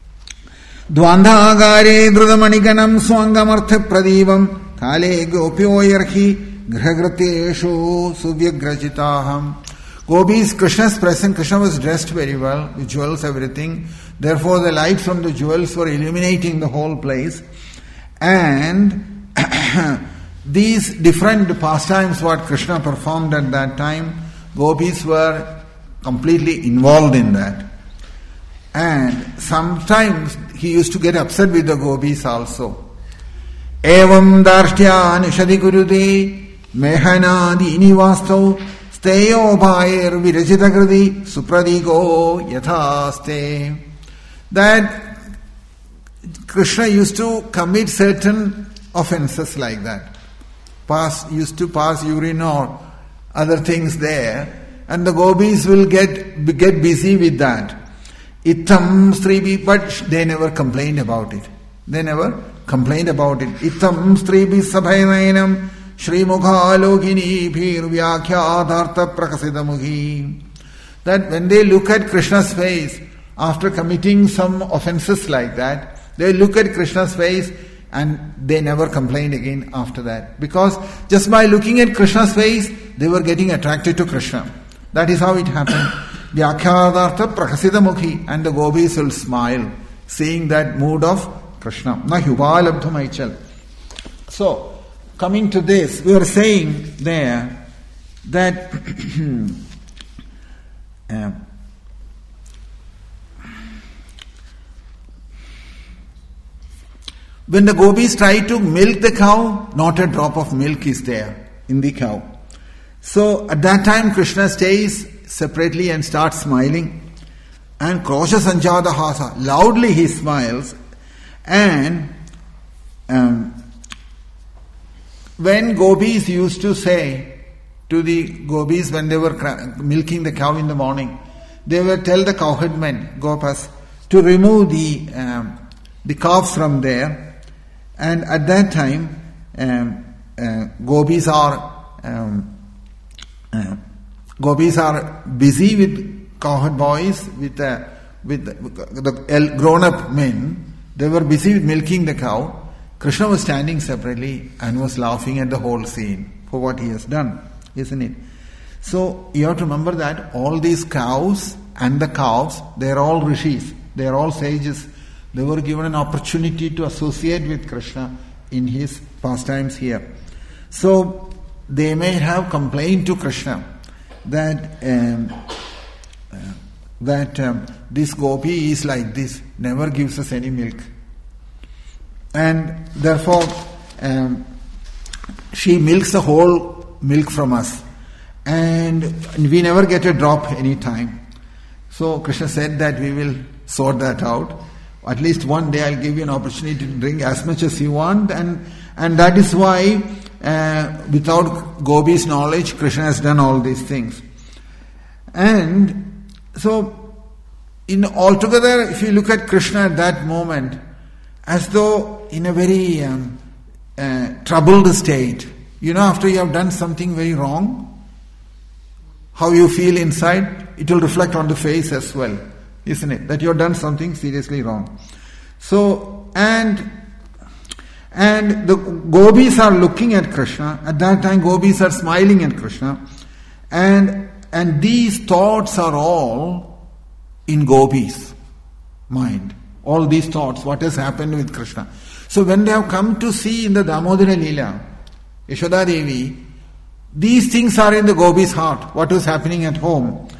Dvandhagare drudamaniganam swangamartha pradivam kale gopyoyarhi grahagrateshu subhyagrajitaham. Gopis, Krishna's present, Krishna was dressed very well, with jewels, everything. Therefore the light from the jewels were illuminating the whole place. And these different pastimes what Krishna performed at that time, gopis were completely involved in that. And sometimes he used to get upset with the gopis also. Evam darshtya nishadi kurude mehanadi inivasto steyo bhair virajitagradi supradigo yathaste. That Krishna used to commit certain offenses like that. Pass, used to pass urine or other things there, and the gopis will get get busy with that. Itam stribi, but they never complained about it. They never complained about it. Itam stribi sabhainainam Shri Mukha Lokini Bhir Vyakhyadhartha Prakasidamuhi. That when they look at Krishna's face, after committing some offenses like that, they look at Krishna's face and they never complained again after that. Because just by looking at Krishna's face, they were getting attracted to Krishna. That is how it happened. Vyakhyadhartha Prakasidamuhi. And the gopis will smile, seeing that mood of Krishna. Na hyubalabdhamaichal. So, coming to this, we were saying there that uh, when the gopis try to milk the cow, not a drop of milk is there in the cow. So at that time Krishna stays separately and starts smiling. And Krosha Sanjada Hasa, loudly he smiles. And um, when gopis used to say to the gopis when they were milking the cow in the morning, they would tell the cowherd men, gopas, to remove the um, the calves from there. And at that time, um, uh, gopis are um, uh, gopis are busy with cowherd boys, with uh, with the grown-up men. They were busy with milking the cow. Krishna was standing separately and was laughing at the whole scene for what he has done, isn't it? So you have to remember that all these cows and the calves, they are all rishis, they are all sages. They were given an opportunity to associate with Krishna in his pastimes here. So they may have complained to Krishna that um, uh, that um, this gopi is like this, never gives us any milk. And therefore, um, she milks the whole milk from us. And we never get a drop any time. So Krishna said that we will sort that out. At least one day I'll give you an opportunity to drink as much as you want. And, and that is why, uh, without Gopi's knowledge, Krishna has done all these things. And so, in altogether, if you look at Krishna at that moment, as though in a very um, uh, troubled state, you know, after you have done something very wrong, how you feel inside, it will reflect on the face as well, isn't it? That you have done something seriously wrong. So, and and the gopis are looking at Krishna. At that time, gopis are smiling at Krishna, and and these thoughts are all in gopis' mind. All these thoughts, what has happened with Krishna. So when they have come to see in the Damodara Leela, Yashoda Devi, these things are in the gopis' heart, what was happening at home.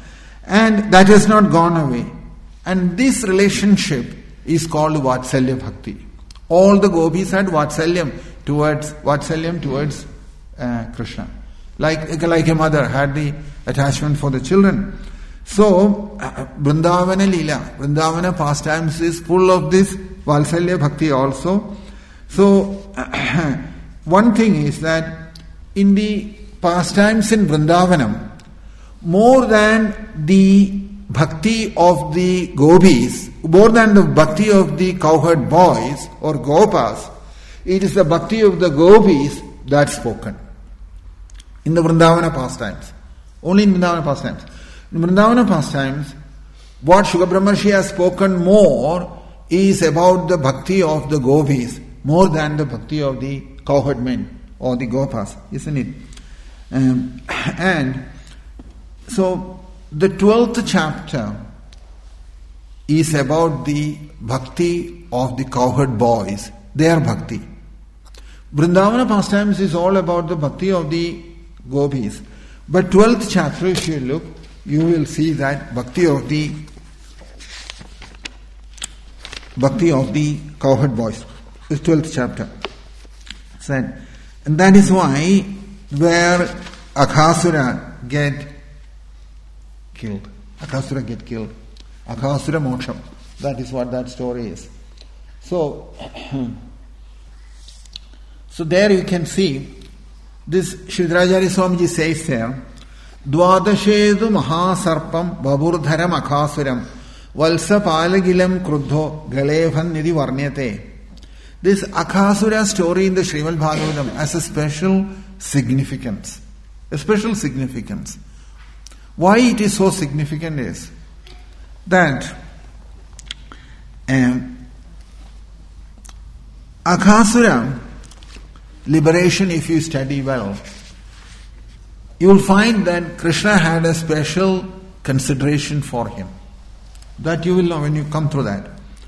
And that has not gone away. And this relationship is called Vatsalya Bhakti. All the gopis had Vatsalyam towards Vatsalyam towards uh, Krishna. Like, like a mother had the attachment for the children. So, uh, Vrindavana Leela, Vrindavana pastimes is full of this Vatsalya Bhakti also. So, uh, one thing is that in the pastimes in Vrindavanam, more than the bhakti of the gopis, more than the bhakti of the cowherd boys or gopas, it is the bhakti of the gopis that's spoken in the Vrindavana pastimes. Only in Vrindavana pastimes. In Vrindavana pastimes, what Shukha Brahmarshi has spoken more is about the bhakti of the gopis, more than the bhakti of the cowherd men or the gopas, isn't it? Um, and so, the twelfth chapter is about the bhakti of the cowherd boys, their bhakti. Vrindavana pastimes is all about the bhakti of the gopis. But twelfth chapter, if you look, you will see that bhakti of the bhakti of the cowherd boys. This twelfth chapter. Said, and that is why where Aghasura get killed. Aghasura get killed. Aghasura moksham. That is what that story is. So, so there you can see, this Sridharacharya Swamiji says there, Dwadashedu mahasarpam baburdharam aghasuram valsa palagilam kruddho galebhan nidhi varnyate. This Aghasura story in the Srimad Bhagavatam has a special significance. A special significance. Why it is so significant is that um, Aghasura liberation, if you study well, you will find that Krishna had a special consideration for him. That you will know when you come through that.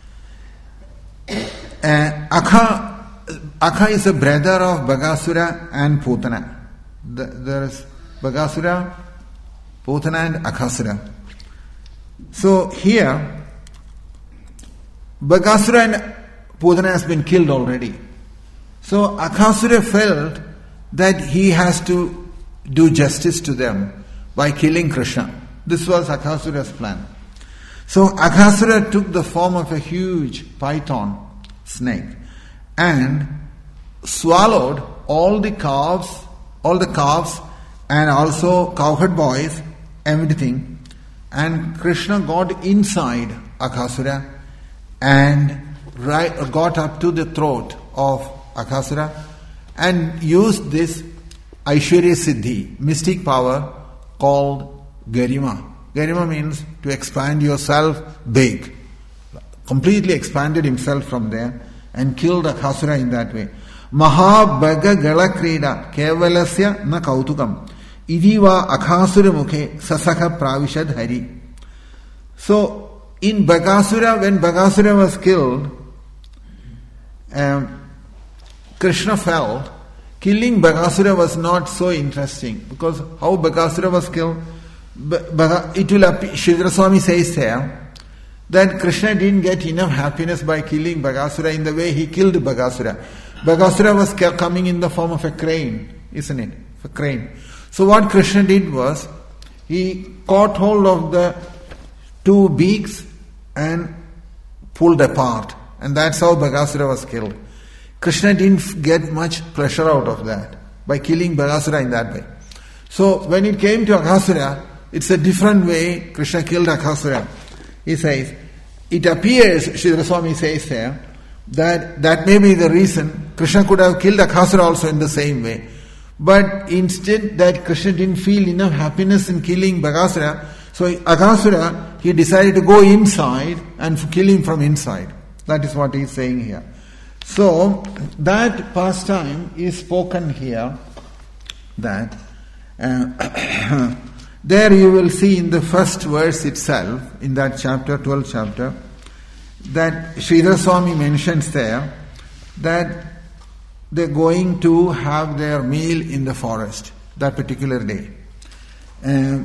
Uh, Akha, Akha is a brother of Bagasura and Putana. The, there is Bagasura, Putana and Aghasura. So here, Bagasura and Putana has been killed already. So Aghasura felt that he has to do justice to them by killing Krishna. This was Aghasura's plan. So Aghasura took the form of a huge python snake and swallowed all the calves, all the calves and also cowherd boys, everything. And Krishna got inside Aghasura and right, got up to the throat of Aghasura and used this Aishwarya Siddhi, mystic power called Garima. Garima means to expand yourself big. Completely expanded himself from there and killed Aghasura in that way. Mahabhaga Galakrida Kevalasya na Kautukam Idiva Aghasura Mukhe Sasaka Pravishad Hari. So in Bagasura, when Bagasura was killed, um, Krishna felt killing Bagasura was not so interesting, because how Bagasura was killed, it will appear, Sridhara Swami says there, that Krishna didn't get enough happiness by killing Bagasura in the way he killed Bagasura. Bagasura was coming in the form of a crane, isn't it? A crane. So what Krishna did was, he caught hold of the two beaks and pulled apart. And that's how Bagasura was killed. Krishna didn't get much pleasure out of that by killing Bagasura in that way. So when it came to Aghasura, it's a different way Krishna killed Aghasura. He says, it appears, Sridhara Swami says there, that that may be the reason Krishna could have killed Aghasura also in the same way. But instead that Krishna didn't feel enough happiness in killing Bagasura, so Aghasura, he decided to go inside and kill him from inside. That is what he is saying here. So, that pastime is spoken here, that uh, there you will see in the first verse itself, in that chapter, twelfth chapter, that Sridhara Swami mentions there that they're going to have their meal in the forest that particular day. Uh,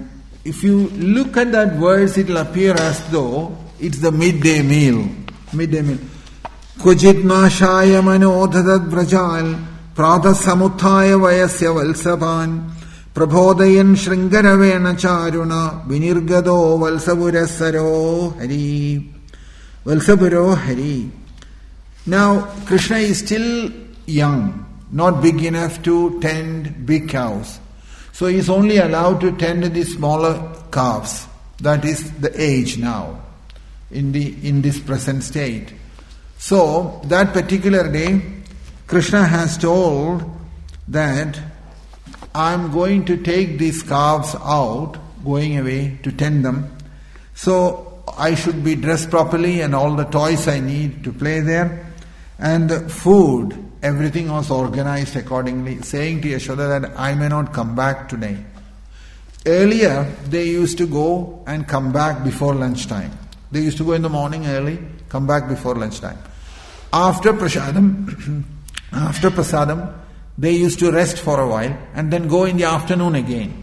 if you look at that verse, it will appear as though it's the midday meal. Midday meal. Kujit nashaya manodhadat vrajal prata samuthaya vayasya valsavan prabhodayan shringaravena charuna vinirgado valsavurasaro hari. Valsavuro hari. Now, Krishna is still young, not big enough to tend big cows. So he is only allowed to tend the smaller calves. That is the age now, in the in this present state. So, that particular day, Krishna has told that I am going to take these calves out, going away to tend them. So, I should be dressed properly and all the toys I need to play there. And the food, everything was organized accordingly, saying to Yashoda that I may not come back today. Earlier, they used to go and come back before lunchtime. They used to go in the morning early, come back before lunchtime. After prasadam, after prasadam, they used to rest for a while and then go in the afternoon again.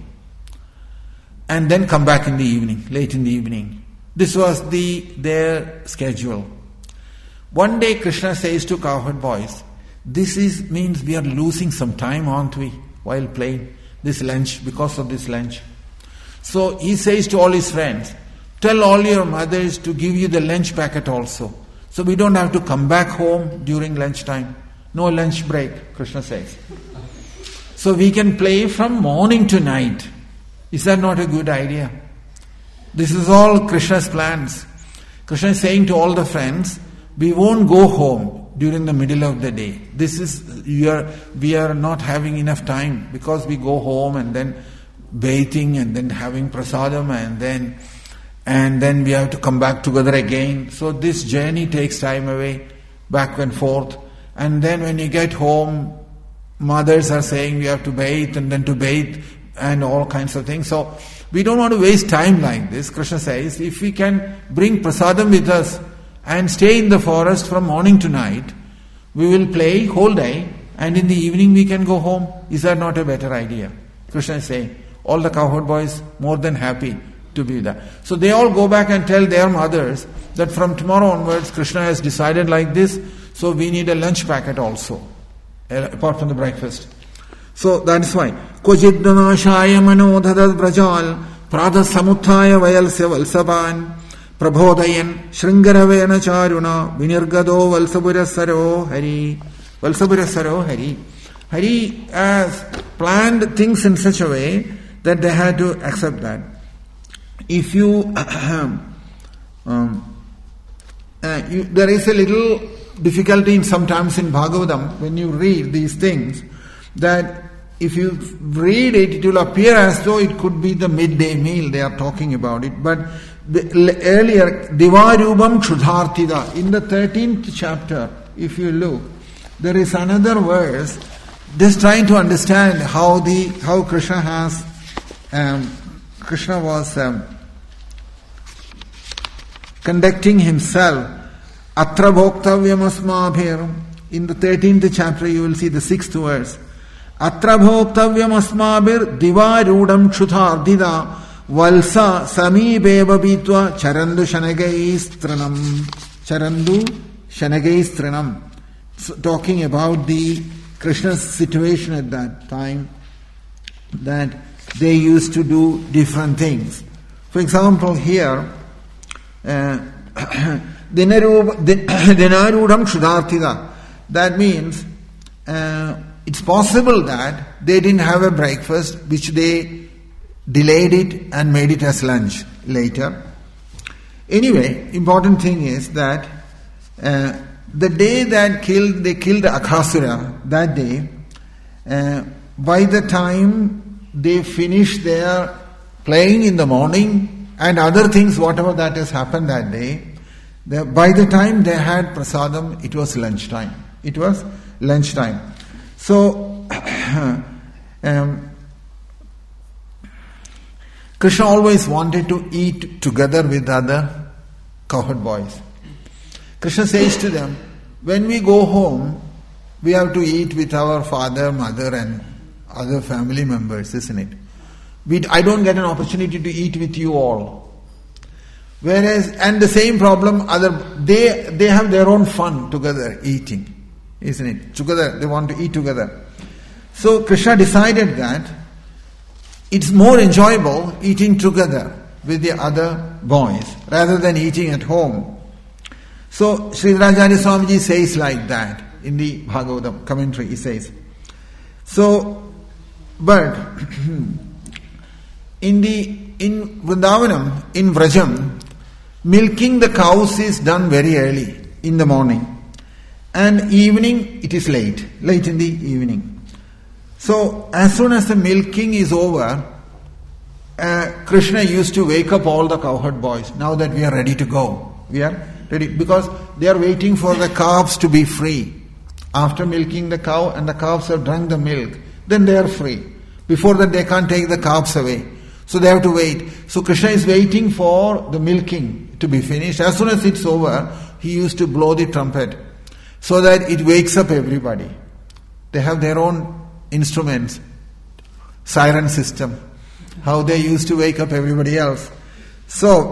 And then come back in the evening, late in the evening. This was the their schedule. One day Krishna says to cowherd boys, this is means we are losing some time, aren't we, while playing this lunch, because of this lunch. So he says to all his friends, tell all your mothers to give you the lunch packet also. So we don't have to come back home during lunchtime. No lunch break, Krishna says. So we can play from morning to night. Is that not a good idea? This is all Krishna's plans. Krishna is saying to all the friends, we won't go home during the middle of the day. This is, we are, we are not having enough time because we go home and then bathing and then having prasadam and then and then we have to come back together again. So this journey takes time away, back and forth. And then when you get home, mothers are saying we have to bathe and then to bathe and all kinds of things. So we don't want to waste time like this. Krishna says, if we can bring prasadam with us and stay in the forest from morning to night, we will play whole day and in the evening we can go home. Is that not a better idea? Krishna is saying, all the cowherd boys more than happy to be there. So they all go back and tell their mothers that from tomorrow onwards Krishna has decided like this, so we need a lunch packet also, apart from the breakfast. So that is why. Kojiddanashaya manodhadat vrajal prada samuthaya vayalsya valsavan prabhodayan shringaravena charuna vinirgado valsaburasaro hari. Valsaburasaro hari. Hari has planned things in such a way that they had to accept that. If you, um, uh, you, there is a little difficulty in sometimes in Bhagavatam when you read these things, that if you read it, it will appear as though it could be the midday meal they are talking about it. But the, earlier, Divarubam Kshudhartida, in the thirteenth chapter, if you look, there is another verse just trying to understand how the how Krishna has um, Krishna was um, conducting himself. Atra bhoktavyam asmabhir. In the thirteenth chapter you will see the sixth verse. Atra bhoktavyam asmabhir divarudam kshudhardida valsa samibeva bitva charandu shanagaistranam. Charandu shanagaistranam. So, talking about the Krishna's situation at that time, that they used to do different things. For example, here, Dinarudam Kshudhartida. That means uh, it's possible that they didn't have a breakfast, which they delayed it and made it as lunch later. Anyway, important thing is that uh, the day that killed they killed Aghasura, that day, uh, by the time they finished their playing in the morning and other things, whatever that has happened that day, they, by the time they had prasadam, it was lunchtime. It was lunchtime. So, um, Krishna always wanted to eat together with other cowherd boys. Krishna says to them, when we go home, we have to eat with our father, mother and other family members, isn't it? We, I don't get an opportunity to eat with you all. Whereas, and the same problem, other they they have their own fun together eating, isn't it? Together, they want to eat together. So Krishna decided that it's more enjoyable eating together with the other boys rather than eating at home. So Sridharacharya Swamiji says like that in the Bhagavatam commentary. He says, so, but in the in Vrindavanam, in Vrajam, milking the cows is done very early in the morning, and evening it is late, late in the evening. So as soon as the milking is over, uh, Krishna used to wake up all the cowherd boys. Now that we are ready to go, we are ready, because they are waiting for the calves to be free. After milking the cow and the calves have drunk the milk, then they are free. Before that they can't take the calves away. So they have to wait. So Krishna is waiting for the milking to be finished. As soon as it's over, he used to blow the trumpet so that it wakes up everybody. They have their own instruments, siren system, how they used to wake up everybody else. So,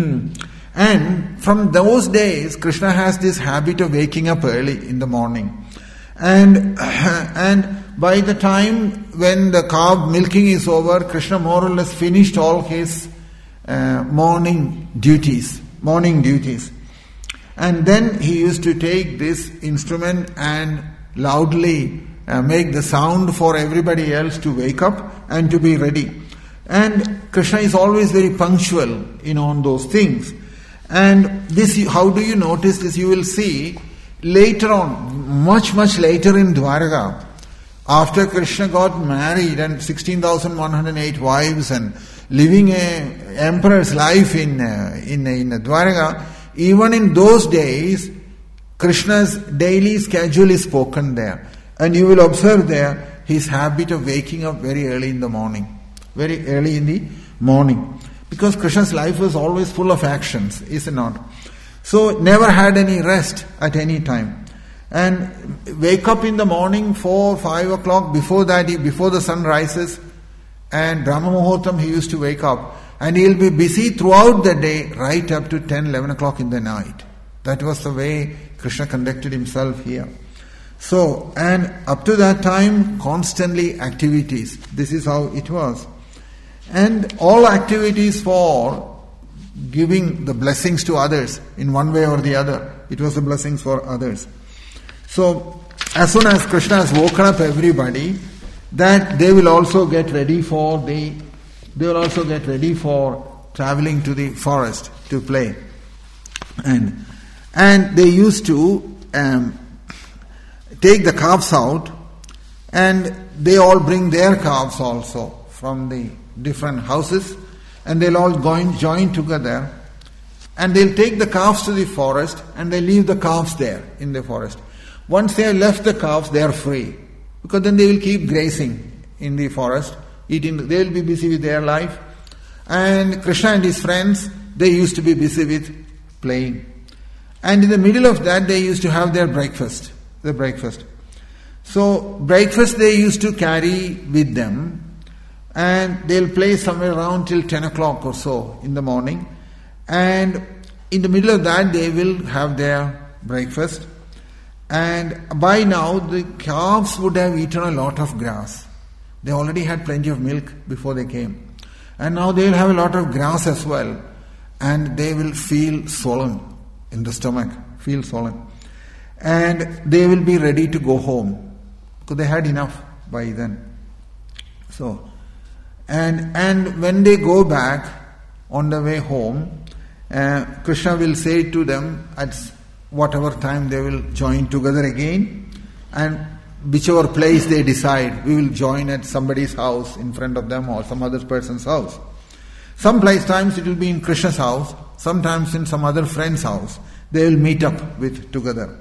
and from those days, Krishna has this habit of waking up early in the morning. And, and by the time when the cow milking is over, Krishna more or less finished all his uh, morning duties, morning duties. And then he used to take this instrument and loudly uh, make the sound for everybody else to wake up and to be ready. And Krishna is always very punctual in on those things. And this, how do you notice this? You will see later on, much, much later in Dwaraka, after Krishna got married and sixteen thousand one hundred eight wives and living a emperor's life in, uh, in, in Dwaraka, even in those days, Krishna's daily schedule is spoken there. And you will observe there his habit of waking up very early in the morning. Very early in the morning. Because Krishna's life was always full of actions, is it not? So never had any rest at any time. And wake up in the morning, four, five o'clock, before that, before the sun rises, and Brahma Muhurtam he used to wake up. And he'll be busy throughout the day, right up to ten, eleven o'clock in the night. That was the way Krishna conducted himself here. So, and up to that time, constantly activities. This is how it was. And all activities for giving the blessings to others in one way or the other. It was the blessings for others. So, as soon as Krishna has woken up everybody, that they will also get ready for the, they will also get ready for traveling to the forest to play. And, and they used to um, take the calves out, and they all bring their calves also from the different houses, and they'll all join, join together, and they'll take the calves to the forest, and they leave the calves there in the forest. Once they have left the calves, they are free, because then they will keep grazing in the forest, eating. They will be busy with their life, and Krishna and his friends, they used to be busy with playing. And in the middle of that, they used to have their breakfast, the breakfast. So breakfast they used to carry with them, and they'll play somewhere around till ten o'clock or so in the morning. And in the middle of that, they will have their breakfast. And by now, the calves would have eaten a lot of grass. They already had plenty of milk before they came. And now they will have a lot of grass as well. And they will feel swollen in the stomach, feel swollen. And they will be ready to go home, because they had enough by then. So, and and when they go back on the way home, uh, Krishna will say to them at whatever time they will join together again, and whichever place they decide, we will join at somebody's house in front of them or some other person's house. Some place times it will be in Krishna's house, sometimes in some other friend's house. They will meet up with together.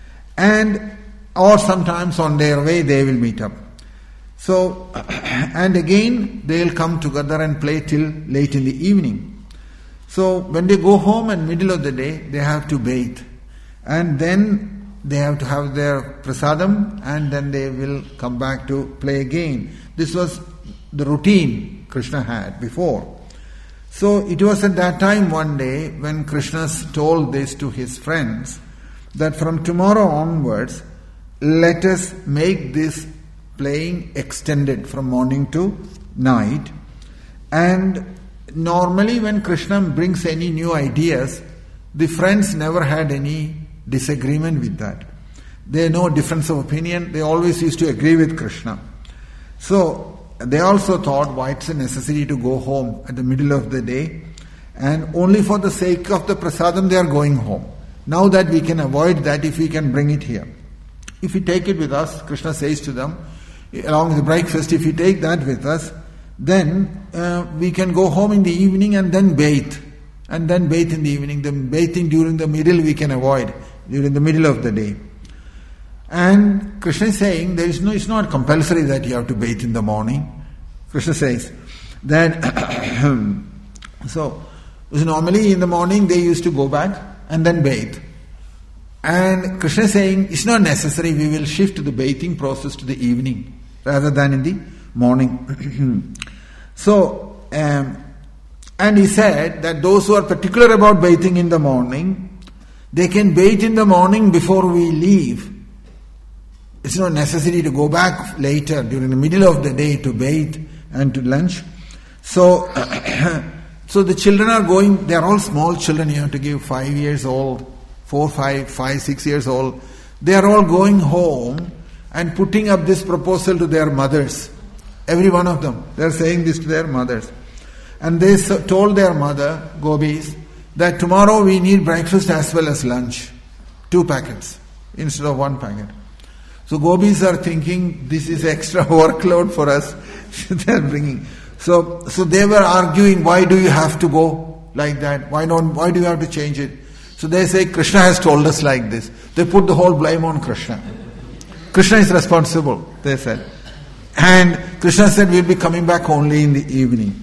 And or sometimes on their way they will meet up. So, and again they will come together and play till late in the evening. So when they go home in middle of the day, they have to bathe. And then they have to have their prasadam, and then they will come back to play again. This was the routine Krishna had before. So it was at that time one day when Krishna told this to his friends that from tomorrow onwards, let us make this playing extended from morning to night. And normally when Krishna brings any new ideas, the friends never had any disagreement with that. There is no difference of opinion. They always used to agree with Krishna. So they also thought, why it's a necessity to go home at the middle of the day, and only for the sake of the prasadam they are going home. Now that we can avoid that if we can bring it here. If we take it with us, Krishna says to them, along with the breakfast, if we take that with us, then uh, we can go home in the evening and then bathe. And then bathe in the evening. The bathing during the middle we can avoid, during the middle of the day. And Krishna is saying, there is no, it's not compulsory that you have to bathe in the morning. Krishna says that, so, so normally in the morning they used to go back and then bathe. And Krishna is saying, it's not necessary, we will shift the bathing process to the evening rather than in the morning. So, um, and he said that those who are particular about bathing in the morning, they can bathe in the morning before we leave. It's not necessary to go back later during the middle of the day to bathe and to lunch. So, so the children are going, they are all small children, you have to give five years old, four, five, five, six years old. They are all going home and putting up this proposal to their mothers. Every one of them. They are saying this to their mothers. And they told their mother, Gopis, that tomorrow we need breakfast as well as lunch. Two packets instead of one packet. So Gopis are thinking, this is extra workload for us. They are bringing. So, so they were arguing, why do you have to go like that? Why don't? Why do you have to change it? So they say, Krishna has told us like this. They put the whole blame on Krishna. Krishna is responsible, they said. And Krishna said, we'll be coming back only in the evening.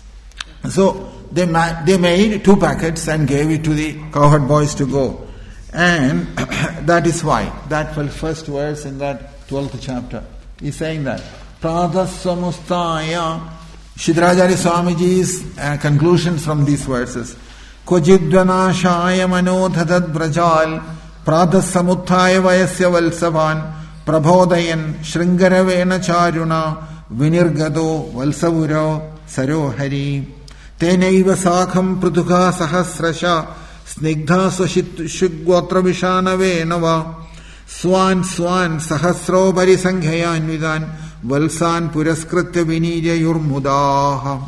So they ma- they made two packets and gave it to the cowherd boys to go. And that is why, that first verse in that twelfth chapter, he's saying that. Pradhasamustaya, Shidrajari Swamiji's uh, conclusions from these verses. Kojidvanashaya manodhadad brajal, Pradhasamuttaya vayasya valsavan, Prabhodayan Shringaravena charuna, Vinirgado valsavuro sarohari, Tenaiva sakham prutuka sahasrasha, Snigdha swashitshuggotra vishanave nava, Swan swan sahasro bari sanghaya anvidan, Valsan puraskritya vinirayur mudaha.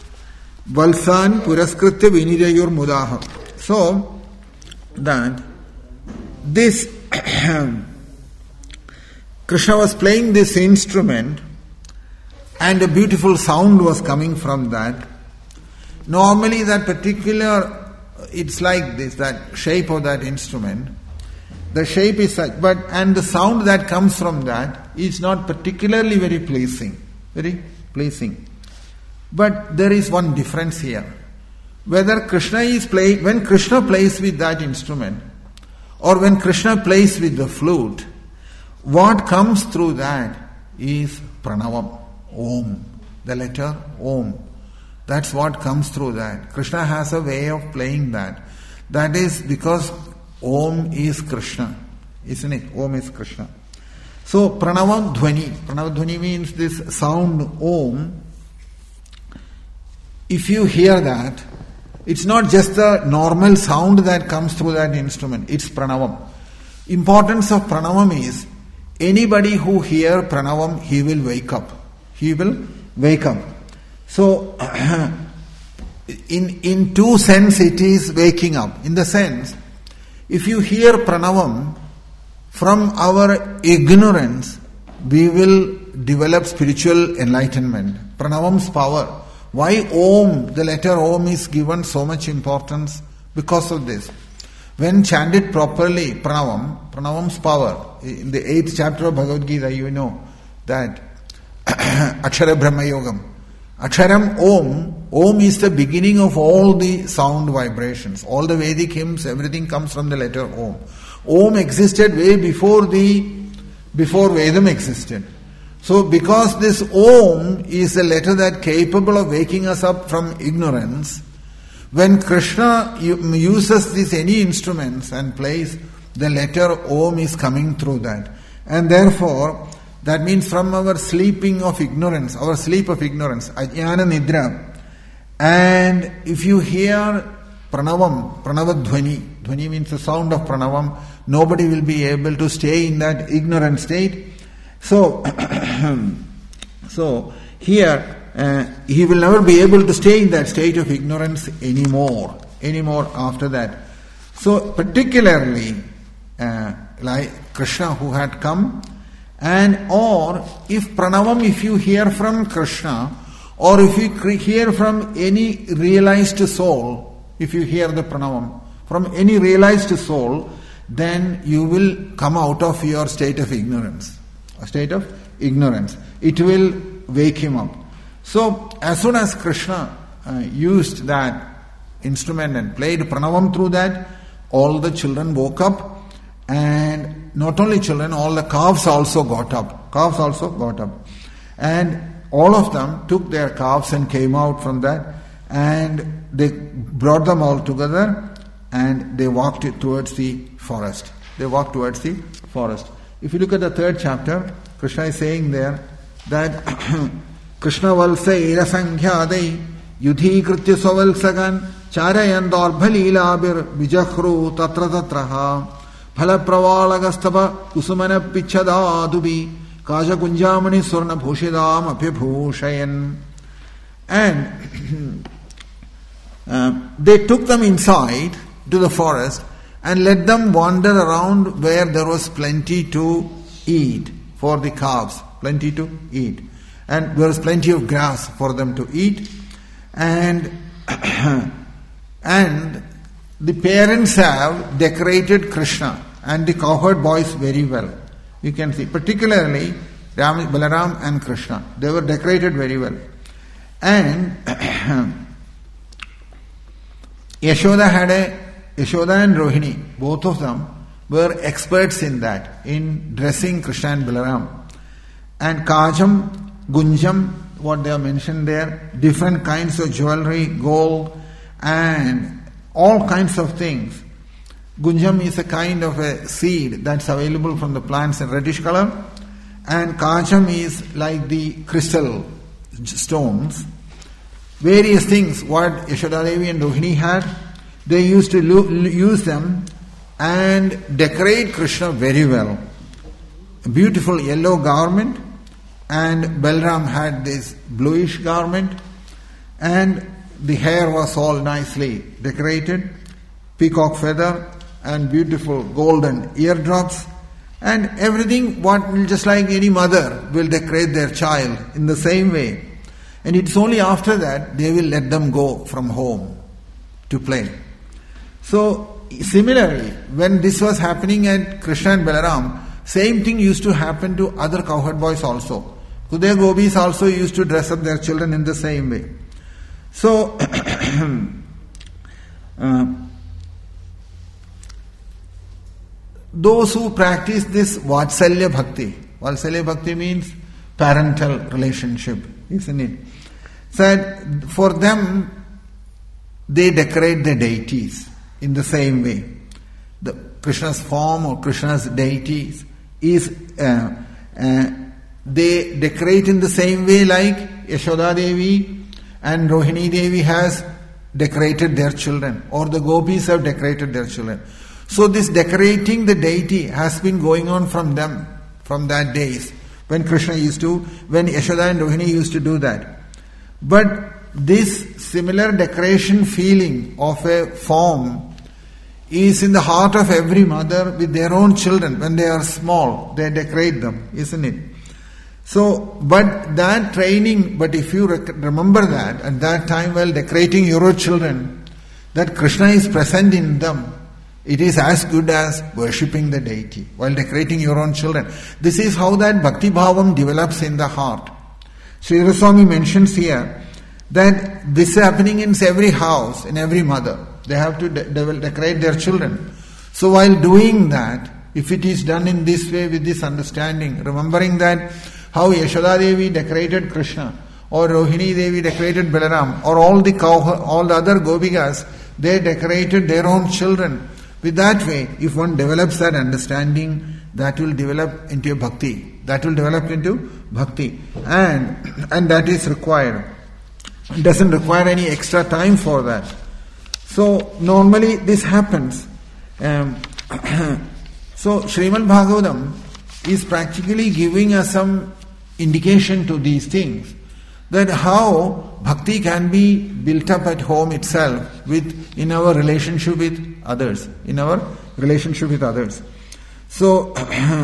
Valsan puraskritya vinirayur mudaha. So, that this Krishna was playing this instrument and a beautiful sound was coming from that. Normally that particular, it's like this, that shape of that instrument. The shape is such, but and the sound that comes from that is not particularly very pleasing. Very pleasing. But there is one difference here. Whether Krishna is playing, when Krishna plays with that instrument, or when Krishna plays with the flute, what comes through that is Pranavam, Om, the letter Om. That's what comes through that. Krishna has a way of playing that. That is because Om is Krishna, isn't it? Om is Krishna. So Pranavam Dhvani. Pranavam Dhvani means this sound Om. If you hear that, it's not just the normal sound that comes through that instrument. It's Pranavam. Importance of Pranavam is, anybody who hear Pranavam, he will wake up. He will wake up. So, in in two sense it is waking up. In the sense, if you hear Pranavam, from our ignorance, we will develop spiritual enlightenment. Pranavam's power. Why Om, the letter Om is given so much importance? Because of this. When chanted properly, Pranavam, Pranavam's power. In the eighth chapter of Bhagavad Gita, you know that Akshara Brahma Yogam. Aksharam Om, Om is the beginning of all the sound vibrations. All the Vedic hymns, everything comes from the letter Om. Om existed way before the, before Vedam existed. So because this Om is a letter that capable of waking us up from ignorance, when Krishna uses these any instruments and plays, the letter Om is coming through that. And therefore, that means from our sleeping of ignorance, our sleep of ignorance, Ajnana Nidra. And if you hear Pranavam, Pranavadhvani, Dhvani means the sound of Pranavam, nobody will be able to stay in that ignorant state. So, so here, uh, he will never be able to stay in that state of ignorance anymore, anymore after that. So, particularly, uh, like Krishna who had come, and or if Pranavam, if you hear from Krishna, or if you hear from any realized soul, if you hear the Pranavam from any realized soul, then you will come out of your state of ignorance. A state of ignorance. It will wake him up. So, as soon as Krishna uh, used that instrument and played Pranavam through that, all the children woke up, and not only children, all the calves also got up. Calves also got up. And all of them took their calves and came out from that, and they brought them all together, and they walked towards the forest. They walked towards the forest. If you look at the third chapter, Krishna is saying there that Krishna valsa era sankhyaadai yudhi kritya swavalsagan charayan darbhalilabir vijahru tatra tatraha phala pravalagastava kusumana pichadadubi kaja kunjamani surna bhushidam apyabhushayan. And uh, they took them inside to the forest and let them wander around where there was plenty to eat for the calves, plenty to eat. And there was plenty of grass for them to eat. And, and the parents have decorated Krishna and the cowherd boys very well. You can see, particularly Ram, Balaram and Krishna. They were decorated very well. And Yashoda had a Yashoda and Rohini, both of them were experts in that, in dressing Krishna and Balaram. And Kajam, Gunjam, what they are mentioned there, different kinds of jewelry, gold, and all kinds of things. Gunjam is a kind of a seed that's available from the plants in reddish color, and Kajam is like the crystal stones. Various things, what Yashoda Devi and Rohini had, they used to lo- use them and decorate Krishna very well. A beautiful yellow garment, and Balaram had this bluish garment, and the hair was all nicely decorated, peacock feather and beautiful golden eardrops, and everything what just like any mother will decorate their child in the same way. And it's only after that they will let them go from home to play. So, similarly, when this was happening at Krishna and Balaram, same thing used to happen to other cowherd boys also. Kuday Gopis also used to dress up their children in the same way. So, uh, those who practice this Vatsalya Bhakti, Vatsalya Bhakti means parental relationship, isn't it? Said for them, they decorate the deities in the same way. The Krishna's form or Krishna's deities is uh, uh, they decorate in the same way like Yashoda Devi and Rohini Devi has decorated their children, or the gopis have decorated their children. So this decorating the deity has been going on from them, from that days when Krishna used to, when Yashoda and Rohini used to do that. But this similar decoration feeling of a form is in the heart of every mother with their own children. When they are small, they decorate them, isn't it? So, but that training, but if you rec- remember that, at that time while decorating your own children, that Krishna is present in them, it is as good as worshipping the deity while decorating your own children. This is how that Bhakti Bhavam develops in the heart. Sri Raswami mentions here that this is happening in every house, in every mother. They have to de- de- decorate their children. So while doing that, if it is done in this way with this understanding, remembering that How Yashoda Devi decorated Krishna, or Rohini Devi decorated Balaram, or all the cow, all the other Gopikas, they decorated their own children. With that way, if one develops that understanding, that will develop into a bhakti. That will develop into bhakti. And, and that is required. It doesn't require any extra time for that. So, normally this happens. Um, so, Srimad Bhagavatam is practically giving us some indication to these things. That how bhakti can be built up at home itself with in our relationship with others. In our relationship with others. So,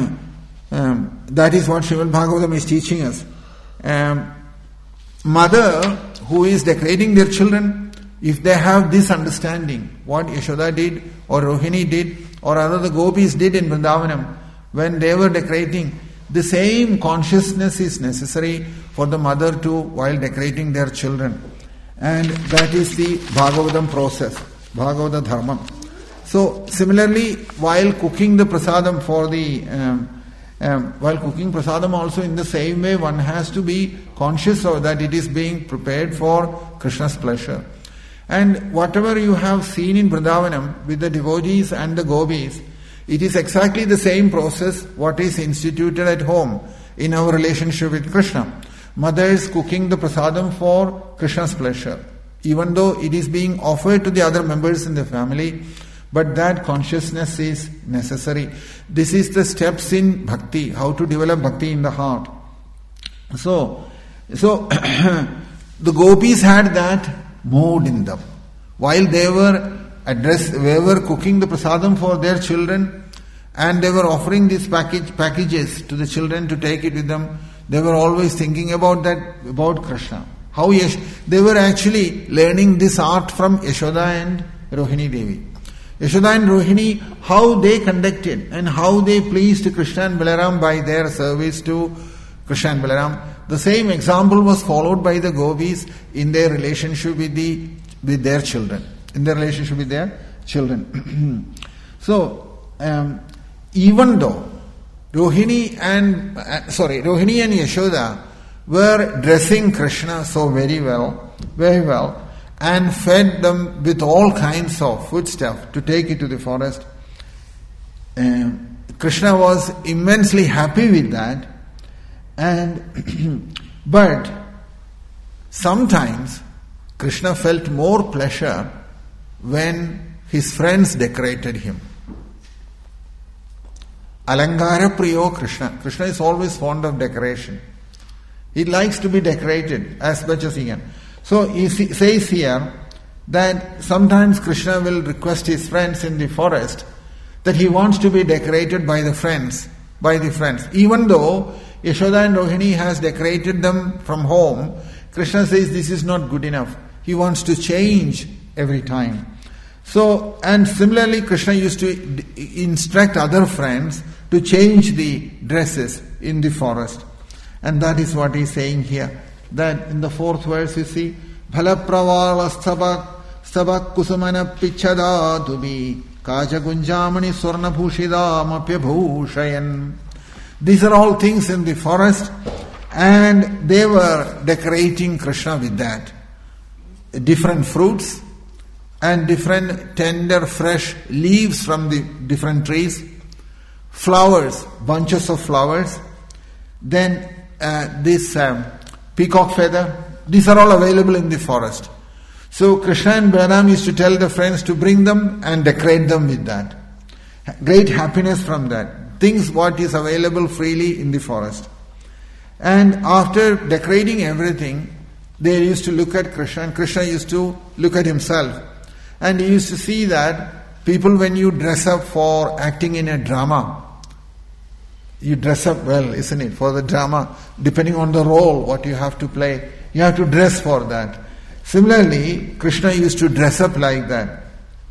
um, that is what Srimad Bhagavatam is teaching us. Um, mother who is decorating their children, if they have this understanding, what Yashoda did, or Rohini did, or other the gopis did in Vrindavanam, when they were decorating, the same consciousness is necessary for the mother to, while decorating their children. And that is the Bhagavatam process, Bhagavata Dharma. So, similarly, while cooking the prasadam for the, um, um, while cooking prasadam also in the same way, one has to be conscious of that it is being prepared for Krishna's pleasure. And whatever you have seen in Vrindavanam with the devotees and the gopis, it is exactly the same process what is instituted at home in our relationship with Krishna. Mother is cooking the prasadam for Krishna's pleasure, even though it is being offered to the other members in the family, but that consciousness is necessary. This is the steps in bhakti, how to develop bhakti in the heart. So, so the gopis had that mood in them. While they were address, they were cooking the prasadam for their children, and they were offering these package, packages to the children to take it with them, they were always thinking about that, about Krishna. How Yash, they were actually learning this art from Yashoda and Rohini Devi. Yashoda and Rohini, how they conducted and how they pleased Krishna and Balaram by their service to Krishna and Balaram. The same example was followed by the gopis in their relationship with the with their children. In their relationship with their children. So, um, even though Rohini and uh, sorry, Rohini and Yashoda were dressing Krishna so very well, very well, and fed them with all kinds of foodstuff to take it to the forest. Um, Krishna was immensely happy with that, and but sometimes Krishna felt more pleasure when his friends decorated him. Alangara Priyo Krishna. Krishna is always fond of decoration. He likes to be decorated as much as he can. So he says here that sometimes Krishna will request his friends in the forest that he wants to be decorated by the friends, by the friends. Even though Yashoda and Rohini has decorated them from home, Krishna says this is not good enough. He wants to change every time. So, and similarly Krishna used to instruct other friends to change the dresses in the forest. And that is what he is saying here. That in the fourth verse you see, Bhalapravala stabak stabak kusumana pichada tubi kaja gunjamani swarna bhushidam apya bhushayan. These are all things in the forest, and they were decorating Krishna with that. Different fruits and different tender fresh leaves from the different trees, flowers, bunches of flowers, then uh, this um, peacock feather, these are all available in the forest. So Krishna and Balaram used to tell the friends to bring them and decorate them with that. Great happiness from that. Things what is available freely in the forest. And after decorating everything, they used to look at Krishna, and Krishna used to look at himself. And he used to see that people, when you dress up for acting in a drama, you dress up well, isn't it, for the drama, depending on the role, what you have to play, you have to dress for that. Similarly, Krishna used to dress up like that.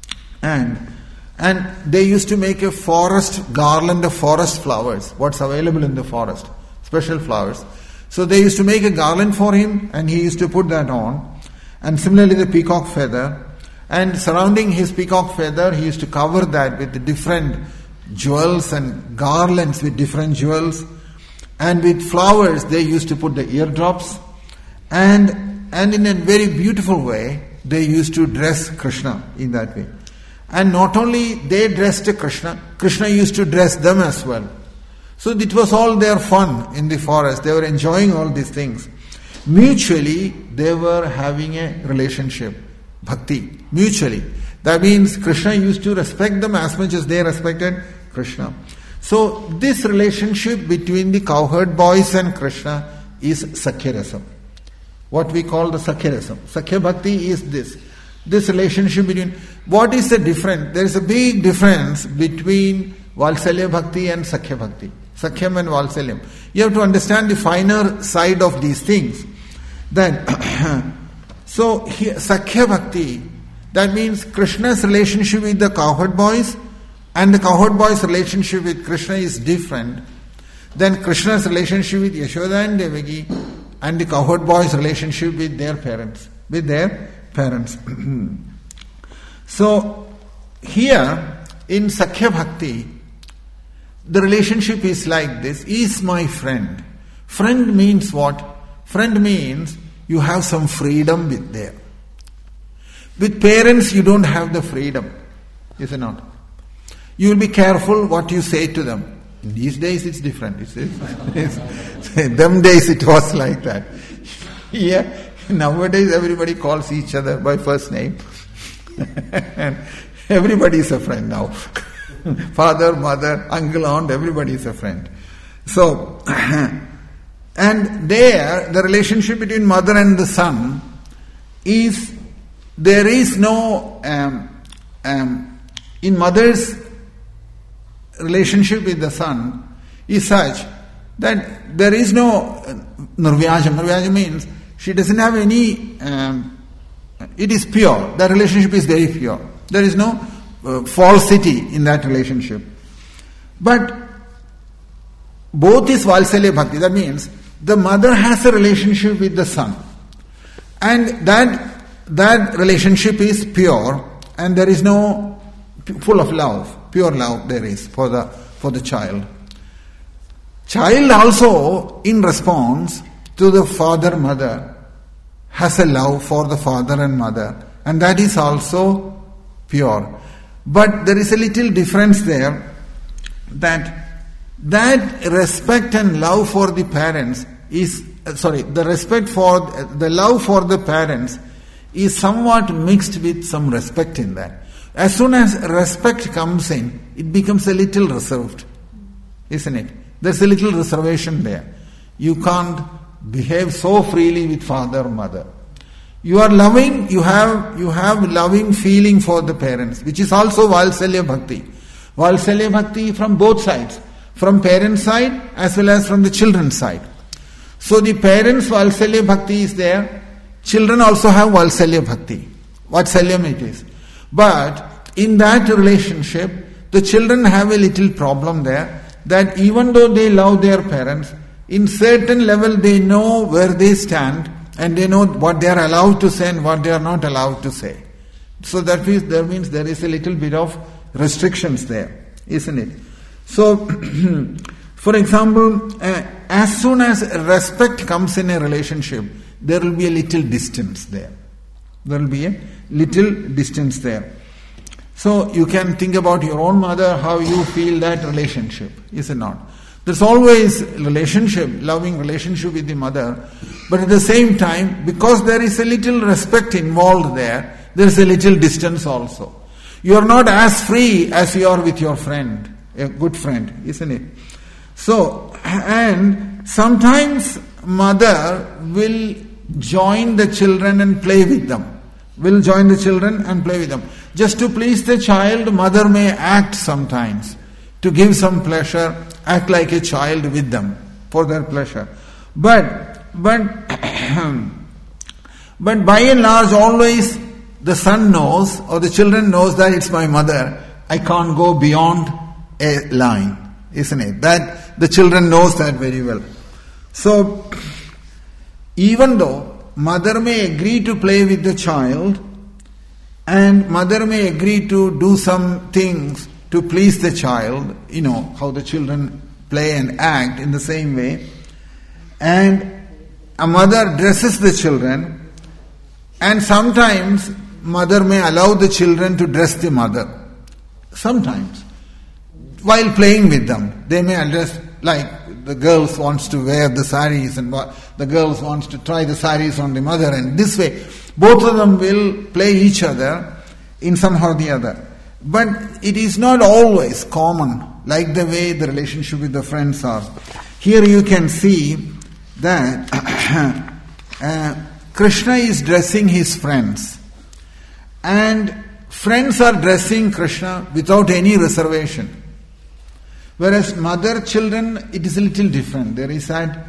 And and they used to make a forest garland of forest flowers, what's available in the forest, special flowers. So they used to make a garland for him, and he used to put that on. And similarly the peacock feather. And surrounding his peacock feather, he used to cover that with the different jewels and garlands with different jewels. And with flowers they used to put the eardrops, and and in a very beautiful way they used to dress Krishna in that way. And not only they dressed Krishna, Krishna used to dress them as well. So it was all their fun in the forest. They were enjoying all these things. Mutually, they were having a relationship, bhakti, mutually. That means Krishna used to respect them as much as they respected Krishna. So this relationship between the cowherd boys and Krishna is Sakhya Rasam. What we call the Sakhya Rasam. Sakhya Bhakti is this. This relationship between... What is the difference? There is a big difference between Valsalya Bhakti and Sakhya Bhakti. Sakhyam and Valsalyam. You have to understand the finer side of these things. Then, so here, Sakhya Bhakti, that means Krishna's relationship with the cowherd boys and the cowherd boys' relationship with Krishna is different. Then Krishna's relationship with Yashoda and Devaki and the cowherd boys' relationship with their parents. With their parents. So, here in Sakhya Bhakti, the relationship is like this. He is my friend. Friend means what? Friend means you have some freedom with there. With parents you don't have the freedom. Is it not? You will be careful what you say to them. In these days it's different. It's, it's, it's, them days it was like that. Yeah. Nowadays everybody calls each other by first name. And everybody is a friend now. Father, mother, uncle, aunt, everybody is a friend. So, and there, the relationship between mother and the son is, there is no, um, um, in mother's relationship with the son is such that there is no nirvyajam. Nirvyajam means she doesn't have any, um, it is pure. The relationship is very pure. There is no Uh, falsity in that relationship. But both is Valsalya Bhakti. That means the mother has a relationship with the son. And that that relationship is pure, and there is no full of love, pure love there is for the for the child. Child also, in response to the father mother, has a love for the father and mother, and that is also pure. But there is a little difference there, that that respect and love for the parents is, uh, sorry, the respect for, uh, the love for the parents is somewhat mixed with some respect in that. As soon as respect comes in, it becomes a little reserved, isn't it? There's a little reservation there. You can't behave so freely with father or mother. You are loving, you have you have loving feeling for the parents, which is also Valsalya Bhakti. Valsalya Bhakti from both sides, from parents' side as well as from the children's side. So the parents' Valsalya Bhakti is there, children also have Valsalya Bhakti, Vatsalyam it is. But in that relationship, the children have a little problem there, that even though they love their parents, in certain level they know where they stand, and they know what they are allowed to say and what they are not allowed to say. So that means, that means there is a little bit of restrictions there, isn't it? So, for example, uh, as soon as respect comes in a relationship, there will be a little distance there. There will be a little distance there. So you can think about your own mother, how you feel that relationship, is it not? There's always relationship, loving relationship with the mother, but at the same time, because there is a little respect involved there, there is a little distance also. You are not as free as you are with your friend, a good friend, isn't it? So, and sometimes mother will join the children and play with them. Will join the children and play with them. Just to please the child, mother may act sometimes, to give some pleasure, act like a child with them for their pleasure. But, but, but by and large, always the son knows or the children knows that it's my mother. I can't go beyond a line, isn't it? That the children knows that very well. So, even though mother may agree to play with the child, and mother may agree to do some things to please the child, you know, how the children play and act in the same way. And a mother dresses the children, and sometimes mother may allow the children to dress the mother. Sometimes. While playing with them, they may address, like the girls wants to wear the saris and the girls wants to try the saris on the mother, and this way both of them will play each other in some or the other. But it is not always common, like the way the relationship with the friends are. Here you can see that uh, Krishna is dressing his friends, and friends are dressing Krishna without any reservation. Whereas mother, children, it is a little different. There is that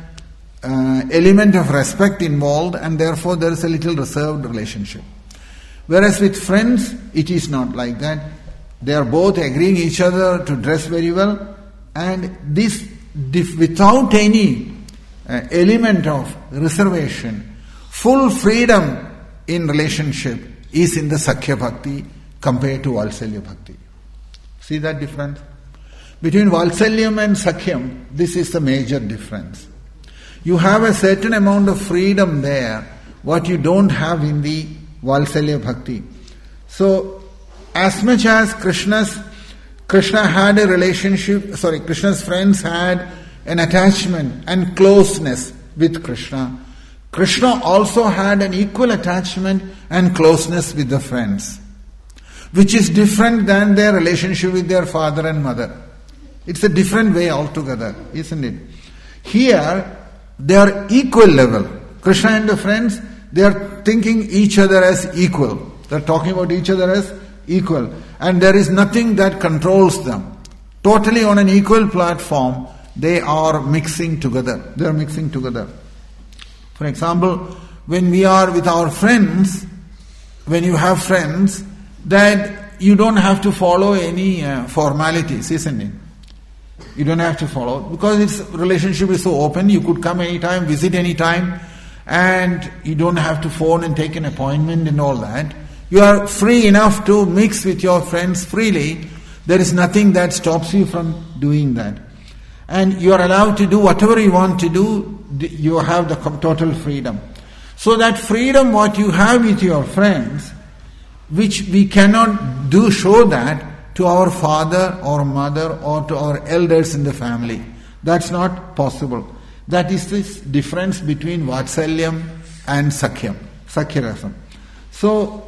uh, element of respect involved, and therefore there is a little reserved relationship. Whereas with friends, it is not like that. They are both agreeing each other to dress very well, and this dif- without any uh, element of reservation, full freedom in relationship is in the Sakhya Bhakti compared to Valsalya Bhakti. See that difference? Between Valsalyam and Sakhyam, this is the major difference. You have a certain amount of freedom there, what you don't have in the Valsalya Bhakti. So, as much as Krishna's, Krishna had a relationship, sorry, Krishna's friends had an attachment and closeness with Krishna, Krishna also had an equal attachment and closeness with the friends, which is different than their relationship with their father and mother. It's a different way altogether, isn't it? Here, they are equal level. Krishna and the friends, they are thinking each other as equal. They are talking about each other as equal. And there is nothing that controls them. Totally on an equal platform, they are mixing together. They are mixing together. For example, when we are with our friends, when you have friends, that you don't have to follow any uh, formalities, isn't it? You don't have to follow, because its relationship is so open. You could come anytime, visit anytime, and you don't have to phone and take an appointment and all that. You are free enough to mix with your friends freely. There is nothing that stops you from doing that. And you are allowed to do whatever you want to do. You have the total freedom. So that freedom what you have with your friends, which we cannot do show that to our father or mother or to our elders in the family. That's not possible. That is this difference between Vatsalyam and Sakhyam, Sakhyarasam. So,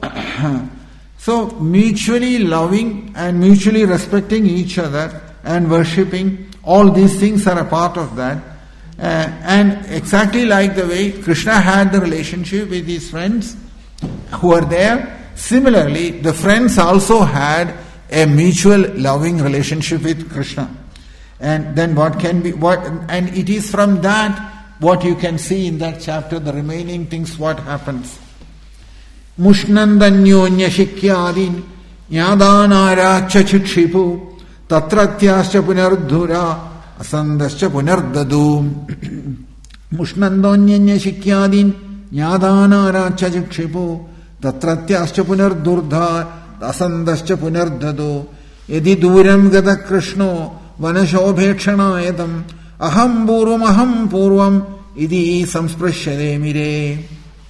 so mutually loving and mutually respecting each other and worshipping, all these things are a part of that. Uh, and exactly like the way Krishna had the relationship with his friends who are there, similarly the friends also had a mutual loving relationship with Krishna. And then what can be, what, and it is from that what you can see in that chapter, the remaining things, what happens. Mushnandanyonya shikyadin yadanaracha chikshipu tatratyascha punardhura asandascha punardadu. Mushnandanyonya shikyadin yadanaracha chikshipu tatratyascha punardurdha asandascha punardadu. Yadi duram gata krishno vanashobhekshanayatam aham purvam aham purvam idi samsprashyade mire.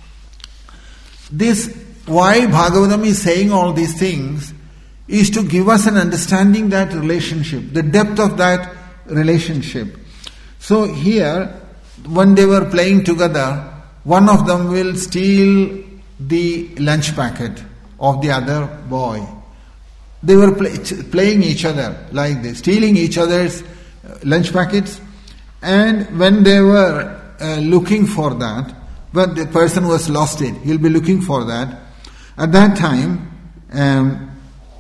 This, why Bhagavatam is saying all these things, is to give us an understanding that relationship, the depth of that relationship. So here, when they were playing together, one of them will steal the lunch packet of the other boy. They were play, playing each other like this, stealing each other's lunch packets, and when they were uh, looking for that, when the person was lost it, he'll be looking for that. At that time, um,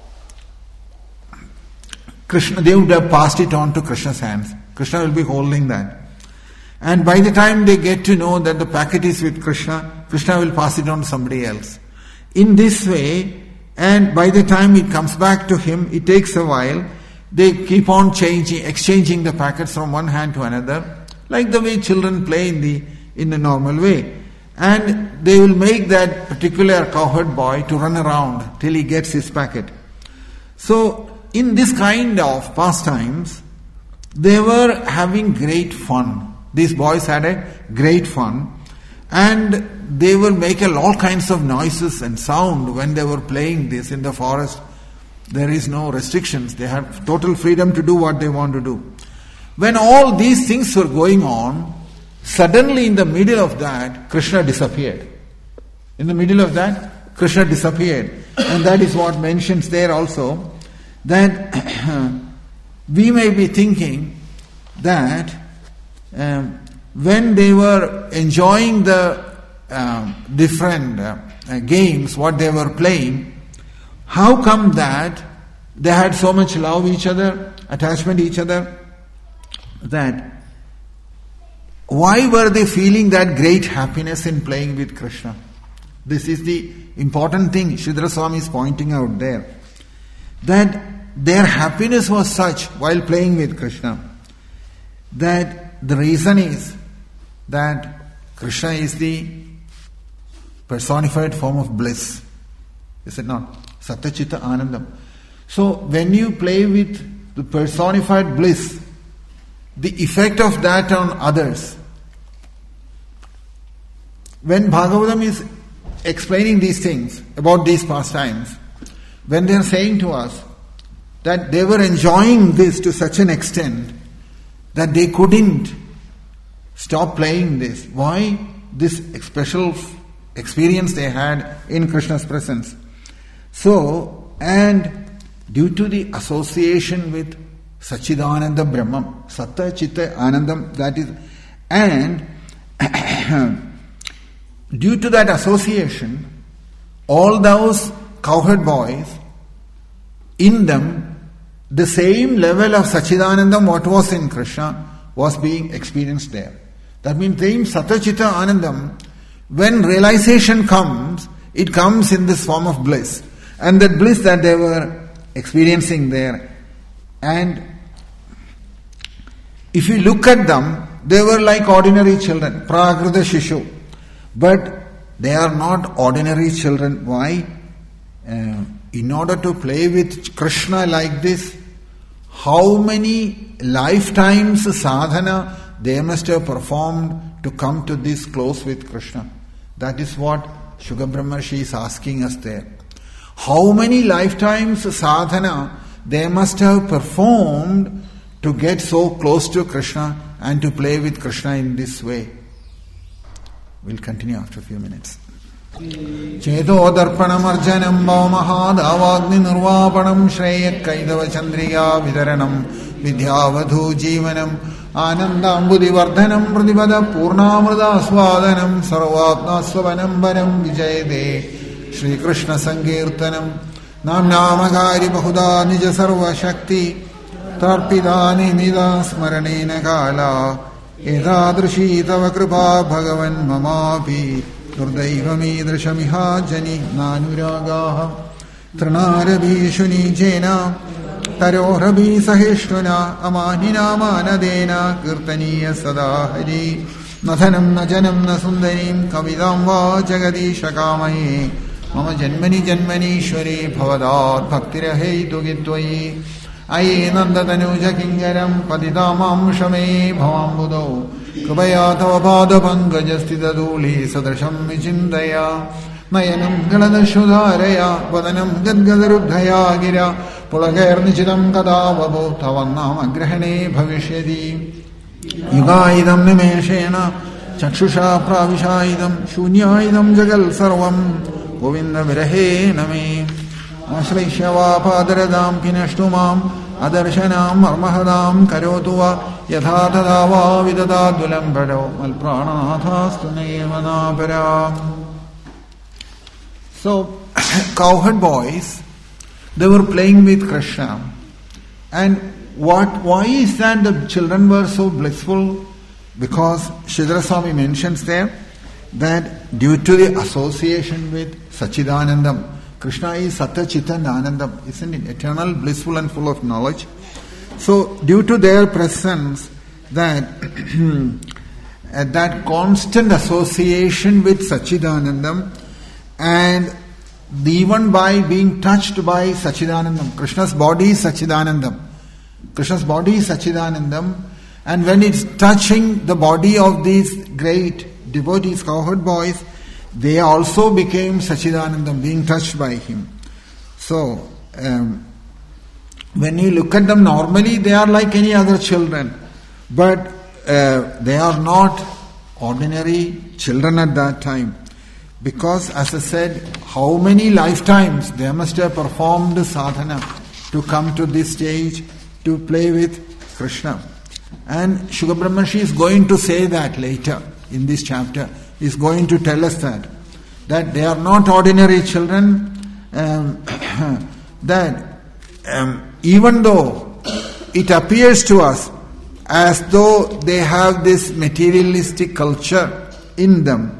Krishna, they would have passed it on to Krishna's hands. Krishna will be holding that. And by the time they get to know that the packet is with Krishna, Krishna will pass it on to somebody else. In this way, and by the time it comes back to him, it takes a while, they keep on changing, exchanging the packets from one hand to another, like the way children play in the in the normal way. And they will make that particular cowherd boy to run around till he gets his packet. So, in this kind of pastimes, they were having great fun. These boys had a great fun, and they will make all kinds of noises and sound when they were playing this in the forest. There is no restrictions. They have total freedom to do what they want to do. When all these things were going on, suddenly in the middle of that, Krishna disappeared. In the middle of that, Krishna disappeared. And that is what mentions there also, that we may be thinking that um, when they were enjoying the um, different uh, uh, games, what they were playing, how come that they had so much love each other, attachment each other, that why were they feeling that great happiness in playing with Krishna? This is the important thing Sridhara Swami is pointing out there. That their happiness was such while playing with Krishna, that the reason is that Krishna is the personified form of bliss. Is it not? Satya-chitta Anandam. So when you play with the personified bliss, the effect of that on others. When Bhagavatam is explaining these things about these pastimes, when they are saying to us that they were enjoying this to such an extent that they couldn't stop playing this. Why? This special experience they had in Krishna's presence. So, and due to the association with Sachidananda Brahman, Satta Chitta Anandam, that is, and due to that association, all those cowherd boys, in them, the same level of Sachidanandam what was in Krishna was being experienced there. That means same Satta Chitta Anandam, when realization comes, it comes in this form of bliss. And that bliss that they were experiencing there. And if you look at them, they were like ordinary children, Prakrita Shishu. But they are not ordinary children. Why? Uh, in order to play with Krishna like this, how many lifetimes sadhana they must have performed to come to this close with Krishna. That is what Shuga Brahmarshi is asking us there. How many lifetimes sadhana they must have performed to get so close to Krishna and to play with Krishna in this way. We'll continue after a few minutes. Cheto darpanam arjanam bhavamahadavagni nirvapanam shreyak kaidava chandriya vidaranam vidyavadhu jivanam anandambudhi vardhanam pradivada purnamrida swadanam sarvatma swavanam varam vijayade Shri Krishna Sankirtanam Namnamagari Bahuda Nija Sarva Shakti Tarpidani Nida Smaranena Kala Edadrishi Tava Kripa Bhagavan Mamapi Durdaivami Drashamiha Jani Nanuragaha Tranarabi Shuni Jena Tarorabi Sahishvana Amanina Manadena Kirtaniya Sadahari Nathanam Najanam Nasundarim Kavidam Va Jagadisha Kamaye Mama Janmani Janmani Shwari Bhavadat Bhaktirahe Tugitwai Aye Nandatanuja Kingaram Padidamam Shame Bhavambudo Kubaya Tavapada Pangajastida Duli Sadrasham Vichindaya Nayanam Galadashudaraya Vadanam Gadgadarudhaya Gira Pulagair Nichidam Kadavabo Tavanam Agrahane Bhavishyadi Yugaidam Nimeshena Chakshusha Pravishaidam Shunyaidam Jagal Sarvam Govinda Virahe Nami Ashraishava Padaradam Pinashtumam Adarshanam Armahadam Karotuva Yathatadava Vidadadulam Bado Malpranathastunevanapara. So, cowherd boys, they were playing with Krishna. And what? Why is that the children were so blissful? Because Sridhara Swami mentions there that due to the association with Sachidanandam, Krishna is Satta Chitta Anandam, isn't it? Eternal, blissful and full of knowledge. So, due to their presence, that that constant association with Sachidanandam, and even by being touched by Sachidanandam, Krishna's body is Sachidanandam. Krishna's body is Sachidanandam, and when it's touching the body of these great devotees, cowherd boys, they also became Sachidanandam, being touched by him. So, um, when you look at them normally, they are like any other children, but uh, they are not ordinary children at that time. Because, as I said, how many lifetimes they must have performed sadhana to come to this stage to play with Krishna. And Shuka Brahmarshi is going to say that later in this chapter. He is going to tell us that. That they are not ordinary children. Um, that um, even though it appears to us as though they have this materialistic culture in them,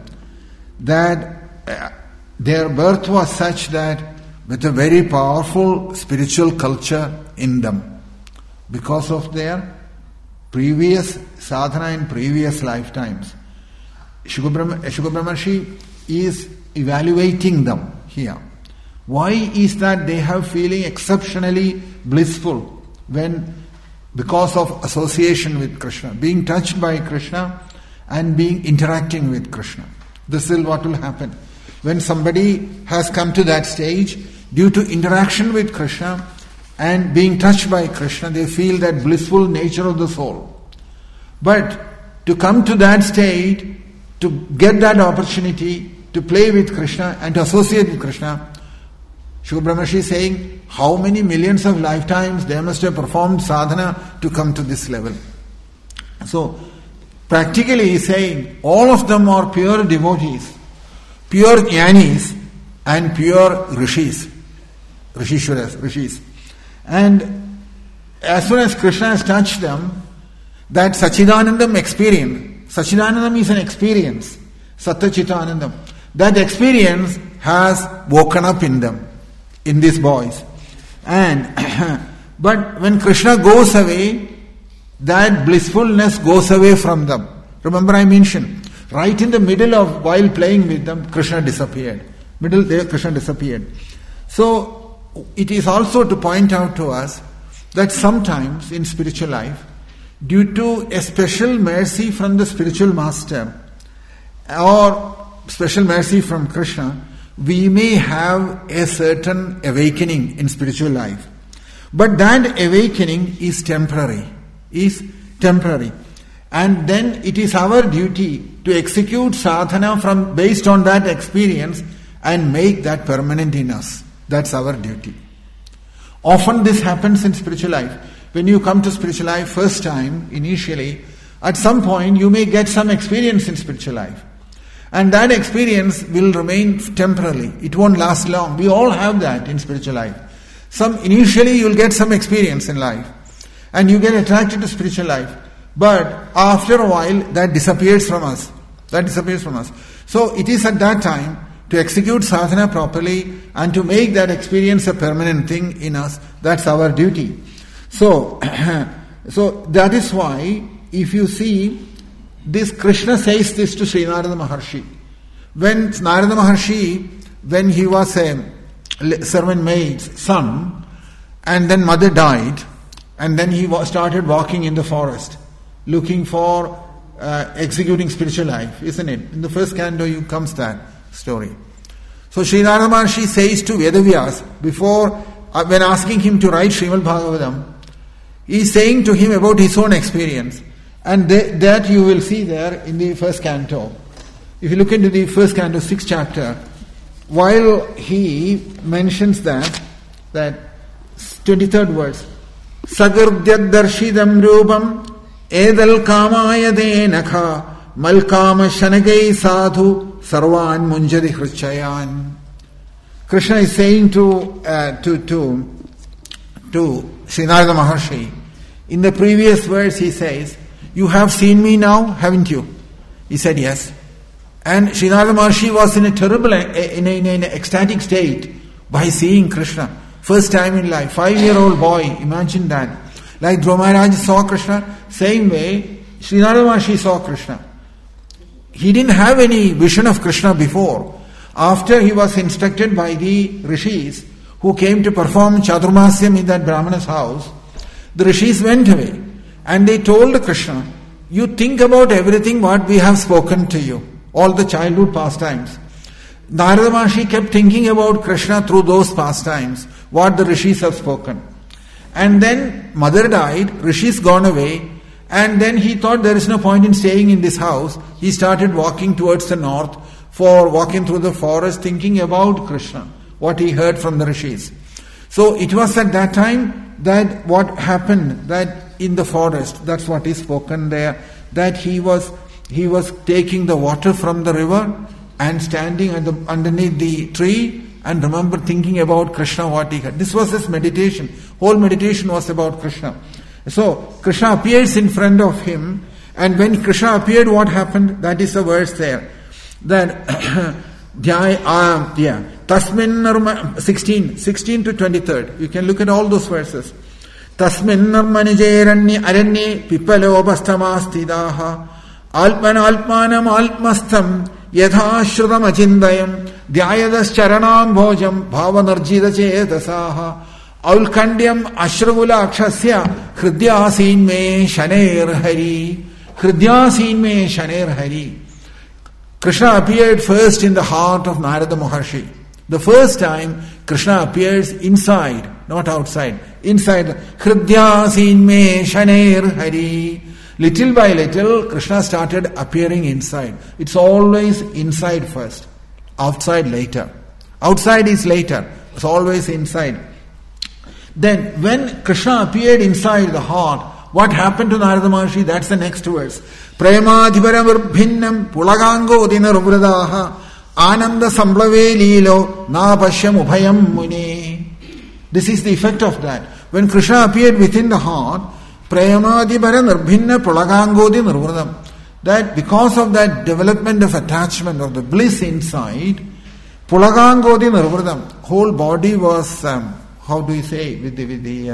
that uh, their birth was such that with a very powerful spiritual culture in them because of their previous sadhana in previous lifetimes. Shuka Brahmarshi is evaluating them here. Why is that they have feeling exceptionally blissful when, because of association with Krishna, being touched by Krishna and being interacting with Krishna. This is what will happen. When somebody has come to that stage, due to interaction with Krishna and being touched by Krishna, they feel that blissful nature of the soul. But to come to that state, to get that opportunity to play with Krishna and to associate with Krishna, Shuka Brahmarshi is saying, how many millions of lifetimes they must have performed sadhana to come to this level. So, practically he is saying, all of them are pure devotees, pure jnanis and pure rishis, rishishwaras, rishis. And as soon as Krishna has touched them, that Sachidanandam experience, Sachidanandam is an experience, Sattachitanandam, that experience has woken up in them, in these boys. And but when Krishna goes away, that blissfulness goes away from them. Remember I mentioned, right in the middle of, while playing with them, Krishna disappeared. Middle there, Krishna disappeared. So, it is also to point out to us that sometimes in spiritual life, due to a special mercy from the spiritual master or special mercy from Krishna, we may have a certain awakening in spiritual life. But that awakening is temporary. Is temporary. And then it is our duty to execute sadhana from based on that experience and make that permanent in us. That's our duty. Often this happens in spiritual life. When you come to spiritual life first time, initially, at some point you may get some experience in spiritual life. And that experience will remain temporarily. It won't last long. We all have that in spiritual life. Some initially you'll get some experience in life. And you get attracted to spiritual life. But after a while, that disappears from us. That disappears from us. So it is at that time to execute sadhana properly and to make that experience a permanent thing in us. That's our duty. So, so that is why, if you see, this Krishna says this to Sri Narada Maharshi. When Narada Maharshi, when he was a servant maid's son, and then mother died, and then he started walking in the forest, looking for uh, executing spiritual life, isn't it? In the first canto you comes that story. So Sri Narada Maharshi says to Vedavyas, before, uh, when asking him to write Srimad Bhagavatam, he is saying to him about his own experience. And th- that you will see there in the first canto. If you look into the first canto, sixth chapter, while he mentions that, that twenty-third verse, Sagurdyadarshidam Rupam Edal Kamaya Denakha Malkama Shanagai Sadhu Sarvan Munjari Hrichayan. Krishna is saying to uh, to to to Sri Narada Maharshi, in the previous verse he says, you have seen me now, haven't you? He said yes. And Sri Narada Maharshi was in a terrible, in a, in a, in an ecstatic state by seeing Krishna. First time in life, five-year-old boy, imagine that. Like Dhruva Maharaj saw Krishna, same way Sri Narada Maharshi saw Krishna. He didn't have any vision of Krishna before. After he was instructed by the rishis who came to perform Chaturmasyam in that Brahmana's house, The rishis went away and they told Krishna, you think about everything what we have spoken to you, all the childhood pastimes. Narada Maharshi kept thinking about Krishna through those pastimes, what the rishis have spoken. And then mother died, rishis gone away, and then he thought there is no point in staying in this house. He started walking towards the north, for walking through the forest, thinking about Krishna, what he heard from the rishis. So it was at that time that what happened, that in the forest, that's what is spoken there, that he was he was taking the water from the river and standing at the, underneath the tree and remember thinking about Krishna, what he had. This was his meditation. Whole meditation was about Krishna. So Krishna appears in front of him, and when Krishna appeared, what happened? That is the verse there. That uh, yeah, Tasmin sixteen, sixteen to twenty-third. You can look at all those verses. Tasmin narmanijayranye aranye pipalobastamastidaha alpan alpanam alpmastam yadhashrutam achindayam dhyayadas charanam bhojam bhavanarjida chetasaha aulkandyam ashragula akshasya hridyasin me shaner hari hridyasin me shaner hari. Krishna appeared first in the heart of Narada Maharshi. The first time Krishna appears inside, not outside. Inside, Hridyasin me shaner hari. Little by little, Krishna started appearing inside. It's always inside first, outside later. Outside is later. It's always inside. Then, when Krishna appeared inside the heart, what happened to Narada Maharshi? That's the next verse. Premadhiparam bhinnam pulagango dinarvradaha ananda samblave lilo napashyam ubhayam muni. This is the effect of that. When Krishna appeared within the heart, premadhiparam bhinna pulagango dinarvradam. That because of that development of attachment, of the bliss inside, pulagango dinarvradam, whole body was, um, how do you say, with the, with the uh,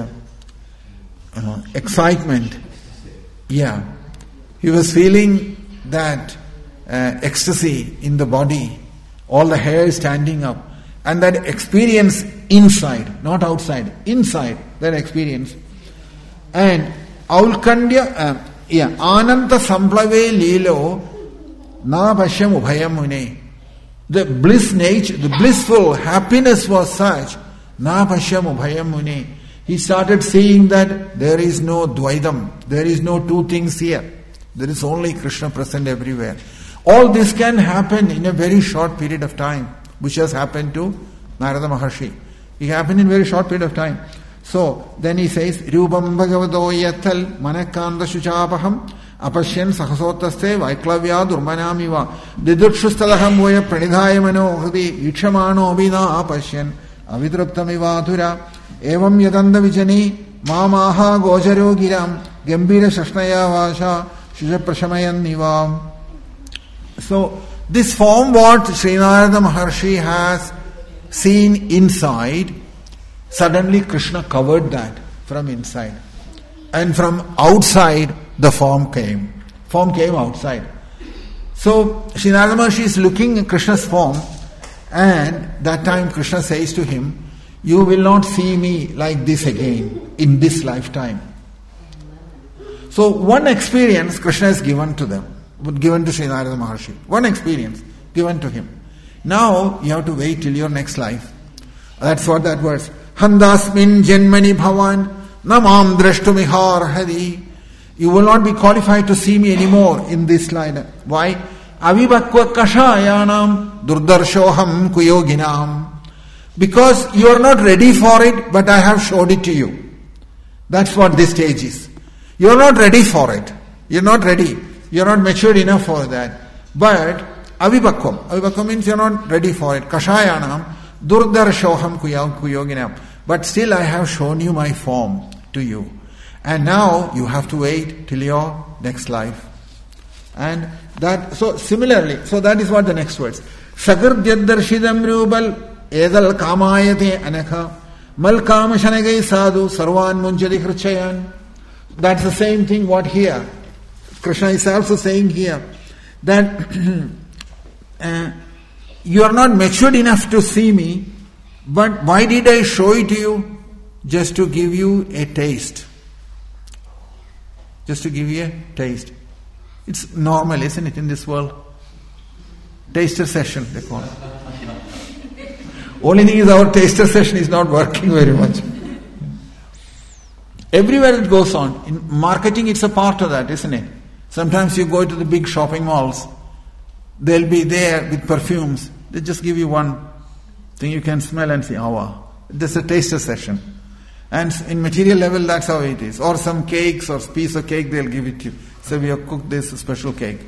uh, excitement. Yeah. He was feeling that uh, ecstasy in the body, all the hair standing up, and that experience inside, not outside, inside that experience. And Aulkandya, uh, yeah, Ananta Samplave Lilo Na Pashyam Ubhayam Mune. The bliss nature, the blissful happiness was such, Na Pashyam Ubhayam Mune. He started seeing that there is no Dvaidam, there is no two things here. There is only Krishna present everywhere. All this can happen in a very short period of time, which has happened to Narada Maharshi. It happened in a very short period of time. So, then he says, Rupam Bhagavato Yathal Manakanda Shuchapaham Apashyan Sahasotaste Vaiklavya Durmanamiva Didurshustalaham Voya Pranidhaya Mano Hridi Ikshamano Bina Apashyan Avidraptamivadhura Evam Yadanda Vijani Mamaha Gojaro Giram Gambira Shashnaya Vasha Shujaprashamayan Nivam. So, this form what Srinarada Maharshi has seen inside, suddenly Krishna covered that from inside. And from outside, the form came. Form came outside. So, Srinarada Maharshi is looking at Krishna's form, and that time Krishna says to him, you will not see me like this again in this lifetime. So one experience Krishna has given to them, given to Sri Narada Maharshi. One experience given to him. Now you have to wait till your next life. That's what that verse. Handasmin janmani bhavan namam drashtumihar hari. You will not be qualified to see me anymore in this line. Why? Avibhakva kashayanam durdarshoham kuyoginam. Because you are not ready for it, but I have showed it to you. That's what this stage is. You are not ready for it. You are not ready. You are not matured enough for that. But avibhakvam. Avibhakvam means you are not ready for it. Kashayanam durdarshoham kuyoginam. But still I have shown you my form to you. And now you have to wait till your next life. And that, so similarly, so that is what the next words. Shagirdyaddarshidam rubal edal kamayate anakha mal kamashanagay sadhu sarvan munjadi khrichayan. That's the same thing what here. Krishna is also saying here that uh, you are not matured enough to see me, but why did I show it to you? Just to give you a taste. just to give you a taste. It's normal, isn't it, in this world? Taster session, they call it. Only thing is our taster session is not working very much. Everywhere it goes on. In marketing, it's a part of that, isn't it? Sometimes you go to the big shopping malls. They'll be there with perfumes. They just give you one thing you can smell and say, oh wow. That's a taster session. And in material level, that's how it is. Or some cakes or piece of cake, they'll give it to you. So we have cooked this special cake.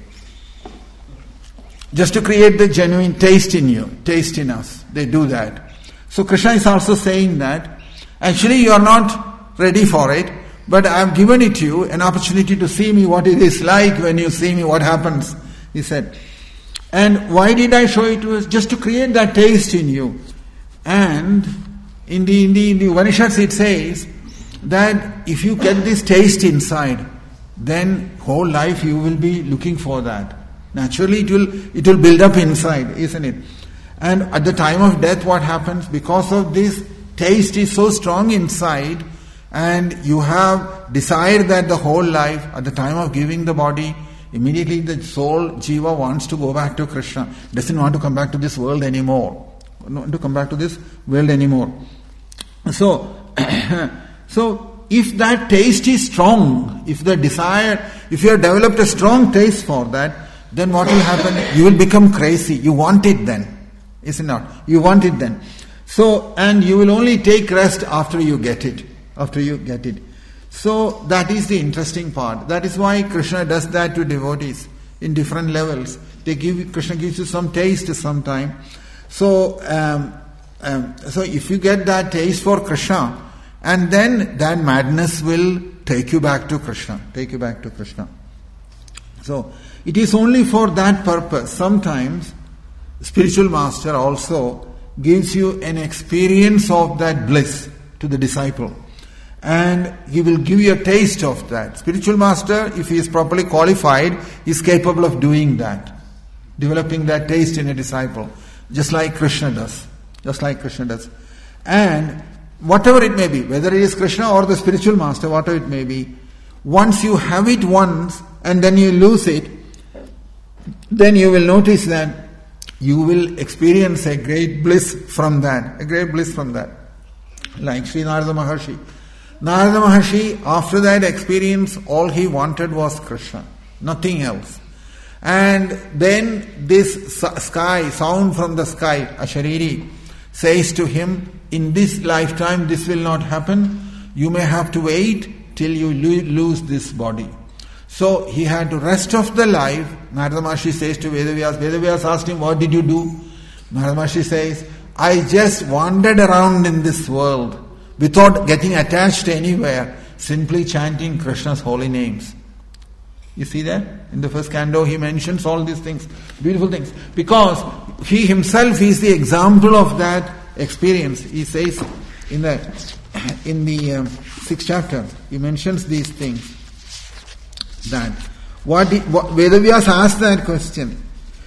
Just to create the genuine taste in you, taste in us. They do that. So Krishna is also saying that, actually you are not ready for it, but I have given it to you, an opportunity to see me, what it is like when you see me, what happens, he said. And why did I show it to us? Just to create that taste in you. And in the, in the, in the Upanishads it says that if you get this taste inside, then whole life you will be looking for that. Naturally it will it will build up inside, isn't it? And at the time of death what happens? Because of this taste is so strong inside, and you have desired that the whole life, at the time of giving the body, immediately the soul, Jiva, wants to go back to Krishna. Doesn't want to come back to this world anymore. Doesn't want to come back to this world anymore. So, so if that taste is strong, if the desire, if you have developed a strong taste for that, then what will happen? You will become crazy. You want it then. Is it not? You want it then. So, and you will only take rest after you get it. After you get it. So, that is the interesting part. That is why Krishna does that to devotees in different levels. They give, Krishna gives you some taste sometime. So, um, um, so if you get that taste for Krishna, and then that madness will take you back to Krishna. Take you back to Krishna. So, it is only for that purpose. Sometimes, spiritual master also gives you an experience of that bliss to the disciple. And he will give you a taste of that. Spiritual master, if he is properly qualified, is capable of doing that. Developing that taste in a disciple. Just like Krishna does. Just like Krishna does. And whatever it may be, whether it is Krishna or the spiritual master, whatever it may be, once you have it once and then you lose it, then you will notice that you will experience a great bliss from that. A great bliss from that. Like Sri Narada Maharshi. Narada Maharshi, after that experience, all he wanted was Krishna. Nothing else. And then this sky, sound from the sky, Ashariri, says to him, in this lifetime this will not happen. You may have to wait till you lose this body. So he had to rest of the life. Narada Maharshi says to Vedavyas, Vedavyas asked him, what did you do? Narada Maharshi says, I just wandered around in this world without getting attached anywhere, simply chanting Krishna's holy names. You see that? In the first canto he mentions all these things, beautiful things. Because he himself is the example of that experience. He says in the in the um, sixth chapter, he mentions these things. That what, did, what Vedavyas asked that question.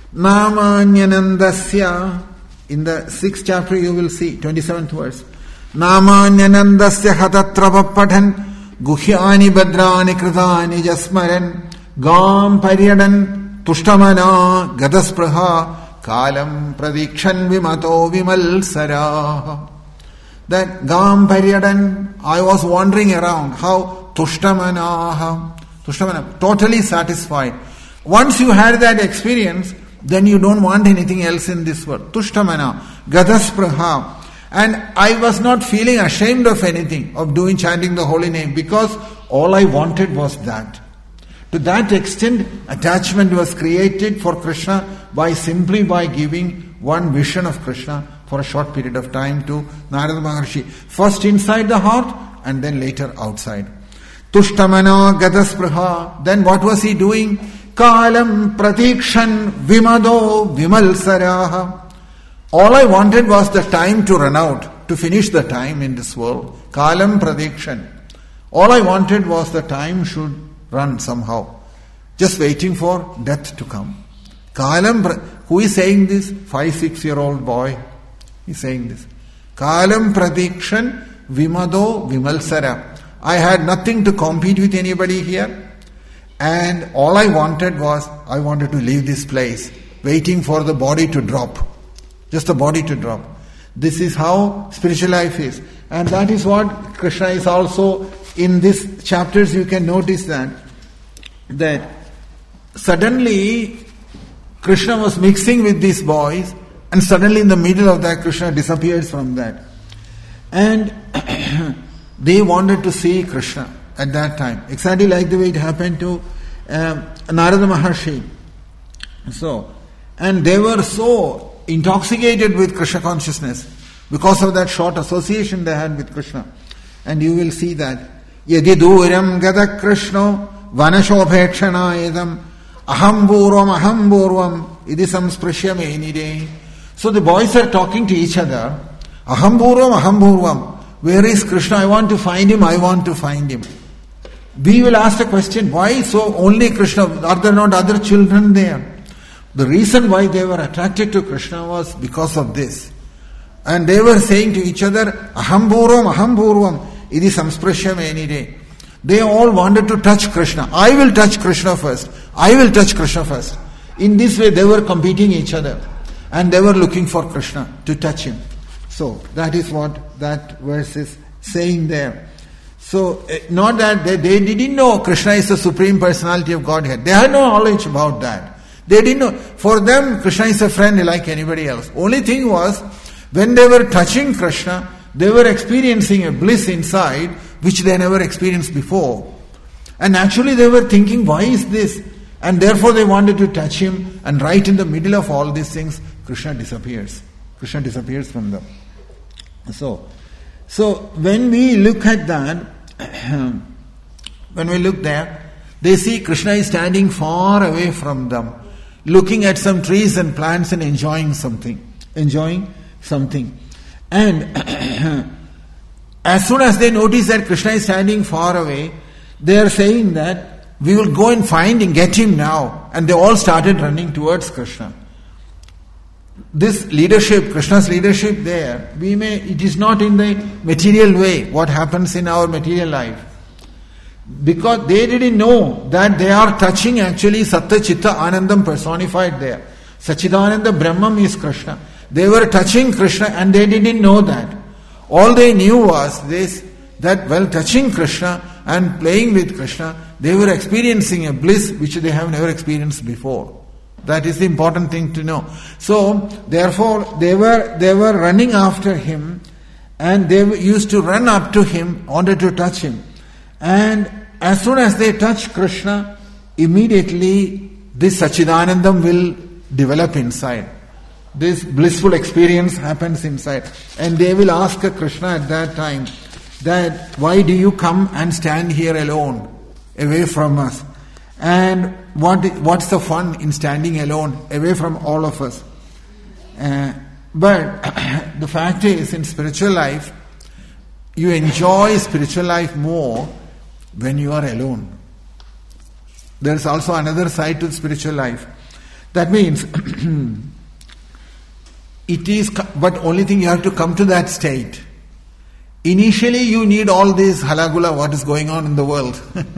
Namanyanandasya, in the sixth chapter you will see, twenty-seventh verse. Namanyanandasya hatatrava padhan guhyani badrani kritani jasmaran gam paryadan tushtamana gadaspraha kalam pradikshan vimato vimalsara. That gam paryadan, I was wandering around. How? Tushtamanaha. Tushtamana, totally satisfied. Once you had that experience, then you don't want anything else in this world. Tushtamana, gadaspraha. And I was not feeling ashamed of anything, of doing, chanting the holy name, because all I wanted was that. To that extent, attachment was created for Krishna by simply by giving one vision of Krishna for a short period of time to Narada Maharshi. First inside the heart and then later outside. Tushtamana gadaspraha. Then what was he doing? Kalam pratikshan vimado vimalsaraha. All I wanted was the time to run out, to finish the time in this world. Kalam pratikshan. All I wanted was the time should run somehow. Just waiting for death to come. Kalam, who is saying this? Five, six year old boy. He's saying this. Kalam pratikshan vimado vimalsara. I had nothing to compete with anybody here. And all I wanted was, I wanted to leave this place, waiting for the body to drop. Just the body to drop. This is how spiritual life is. And that is what Krishna is also, in these chapters you can notice that, that suddenly Krishna was mixing with these boys, and suddenly in the middle of that Krishna disappears from that. And they wanted to see Krishna at that time. Exactly like the way it happened to um, Narada Maharshi. So, and they were so intoxicated with Krishna consciousness because of that short association they had with Krishna. And you will see that Yadi Duram Gada Krishna Vanashobhekshana Edam Aham Purvam Aham Purvam Idi Samsprishya Menide. So the boys are talking to each other. Aham Purvam Aham Purvam. Where is Krishna? I want to find him, I want to find him. We will ask the question, why so only Krishna? Are there not other children there? The reason why they were attracted to Krishna was because of this. And they were saying to each other, Aham Purvam, Aham Purvam, Idi Samsprishya Menide. They all wanted to touch Krishna. I will touch Krishna first. I will touch Krishna first. In this way they were competing each other. And they were looking for Krishna to touch him. So that is what that verse is saying there. So not that they, they didn't know Krishna is the Supreme Personality of Godhead. They had no knowledge about that. They didn't know. For them, Krishna is a friend like anybody else. Only thing was, when they were touching Krishna, they were experiencing a bliss inside which they never experienced before. And actually they were thinking, why is this? And therefore they wanted to touch him, and right in the middle of all these things, Krishna disappears. Krishna disappears from them. So, so when we look at that, when we look there, they see Krishna is standing far away from them, looking at some trees and plants and enjoying something. Enjoying something. And as soon as they notice that Krishna is standing far away, they are saying that we will go and find him, get him now. And they all started running towards Krishna. This leadership, Krishna's leadership there, we may, it is not in the material way, what happens in our material life. Because they didn't know that they are touching actually Satta Chitta Anandam personified there. Sachidananda Brahman is Krishna. They were touching Krishna and they didn't know that. All they knew was this, that while touching Krishna and playing with Krishna, they were experiencing a bliss which they have never experienced before. That is the important thing to know. So, therefore, they were they were running after him, and they used to run up to him in order to touch him. And as soon as they touch Krishna, immediately this Sachidanandam will develop inside. This blissful experience happens inside. And they will ask Krishna at that time that, why do you come and stand here alone, away from us? And what what's the fun in standing alone, away from all of us? Uh, but the fact is, in spiritual life, you enjoy spiritual life more when you are alone. There is also another side to spiritual life. That means, it is, but only thing you have to come to that state. Initially you need all this halagula, what is going on in the world.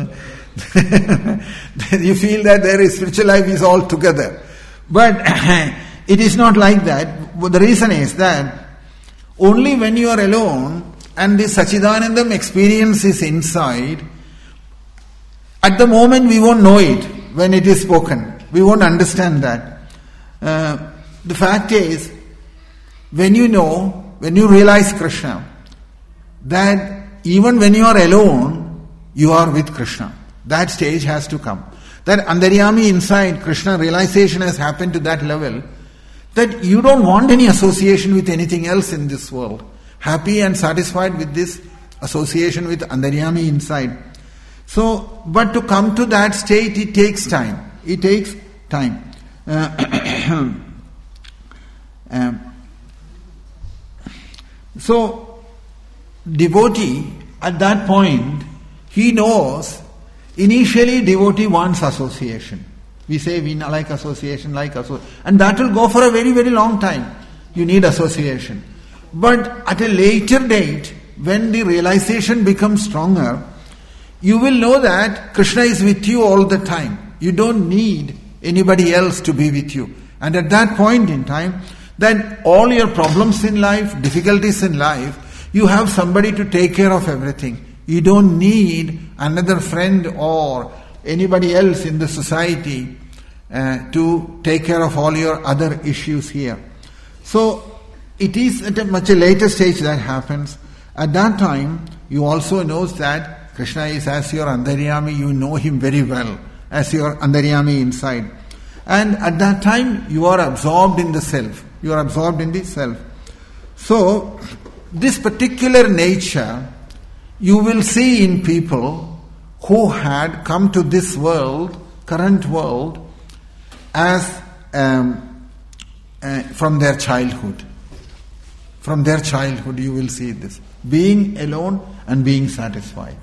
You feel that there is spiritual life is all together. But it is not like that. The reason is that only when you are alone and this Sachidanandam experience is inside, at the moment we won't know it when it is spoken. We won't understand that. Uh, the fact is, when you know, when you realize Krishna, that even when you are alone, you are with Krishna. That stage has to come. That Andaryami inside, Krishna realization has happened to that level that you don't want any association with anything else in this world. Happy and satisfied with this association with Andaryami inside. So, but to come to that state, it takes time. It takes time. Uh, um, so, devotee, at that point, he knows, initially devotee wants association. We say we like association, like association. And that will go for a very, very long time. You need association. But at a later date, when the realization becomes stronger, you will know that Krishna is with you all the time. You don't need anybody else to be with you. And at that point in time, then all your problems in life, difficulties in life, you have somebody to take care of everything. You don't need another friend or anybody else in the society uh, to take care of all your other issues here. So it is at a much later stage that happens. At that time, you also know that Krishna is as your Antaryami, you know him very well, as your Antaryami inside. And at that time, you are absorbed in the self. You are absorbed in the self. So, this particular nature, you will see in people who had come to this world, current world, as um, uh, from their childhood. From their childhood, you will see this. Being alone and being satisfied.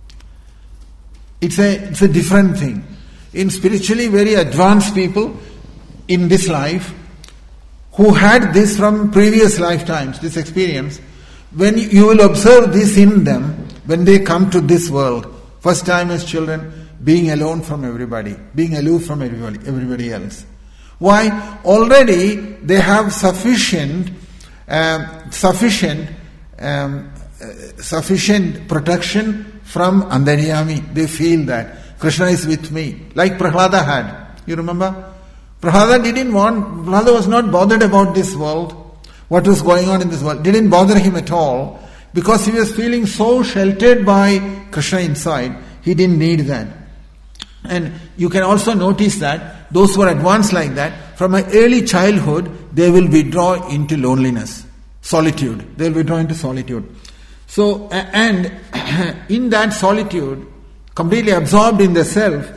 It's a, it's a different thing. In spiritually very advanced people in this life, who had this from previous lifetimes, this experience, when you will observe this in them, when they come to this world, first time as children, being alone from everybody, being aloof from everybody, everybody else. Why? Already they have sufficient, um, sufficient, um, uh, sufficient protection from Antaryami. They feel that Krishna is with me, like Prahlada had. You remember? Prahlada didn't want, Prahlada was not bothered about this world, what was going on in this world, didn't bother him at all, because he was feeling so sheltered by Krishna inside, he didn't need that. And you can also notice that those who are advanced like that, from an early childhood, they will withdraw into loneliness, solitude. They will withdraw into solitude. So, and in that solitude, completely absorbed in the self,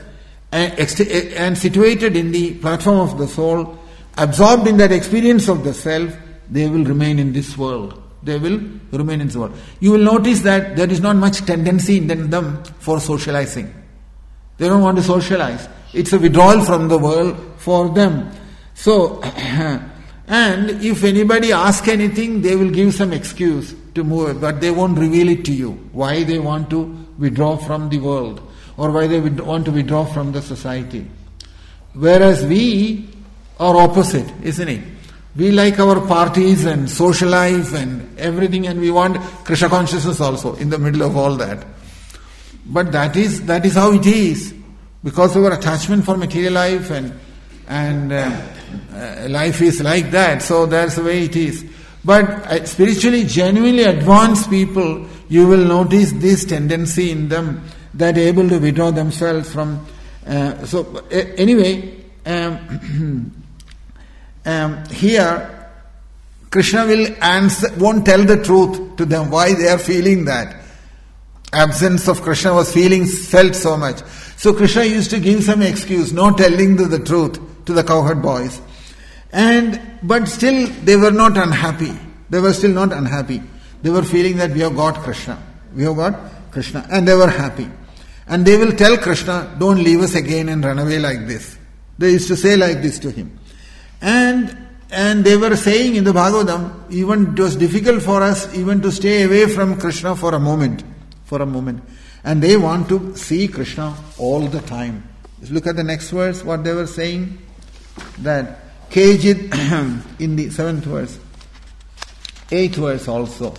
and situated in the platform of the soul, absorbed in that experience of the self, they will remain in this world. They will remain in this world. You will notice that there is not much tendency in them for socializing. They don't want to socialize. It's a withdrawal from the world for them. So, and if anybody asks anything, they will give some excuse to move it, but they won't reveal it to you. Why they want to withdraw from the world, or why they want to withdraw from the society. Whereas we are opposite, isn't it? We like our parties and social life and everything, and we want Krishna consciousness also in the middle of all that. But that is that is how it is, because of our attachment for material life and and uh, uh, life is like that. So that's the way it is. But uh, spiritually, genuinely advanced people, you will notice this tendency in them, that are able to withdraw themselves from. Uh, so uh, anyway, um, um, here Krishna will answer, won't tell the truth to them why they are feeling that. Absence of Krishna was feeling felt so much. So Krishna used to give some excuse, not telling the, the truth to the cowherd boys. And but still they were not unhappy. They were still not unhappy. They were feeling that we have got Krishna. We have got Krishna. And they were happy. And they will tell Krishna, don't leave us again and run away like this. They used to say like this to him. And and they were saying in the Bhagavatam, even it was difficult for us even to stay away from Krishna for a moment. For a moment. And they want to see Krishna all the time. Just look at the next verse, what they were saying. That Kejid in the seventh verse. Eighth verse also.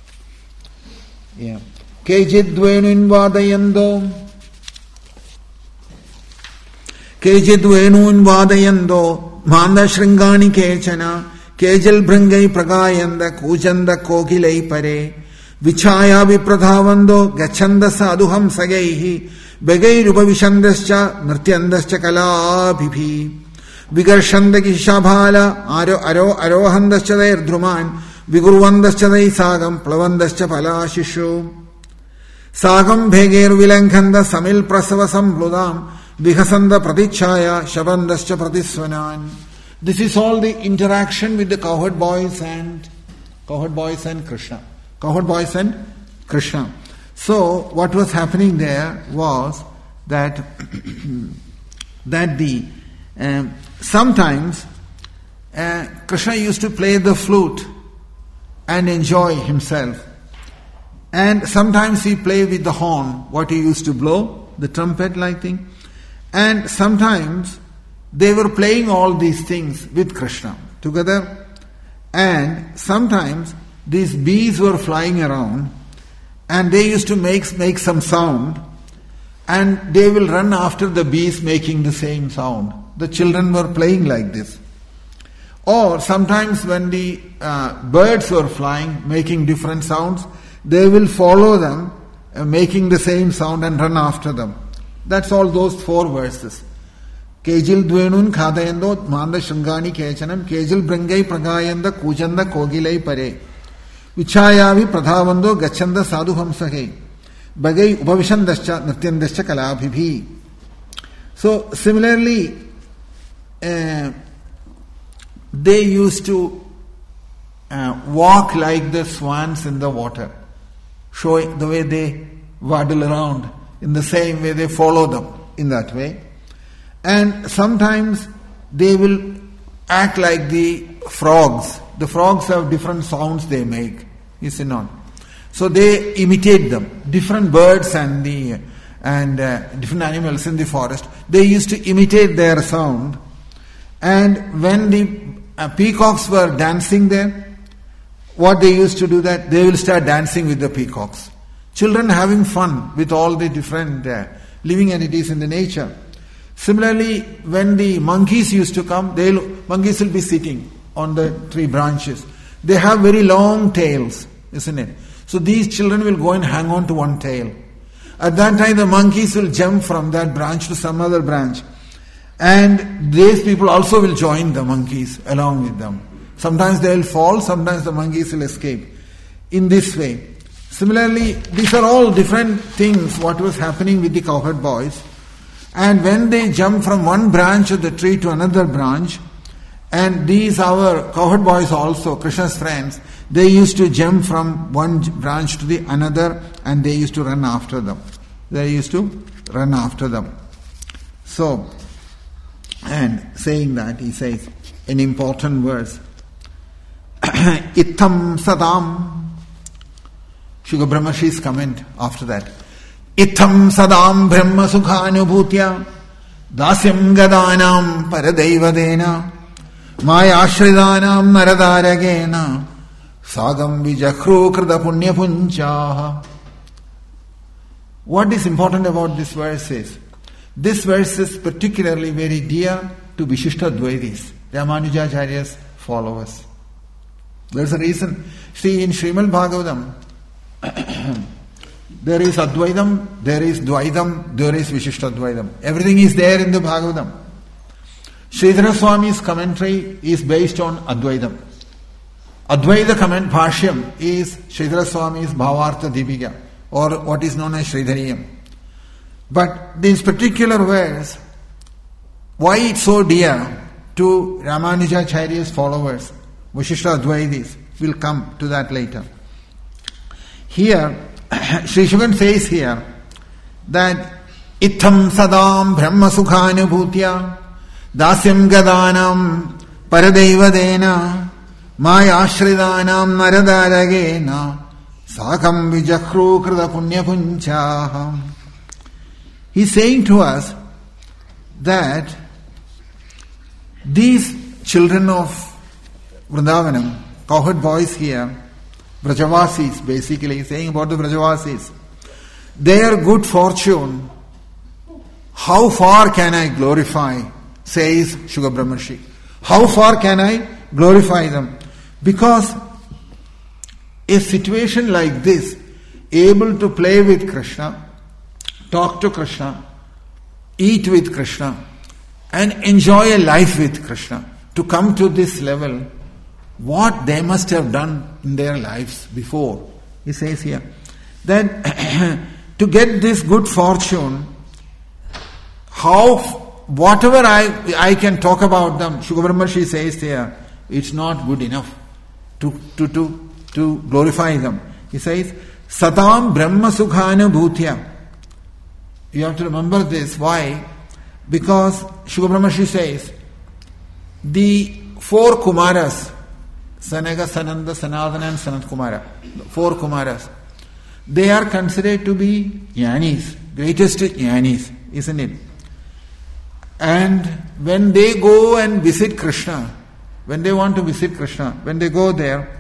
Yeah. Kejidvenun vadayando Kejidvenun vadayando Manda Shringani Kechana Kejal Bringai Pragayanda Kujanda Kokilai Pare Vichaya Vipradhavando Gachanda Sadhuham Sagaihi Begai Rupavishandascha Nrityandascha Kala Bhibi Vigarshanda Kishabhala Aro Aro Arohandascha Dair Dhruman Vigurvandascha Dai Sagam Plavandascha Palashishu Sagam Bheger Vilankhanda Samil Prasavasam Bludam Vihasanda Pratichaya Shabandascha Pratiswanan. This is all the interaction with the cowherd boys and cowherd boys and Krishna. Cowherd boys and Krishna. So what was happening there was that that the um, sometimes uh, Krishna used to play the flute and enjoy himself. And sometimes he play with the horn, what he used to blow, the trumpet-like thing. And sometimes they were playing all these things with Krishna together. And sometimes these bees were flying around and they used to make, make some sound, and they will run after the bees making the same sound. The children were playing like this. Or sometimes when the uh, birds were flying, making different sounds, they will follow them, uh, making the same sound and run after them. That's all those four verses. Kejil dvenun khadayando manda shringani kechanam kejil bringai pragayanda kujanda kogilai pare vichayavi pradhavando gachanda sadhu hamsahe bagai upavishandascha nityandascha kalabhibhi. So similarly, uh, they used to uh, walk like the swans in the water, showing the way they waddle around. In the same way, they follow them in that way. And sometimes they will act like the frogs. The frogs have different sounds they make, you see not. So they imitate them. Different birds and the and uh, different animals in the forest, they used to imitate their sound. And when the uh, peacocks were dancing there, what they used to do that, they will start dancing with the peacocks. Children having fun with all the different uh, living entities in the nature. Similarly, when the monkeys used to come, they monkeys will be sitting on the tree branches. They have very long tails, isn't it? So these children will go and hang on to one tail. At that time, the monkeys will jump from that branch to some other branch. And these people also will join the monkeys along with them. Sometimes they will fall, sometimes the monkeys will escape. In this way. Similarly, these are all different things, what was happening with the cowherd boys. And when they jump from one branch of the tree to another branch, and these our cowherd boys also, Krishna's friends, they used to jump from one branch to the another, and they used to run after them. They used to run after them. So, and saying that, he says, an important verse, Itham sadam. Shuka Brahmashi's comment after that. Itham sadam brahma sukhanubhutya dasyam gadanam paradeivadena maya ashridanam naradaragena sagam vijakhru krida punya punchaha. What is important about this verse is, this verse is particularly very dear to Vishishta Dvaitis, Ramanujacharya's followers. There's a reason. See, in Srimad Bhagavatam, there is Advaitam, there is Dvaitam, there is Vishishta Dvaitam. Everything is there in the Bhagavatam. Sridhara Swami's commentary is based on Advaitam. Advaita comment Bhashyam is Sridhara Swami's Bhavartha Deepika, or what is known as Sridhariyam. But this particular verse, why it's so dear to Ramanujacharya's followers, Vishishta Advaitis, we'll come to that later. Here, Sri Shukan says here that Itham sadam brahma sukhanubhutya dasyam gadanam paradeivadena maya ashridanam naradaragena sakam vijakhru krida punya punchaha. He's saying to us that these children of Vrindavanam, cowherd boys here, Vrajavasis, basically saying about the Vrajavasis, their good fortune, how far can I glorify, says Shuka Brahmarshi. How far can I glorify them? Because a situation like this, able to play with Krishna, talk to Krishna, eat with Krishna, and enjoy a life with Krishna, to come to this level, what they must have done in their lives before. He says here that to get this good fortune, how, whatever I I can talk about them, Shuka Brahmarshi says here, it's not good enough to, to, to, to glorify them. He says, Satam Brahma Sukhana Bhutya. You have to remember this. Why? Because Shuka Brahmarshi says, the four Kumaras, Sanaga, Sananda, Sanadana and Sanat Kumara, four Kumaras, they are considered to be jnanis, greatest jnanis, isn't it? And when they go and visit Krishna, when they want to visit Krishna, when they go there,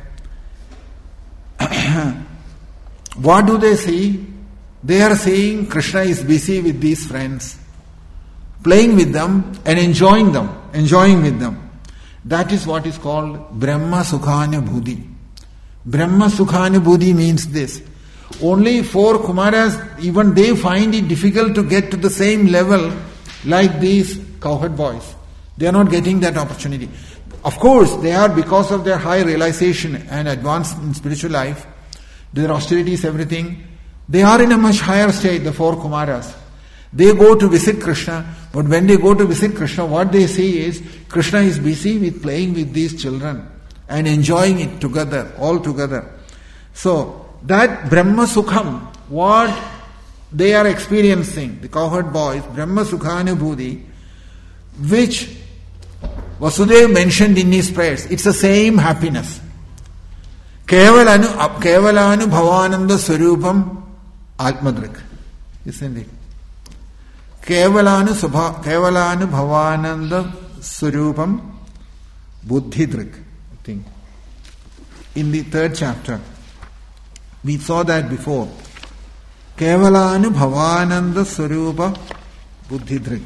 what do they see? They are seeing Krishna is busy with these friends, playing with them and enjoying them, enjoying with them. That is what is called Brahma Sukhanubhuti. Brahma Sukhanubhuti means this. Only four Kumaras, even they find it difficult to get to the same level like these cowherd boys. They are not getting that opportunity. Of course, they are, because of their high realization and advance in spiritual life, their austerities, everything, they are in a much higher state, the four Kumaras. They go to visit Krishna, but when they go to visit Krishna, what they see is Krishna is busy with playing with these children and enjoying it together, all together. So, that Brahma Sukham, what they are experiencing, the cowherd boys, Brahma Sukhanubhuti, which Vasudeva mentioned in his prayers, it's the same happiness. Kevalanu Kevalanu Bhavananda Swarupam Atmadrik, isn't it? Kevalanu Subha Kevalanu Bhavananda Swarupam Buddhidrik, I think. In the third chapter, we saw that before. Kevalanu Bhavananda Swarupa Buddhidrik.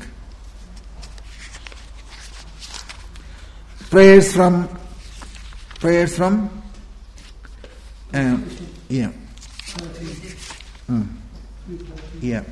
Prayers from, prayers from, uh, yeah, mm. yeah.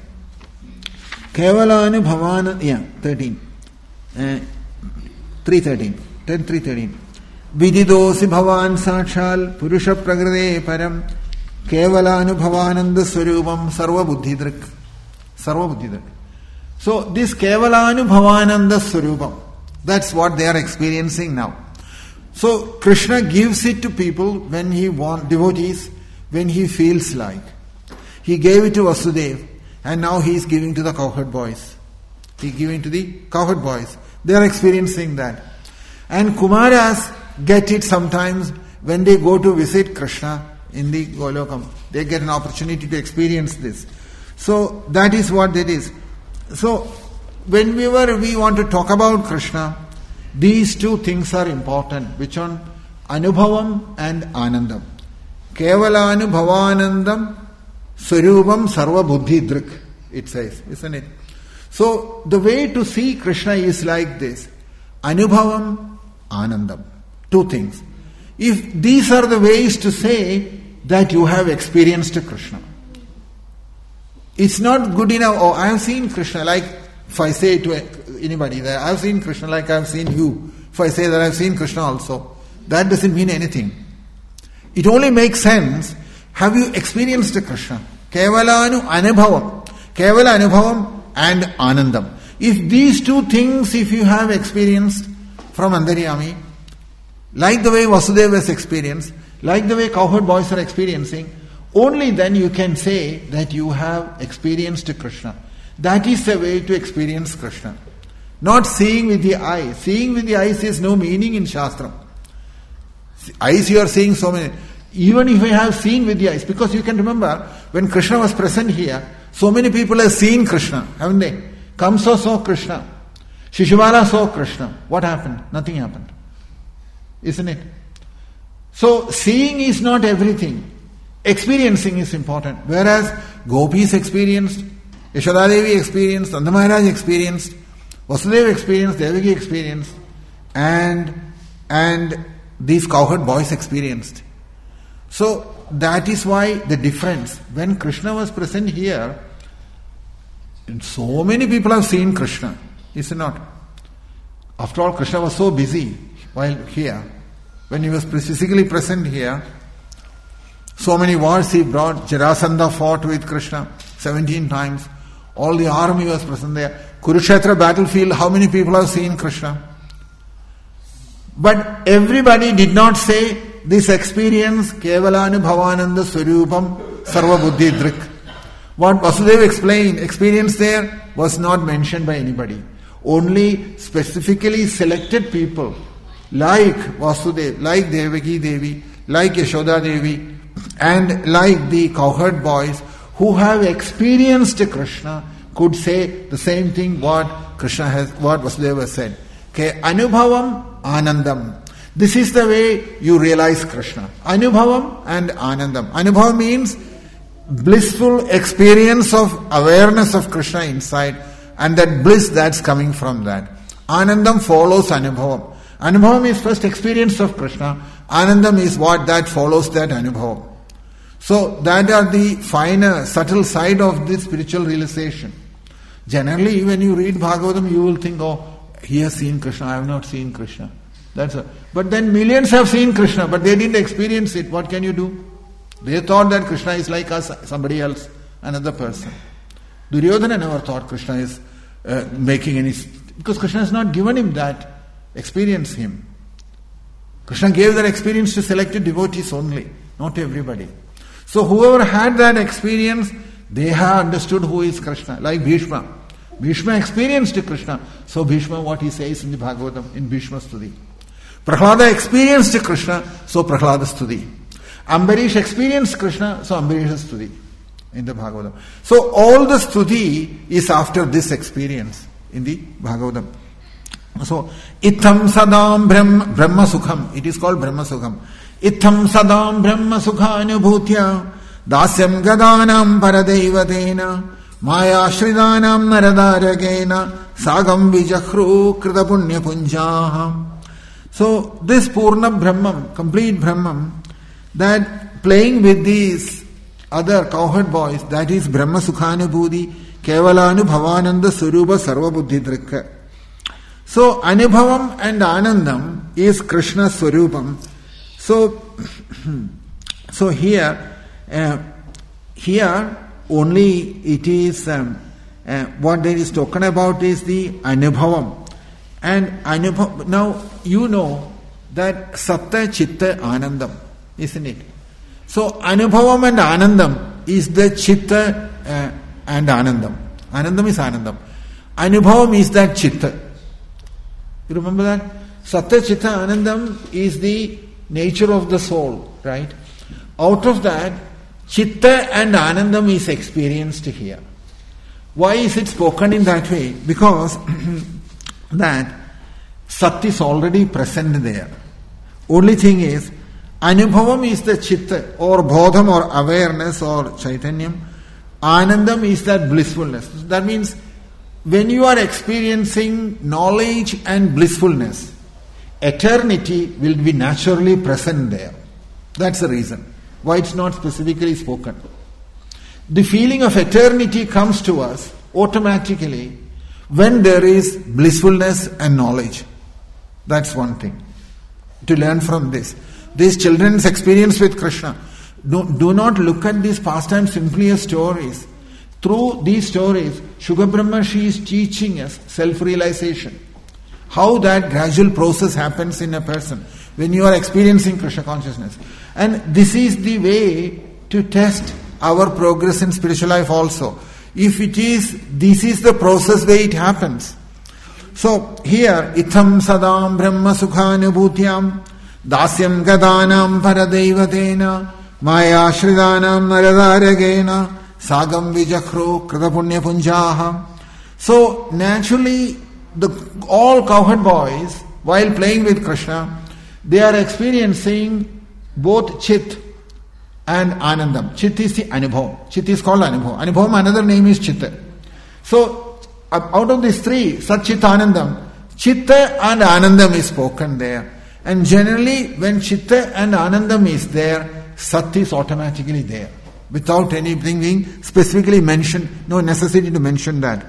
Kevalanu Bhavana, yeah, thirteen, uh, three thirteen, ten three thirteen. Vididosi Bhavan Sakshal Purusha Pragrade Param Kevalanu Bhavananda Swarupam Sarva Buddhidrik. Sarva Buddhidrik. So this Kevalanu Bhavananda Swarupam, that's what they are experiencing now. So Krishna gives it to people when he wants, devotees, when he feels like. He gave it to Vasudeva, and now he is giving to the cowherd boys. He is giving to the cowherd boys. They are experiencing that. And Kumaras get it sometimes when they go to visit Krishna in the Golokam. They get an opportunity to experience this. So that is what it is. So whenever we want to talk about Krishna, these two things are important. Which one? Anubhavam and Anandam. Kevalanu Bhavanandam Swarupam Sarva Buddhi Drik, it says, isn't it? So the way to see Krishna is like this. Anubhavam, Anandam. Two things. If these are the ways to say that you have experienced Krishna. It's not good enough, oh, I have seen Krishna, like if I say to anybody that I have seen Krishna like I have seen you. If I say that I have seen Krishna also, that doesn't mean anything. It only makes sense, have you experienced Krishna? Kevalanu Anubhavam. Kevala Anubhavam and Anandam. If these two things, if you have experienced from Antaryami, like the way Vasudeva has experienced, like the way cowherd boys are experiencing, only then you can say that you have experienced Krishna. That is the way to experience Krishna. Not seeing with the eye. Seeing with the eyes is no meaning in Shastra. Eyes you are seeing so many. Even if you have seen with the eyes, because you can remember when Krishna was present here, so many people have seen Krishna, haven't they? Kamsa saw Krishna. Shishubala saw Krishna. What happened? Nothing happened. Isn't it? So seeing is not everything. Experiencing is important. Whereas Gopis experienced, Yashoda Devi experienced, Nanda Maharaj experienced, Vasudeva experienced, Devaki experienced, and and these cowherd boys experienced. So that is why the difference. When Krishna was present here, so many people have seen Krishna. Is it not? After all, Krishna was so busy while here. When he was physically present here, so many wars he brought. Jarasandha fought with Krishna seventeen times. All the army was present there. Kurukshetra battlefield, how many people have seen Krishna? But everybody did not say this experience, Kevalanu Bhavananda Swarupam Sarva Buddhi Drik. What Vasudeva explained, experience there was not mentioned by anybody. Only specifically selected people like Vasudeva, like Devaki Devi, like Yashoda Devi, and like the cowherd boys who have experienced Krishna could say the same thing what Krishna has, what Vasudeva said. Okay, Anubhavam, Anandam. This is the way you realize Krishna. Anubhavam and Anandam. Anubhavam means blissful experience of awareness of Krishna inside, and that bliss that's coming from that. Anandam follows Anubhavam. Anubhavam is first experience of Krishna. Anandam is what that follows that Anubhavam. So that are the finer, subtle side of this spiritual realization. Generally, when you read Bhagavatam, you will think, oh, he has seen Krishna, I have not seen Krishna. That's a, but then millions have seen Krishna, but they didn't experience it. What can you do? They thought that Krishna is like us, somebody else, another person. Duryodhana never thought Krishna is uh, making any... Because Krishna has not given him that experience him. Krishna gave that experience to selected devotees only, not everybody. So whoever had that experience, they have understood who is Krishna. Like Bhishma. Bhishma experienced Krishna. So Bhishma, what he says in the Bhagavatam, in Bhishma Stuti. Prahlada experienced Krishna, so Prahlada Stuti. Ambarish experienced Krishna, so Ambarish Stuti in the Bhagavatam. So all the Stuti is after this experience in the Bhagavatam. So, Itham Sadam Brahma, Brahma Sukham. It is called Brahma Sukham. Itham Sadam Brahma Sukhanubhutya Dasyam Gadanam Paradaivatena Maya Shridanam Naradaragena Sagam Vijahru Krita Punya Punjaha. So, this Purna Brahman, complete Brahman, that playing with these other cowherd boys, that is Brahma Sukhanubhuti, Kevalanu Bhavananda Surupa Sarva Buddhi Drikka. So, Anubhavam and Anandam is Krishna Swarupam. So, so here, uh, here only it is, um, uh, what there is spoken about is the Anubhavam. And Anubhav, now you know that Satta Chitta Anandam, isn't it? So, Anubhavam and Anandam is the Chitta uh, and Anandam. Anandam is Anandam. Anubhavam is that Chitta. You remember that? Sattva Chitta Anandam is the nature of the soul, right? Out of that, Chitta and Anandam is experienced here. Why is it spoken in that way? Because that Sat is already present there. Only thing is, Anubhavam is the Chitta or Bodham or awareness or Chaitanyam. Anandam is that blissfulness. That means when you are experiencing knowledge and blissfulness, eternity will be naturally present there. That's the reason why it's not specifically spoken. The feeling of eternity comes to us automatically when there is blissfulness and knowledge. That's one thing to learn from this. These children's experience with Krishna. Do, do not look at these pastimes simply as stories. Through these stories, Shuka Brahmashi is teaching us self-realization. How that gradual process happens in a person when you are experiencing Krishna consciousness. And this is the way to test our progress in spiritual life also. If it is, this is the process where it happens. So here, Itham Sadam Brahma Sukhanubhutyam Dasyam Gadanam Paradaivatena Maya Shridanam Naradaragena Sagam Vijahru Krita Punya Punjaha. So naturally, the all cowherd boys, while playing with Krishna, they are experiencing both Chit and Anandam. Chit is the Anubhav. Chit is called Anubhav. Anubhav, another name is Chitta. So out of these three, Sat Chit Anandam, Chitta and Anandam is spoken there. And generally, when Chitta and Anandam is there, Sat is automatically there. Without anything being specifically mentioned, no necessity to mention that.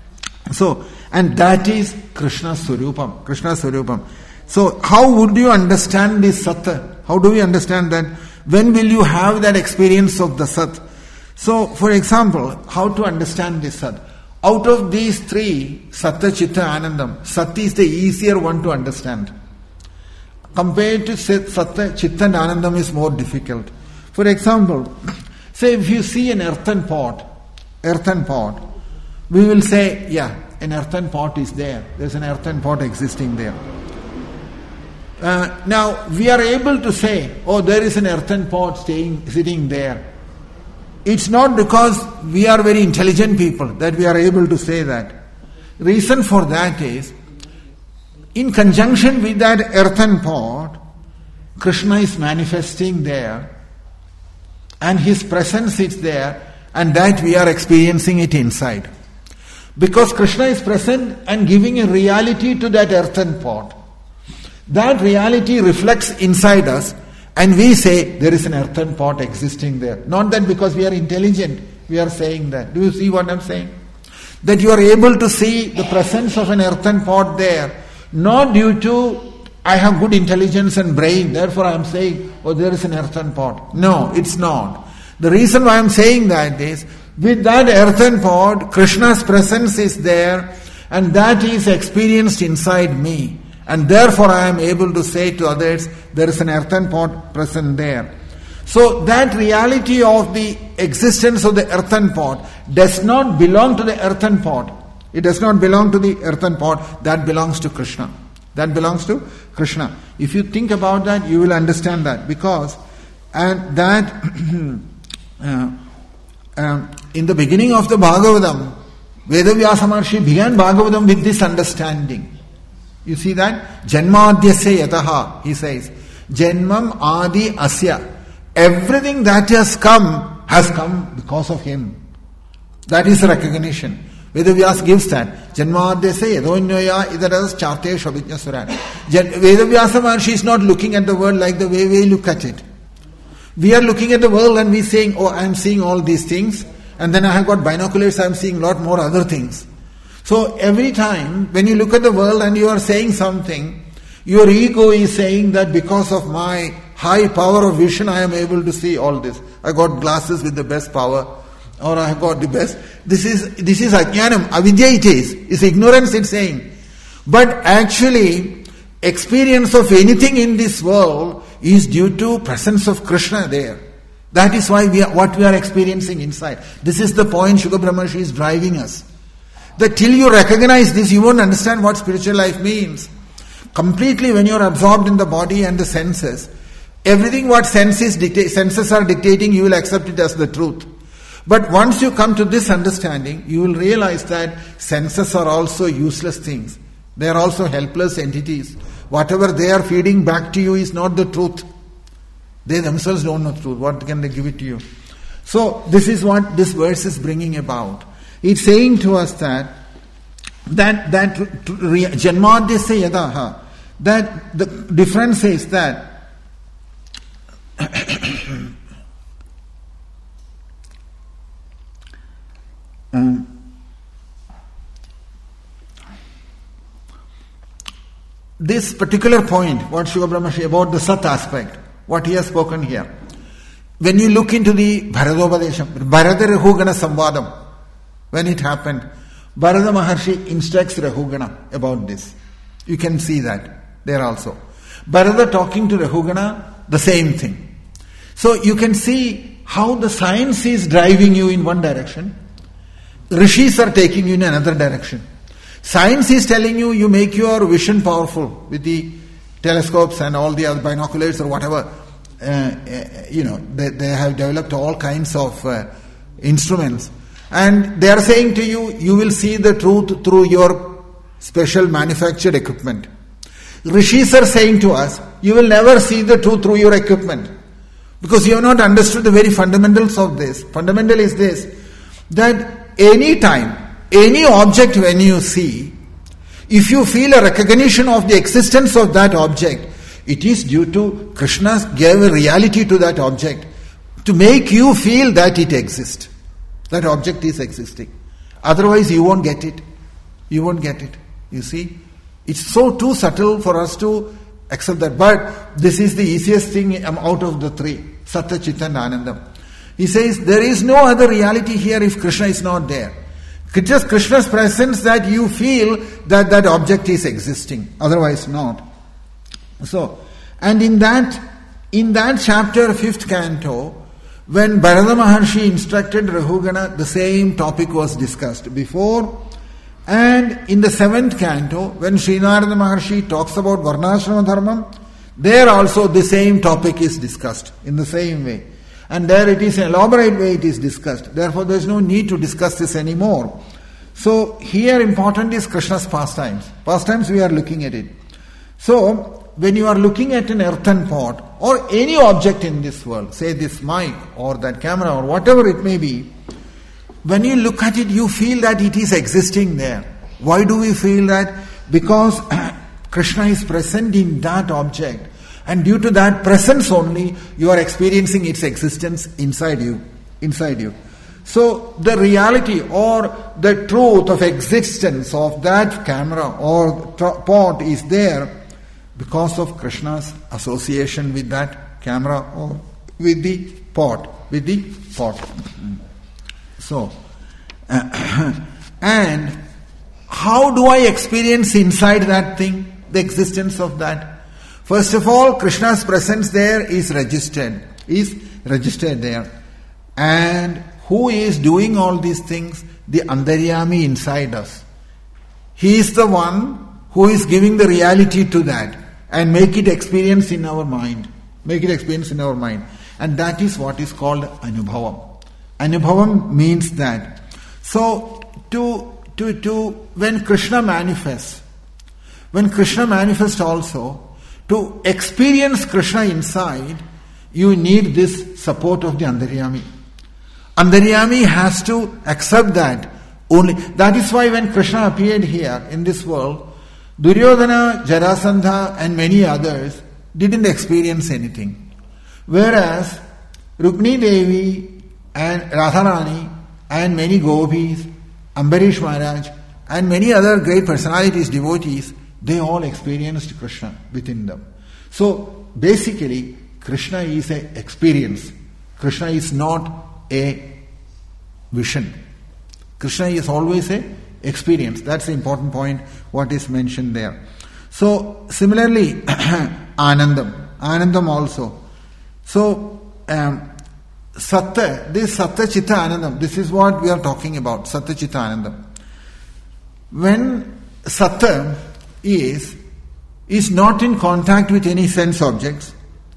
So, and that is Krishna Swarupam. Krishna Swarupam. So, how would you understand this Satta? How do we understand that? When will you have that experience of the Sat? So, for example, how to understand this Sat? Out of these three, Satta, Chitta, Anandam, Sat is the easier one to understand. Compared to Satta, Chitta and Anandam is more difficult. For example, say if you see an earthen pot, earthen pot, we will say, yeah, an earthen pot is there. There's an earthen pot existing there. Uh, now, we are able to say, oh, there is an earthen pot staying, sitting there. It's not because we are very intelligent people that we are able to say that. Reason for that is, in conjunction with that earthen pot, Krishna is manifesting there, and his presence is there, and that we are experiencing it inside. Because Krishna is present and giving a reality to that earthen pot. That reality reflects inside us, and we say there is an earthen pot existing there. Not that because we are intelligent, we are saying that. Do you see what I am saying? That you are able to see the presence of an earthen pot there, not due to I have good intelligence and brain, therefore I am saying, oh, there is an earthen pot. No, it's not. The reason why I am saying that is, with that earthen pot, Krishna's presence is there, and that is experienced inside me. And therefore I am able to say to others, there is an earthen pot present there. So that reality of the existence of the earthen pot does not belong to the earthen pot. It does not belong to the earthen pot. That belongs to Krishna. That belongs to Krishna. If you think about that, you will understand that. Because and that uh, uh, in the beginning of the Bhagavatam, Vedavyasa Maharshi began Bhagavatam with this understanding. You see that? Janmadhyasya yataha, he says. Janmam adi asya. Everything that has come, has come because of him. That is recognition. Vedavyasa gives that. Janmadhyasya yadonyoya idaras charte shabhijna suran. Vedavyasa Maharshi is not looking at the world like the way we look at it. We are looking at the world and we saying, oh, I am seeing all these things. And then I have got binoculars, I am seeing a lot more other things. So every time when you look at the world and you are saying something, your ego is saying that because of my high power of vision I am able to see all this. I got glasses with the best power, or I have got the best. This is this is ajnanam, avidya it is. It's ignorance it's saying. But actually, experience of anything in this world is due to presence of Krishna there. That is why we are, what we are experiencing inside. This is the point Shukla Brahmarshi is driving us. That till you recognize this, you won't understand what spiritual life means. Completely when you are absorbed in the body and the senses, everything what senses, dictate, senses are dictating, you will accept it as the truth. But once you come to this understanding, you will realize that senses are also useless things. They are also helpless entities. Whatever they are feeding back to you is not the truth. They themselves don't know the truth. What can they give it to you? So this is what this verse is bringing about. It's saying to us that that that janmadhyasya yadaha, that the difference is that um, this particular point, what Shukla Brahmarshi about the Sat aspect, what he has spoken here. When you look into the Bharadopadesham, Bharata Rahugana Samvadam, when it happened, Bharata Maharshi instructs Rahugana about this. You can see that there also. Bharata talking to Rahugana, the same thing. So you can see how the science is driving you in one direction. Rishis are taking you in another direction. Science is telling you, you make your vision powerful with the telescopes and all the other binoculars or whatever. Uh, uh, you know, they, they have developed all kinds of uh, instruments. And they are saying to you, you will see the truth through your special manufactured equipment. Rishis are saying to us, you will never see the truth through your equipment. Because you have not understood the very fundamentals of this. Fundamental is this, that any time, any object when you see, if you feel a recognition of the existence of that object, it is due to Krishna gave a reality to that object to make you feel that it exists. That object is existing. Otherwise you won't get it. You won't get it. You see? It's so too subtle for us to accept that. But this is the easiest thing out of the three. Satya, Chitta and Anandam. He says there is no other reality here if Krishna is not there. It's just Krishna's presence that you feel that that object is existing. Otherwise not. So, and in that, in that chapter, fifth canto, when Bharata Maharshi instructed Rahugana, the same topic was discussed before. And in the seventh canto, when Srinarada Maharshi talks about Varnashrama Dharmam, There also the same topic is discussed in the same way. And there it is, an elaborate way it is discussed. Therefore there is no need to discuss this anymore. So here important is Krishna's pastimes. Pastimes we are looking at it. So when you are looking at an earthen pot or any object in this world, say this mic or that camera or whatever it may be, when you look at it you feel that it is existing there. Why do we feel that? Because Krishna is present in that object, and due to that presence only you are experiencing its existence inside you. Inside you. So the reality or the truth of existence of that camera or pot is there because of Krishna's association with that camera or with the pot, with the pot. So, uh, and how do I experience inside that thing the existence of that? First of all, Krishna's presence there is registered, is registered there. And who is doing all these things? The Antaryami inside us. He is the one who is giving the reality to that and make it experience in our mind. Make it experience in our mind. And that is what is called Anubhavam. Anubhavam means that. So, to, to, to, when Krishna manifests, when Krishna manifests also, to experience Krishna inside, you need this support of the Antaryami. Antaryami has to accept that only. That is why when Krishna appeared here in this world, Duryodhana, Jarasandha and many others didn't experience anything. Whereas Rukmini Devi and Radharani and many gopis, Ambarish Maharaj and many other great personalities, devotees, they all experienced Krishna within them. So basically Krishna is an experience. Krishna is not a vision. Krishna is always a experience. That's the important point what is mentioned there. So similarly Anandam. Anandam also. So um, Satta, this Satta Chitta Anandam, this is what we are talking about, Satta Chitta Anandam. When Satta is, is not in contact with any sense objects,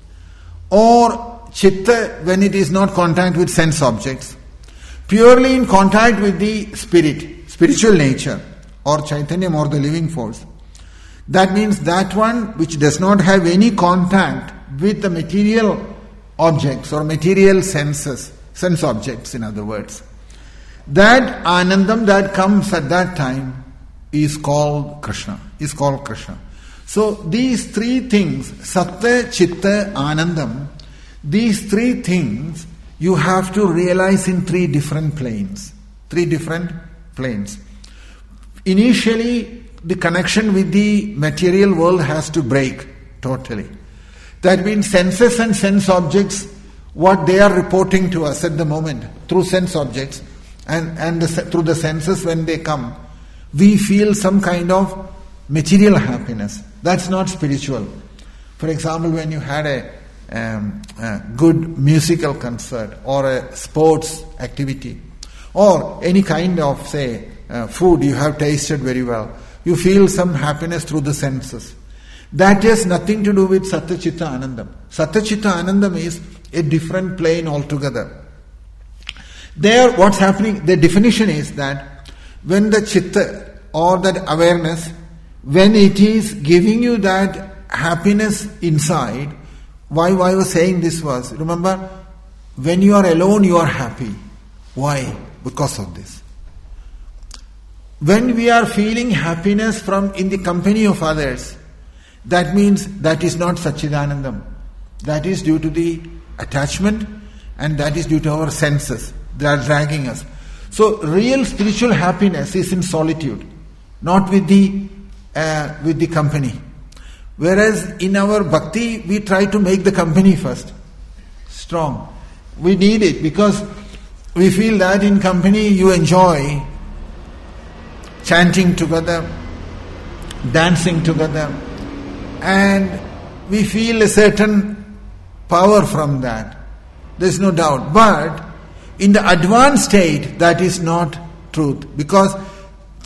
or Chitta when it is not contact with sense objects, purely in contact with the spirit, spiritual nature, or Chaitanya or the living force. That means that one which does not have any contact with the material objects or material senses, sense objects in other words. That Anandam that comes at that time is called Krishna, is called Krishna. So these three things, Satta, Chitta, Anandam, these three things you have to realize in three different planes. Three different planes. Initially, the connection with the material world has to break totally. That means senses and sense objects, what they are reporting to us at the moment, through sense objects and, and the, through the senses when they come, we feel some kind of material happiness. That's not spiritual. For example, when you had a Um, a good musical concert or a sports activity or any kind of say uh, food you have tasted very well, you feel some happiness through the senses. That has nothing to do with Satta Chitta Anandam. Satta Chitta Anandam is a different plane altogether. There what's happening, the definition is that when the Chitta or that awareness, when it is giving you that happiness inside. Why, why I was saying this was, remember, when you are alone you are happy. Why? Because of this. When we are feeling happiness from in the company of others, that means that is not Satchidanandam. That is due to the attachment and that is due to our senses. They are dragging us. So real spiritual happiness is in solitude, not with the uh, with the company. Whereas in our bhakti, we try to make the company first strong. We need it because we feel that in company you enjoy chanting together, dancing together, and we feel a certain power from that. There's no doubt. But in the advanced state, that is not truth. Because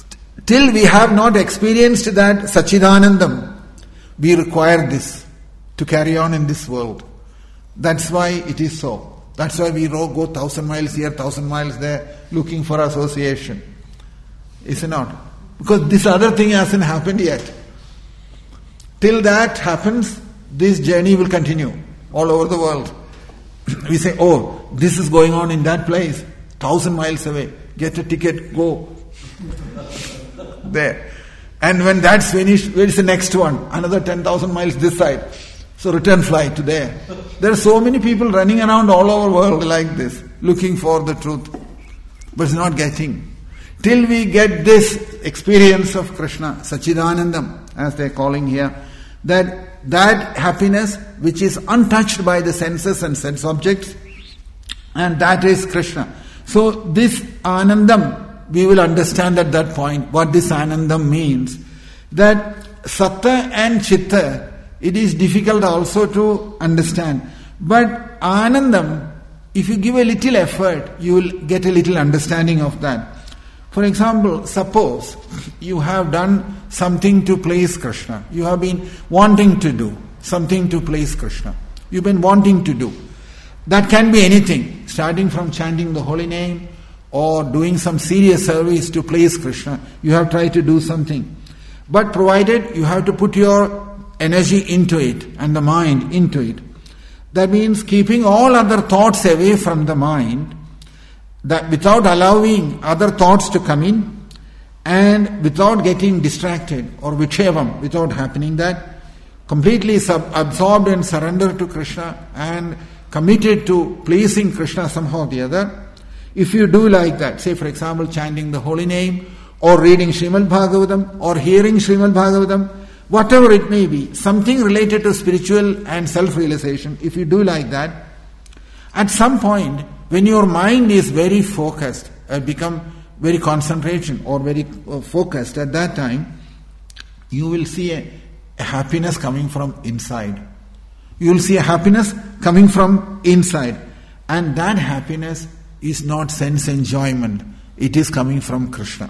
till we have not experienced that Satchidanandam, we require this. to carry on in this world. That's why it is so. That's why we go thousand miles here, thousand miles there, looking for association. Is it not? Because this other thing hasn't happened yet. Till that happens, this journey will continue all over the world. We say, oh, this is going on in that place, thousand miles away. Get a ticket, go. There. And when that's finished, where is the next one? Another ten thousand miles this side. So return flight to there. There are so many people running around all over the world like this, looking for the truth, but it's not getting. Till we get this experience of Krishna, Sachidanandam, as they're calling here, that that happiness which is untouched by the senses and sense objects, and that is Krishna. So this Anandam, we will understand at that point what this Anandam means. That Satta and Chitta, it is difficult also to understand. But Anandam, if you give a little effort, you will get a little understanding of that. For example, suppose you have done something to please Krishna. You have been wanting to do something to please Krishna. You've been wanting to do. That can be anything, starting from chanting the holy name or doing some serious service to please Krishna. You have tried to do something. But provided you have to put your energy into it and the mind into it. That means keeping all other thoughts away from the mind, that without allowing other thoughts to come in and without getting distracted or vikshevam, without happening that, completely sub- absorbed and surrendered to Krishna and committed to pleasing Krishna somehow or the other. If you do like that, say for example chanting the holy name or reading Srimad Bhagavatam or hearing Srimad Bhagavatam, whatever it may be, something related to spiritual and self-realization, if you do like that, at some point when your mind is very focused, uh, become very concentration or very uh, focused at that time, you will see a, a happiness coming from inside. You will see a happiness coming from inside. And that happiness is not sense enjoyment. It is coming from Krishna.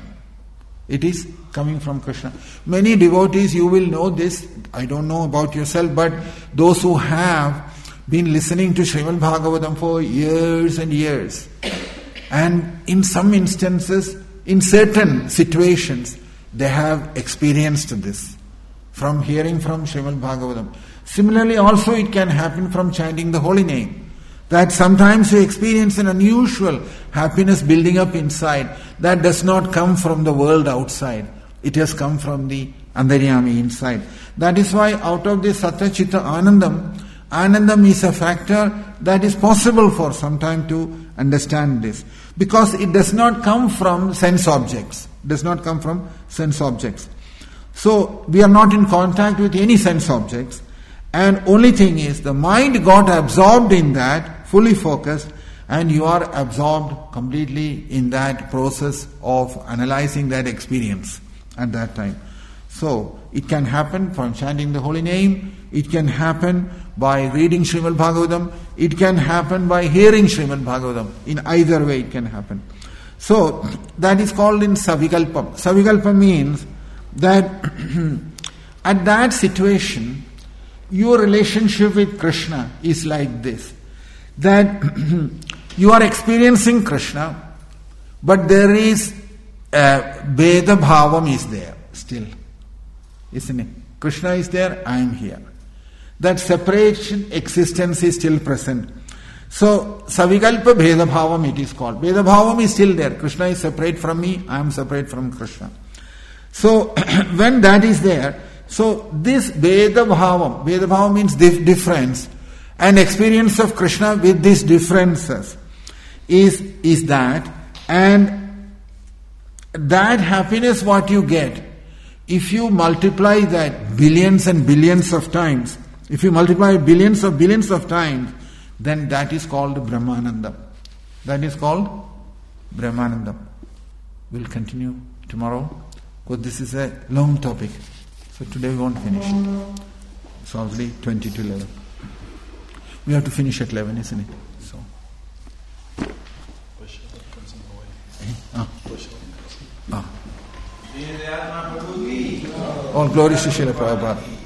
It is coming from Krishna. Many devotees, you will know this, I don't know about yourself, but those who have been listening to Srimad Bhagavatam for years and years, and in some instances, in certain situations, they have experienced this from hearing from Srimad Bhagavatam. Similarly, also it can happen from chanting the holy name. That sometimes you experience an unusual happiness building up inside that does not come from the world outside. It has come from the Antaryami inside. That is why out of this Satta Chitta Anandam, Anandam is a factor that is possible for some time to understand this. Because it does not come from sense objects. It does not come from sense objects. So we are not in contact with any sense objects. And only thing is, the mind got absorbed in that, fully focused, and you are absorbed completely in that process of analyzing that experience at that time. So, it can happen from chanting the holy name, it can happen by reading Srimad Bhagavatam, it can happen by hearing Srimad Bhagavatam. In either way it can happen. So, that is called in Savikalpam. Savikalpam means that at that situation, your relationship with Krishna is like this. That you are experiencing Krishna, but there is a Veda Bhavam is there still. Isn't it? Krishna is there, I am here. That separation existence is still present. So, Savikalpa Bheda Bhavam it is called. Veda Bhavam is still there. Krishna is separate from me, I am separate from Krishna. So, when that is there, so this Veda Bhavam, Veda Bhavam means dif- difference, and experience of Krishna with these differences is, is that, and that happiness what you get, if you multiply that billions and billions of times, if you multiply billions of billions of times, then that is called Brahmanandam. That is called Brahmanandam. We'll continue tomorrow, because this is a long topic. So today we won't finish it. It's already twenty to eleven. We have to finish at eleven, isn't it? So. Ah. Ah. All glory to Srila Prabhupada.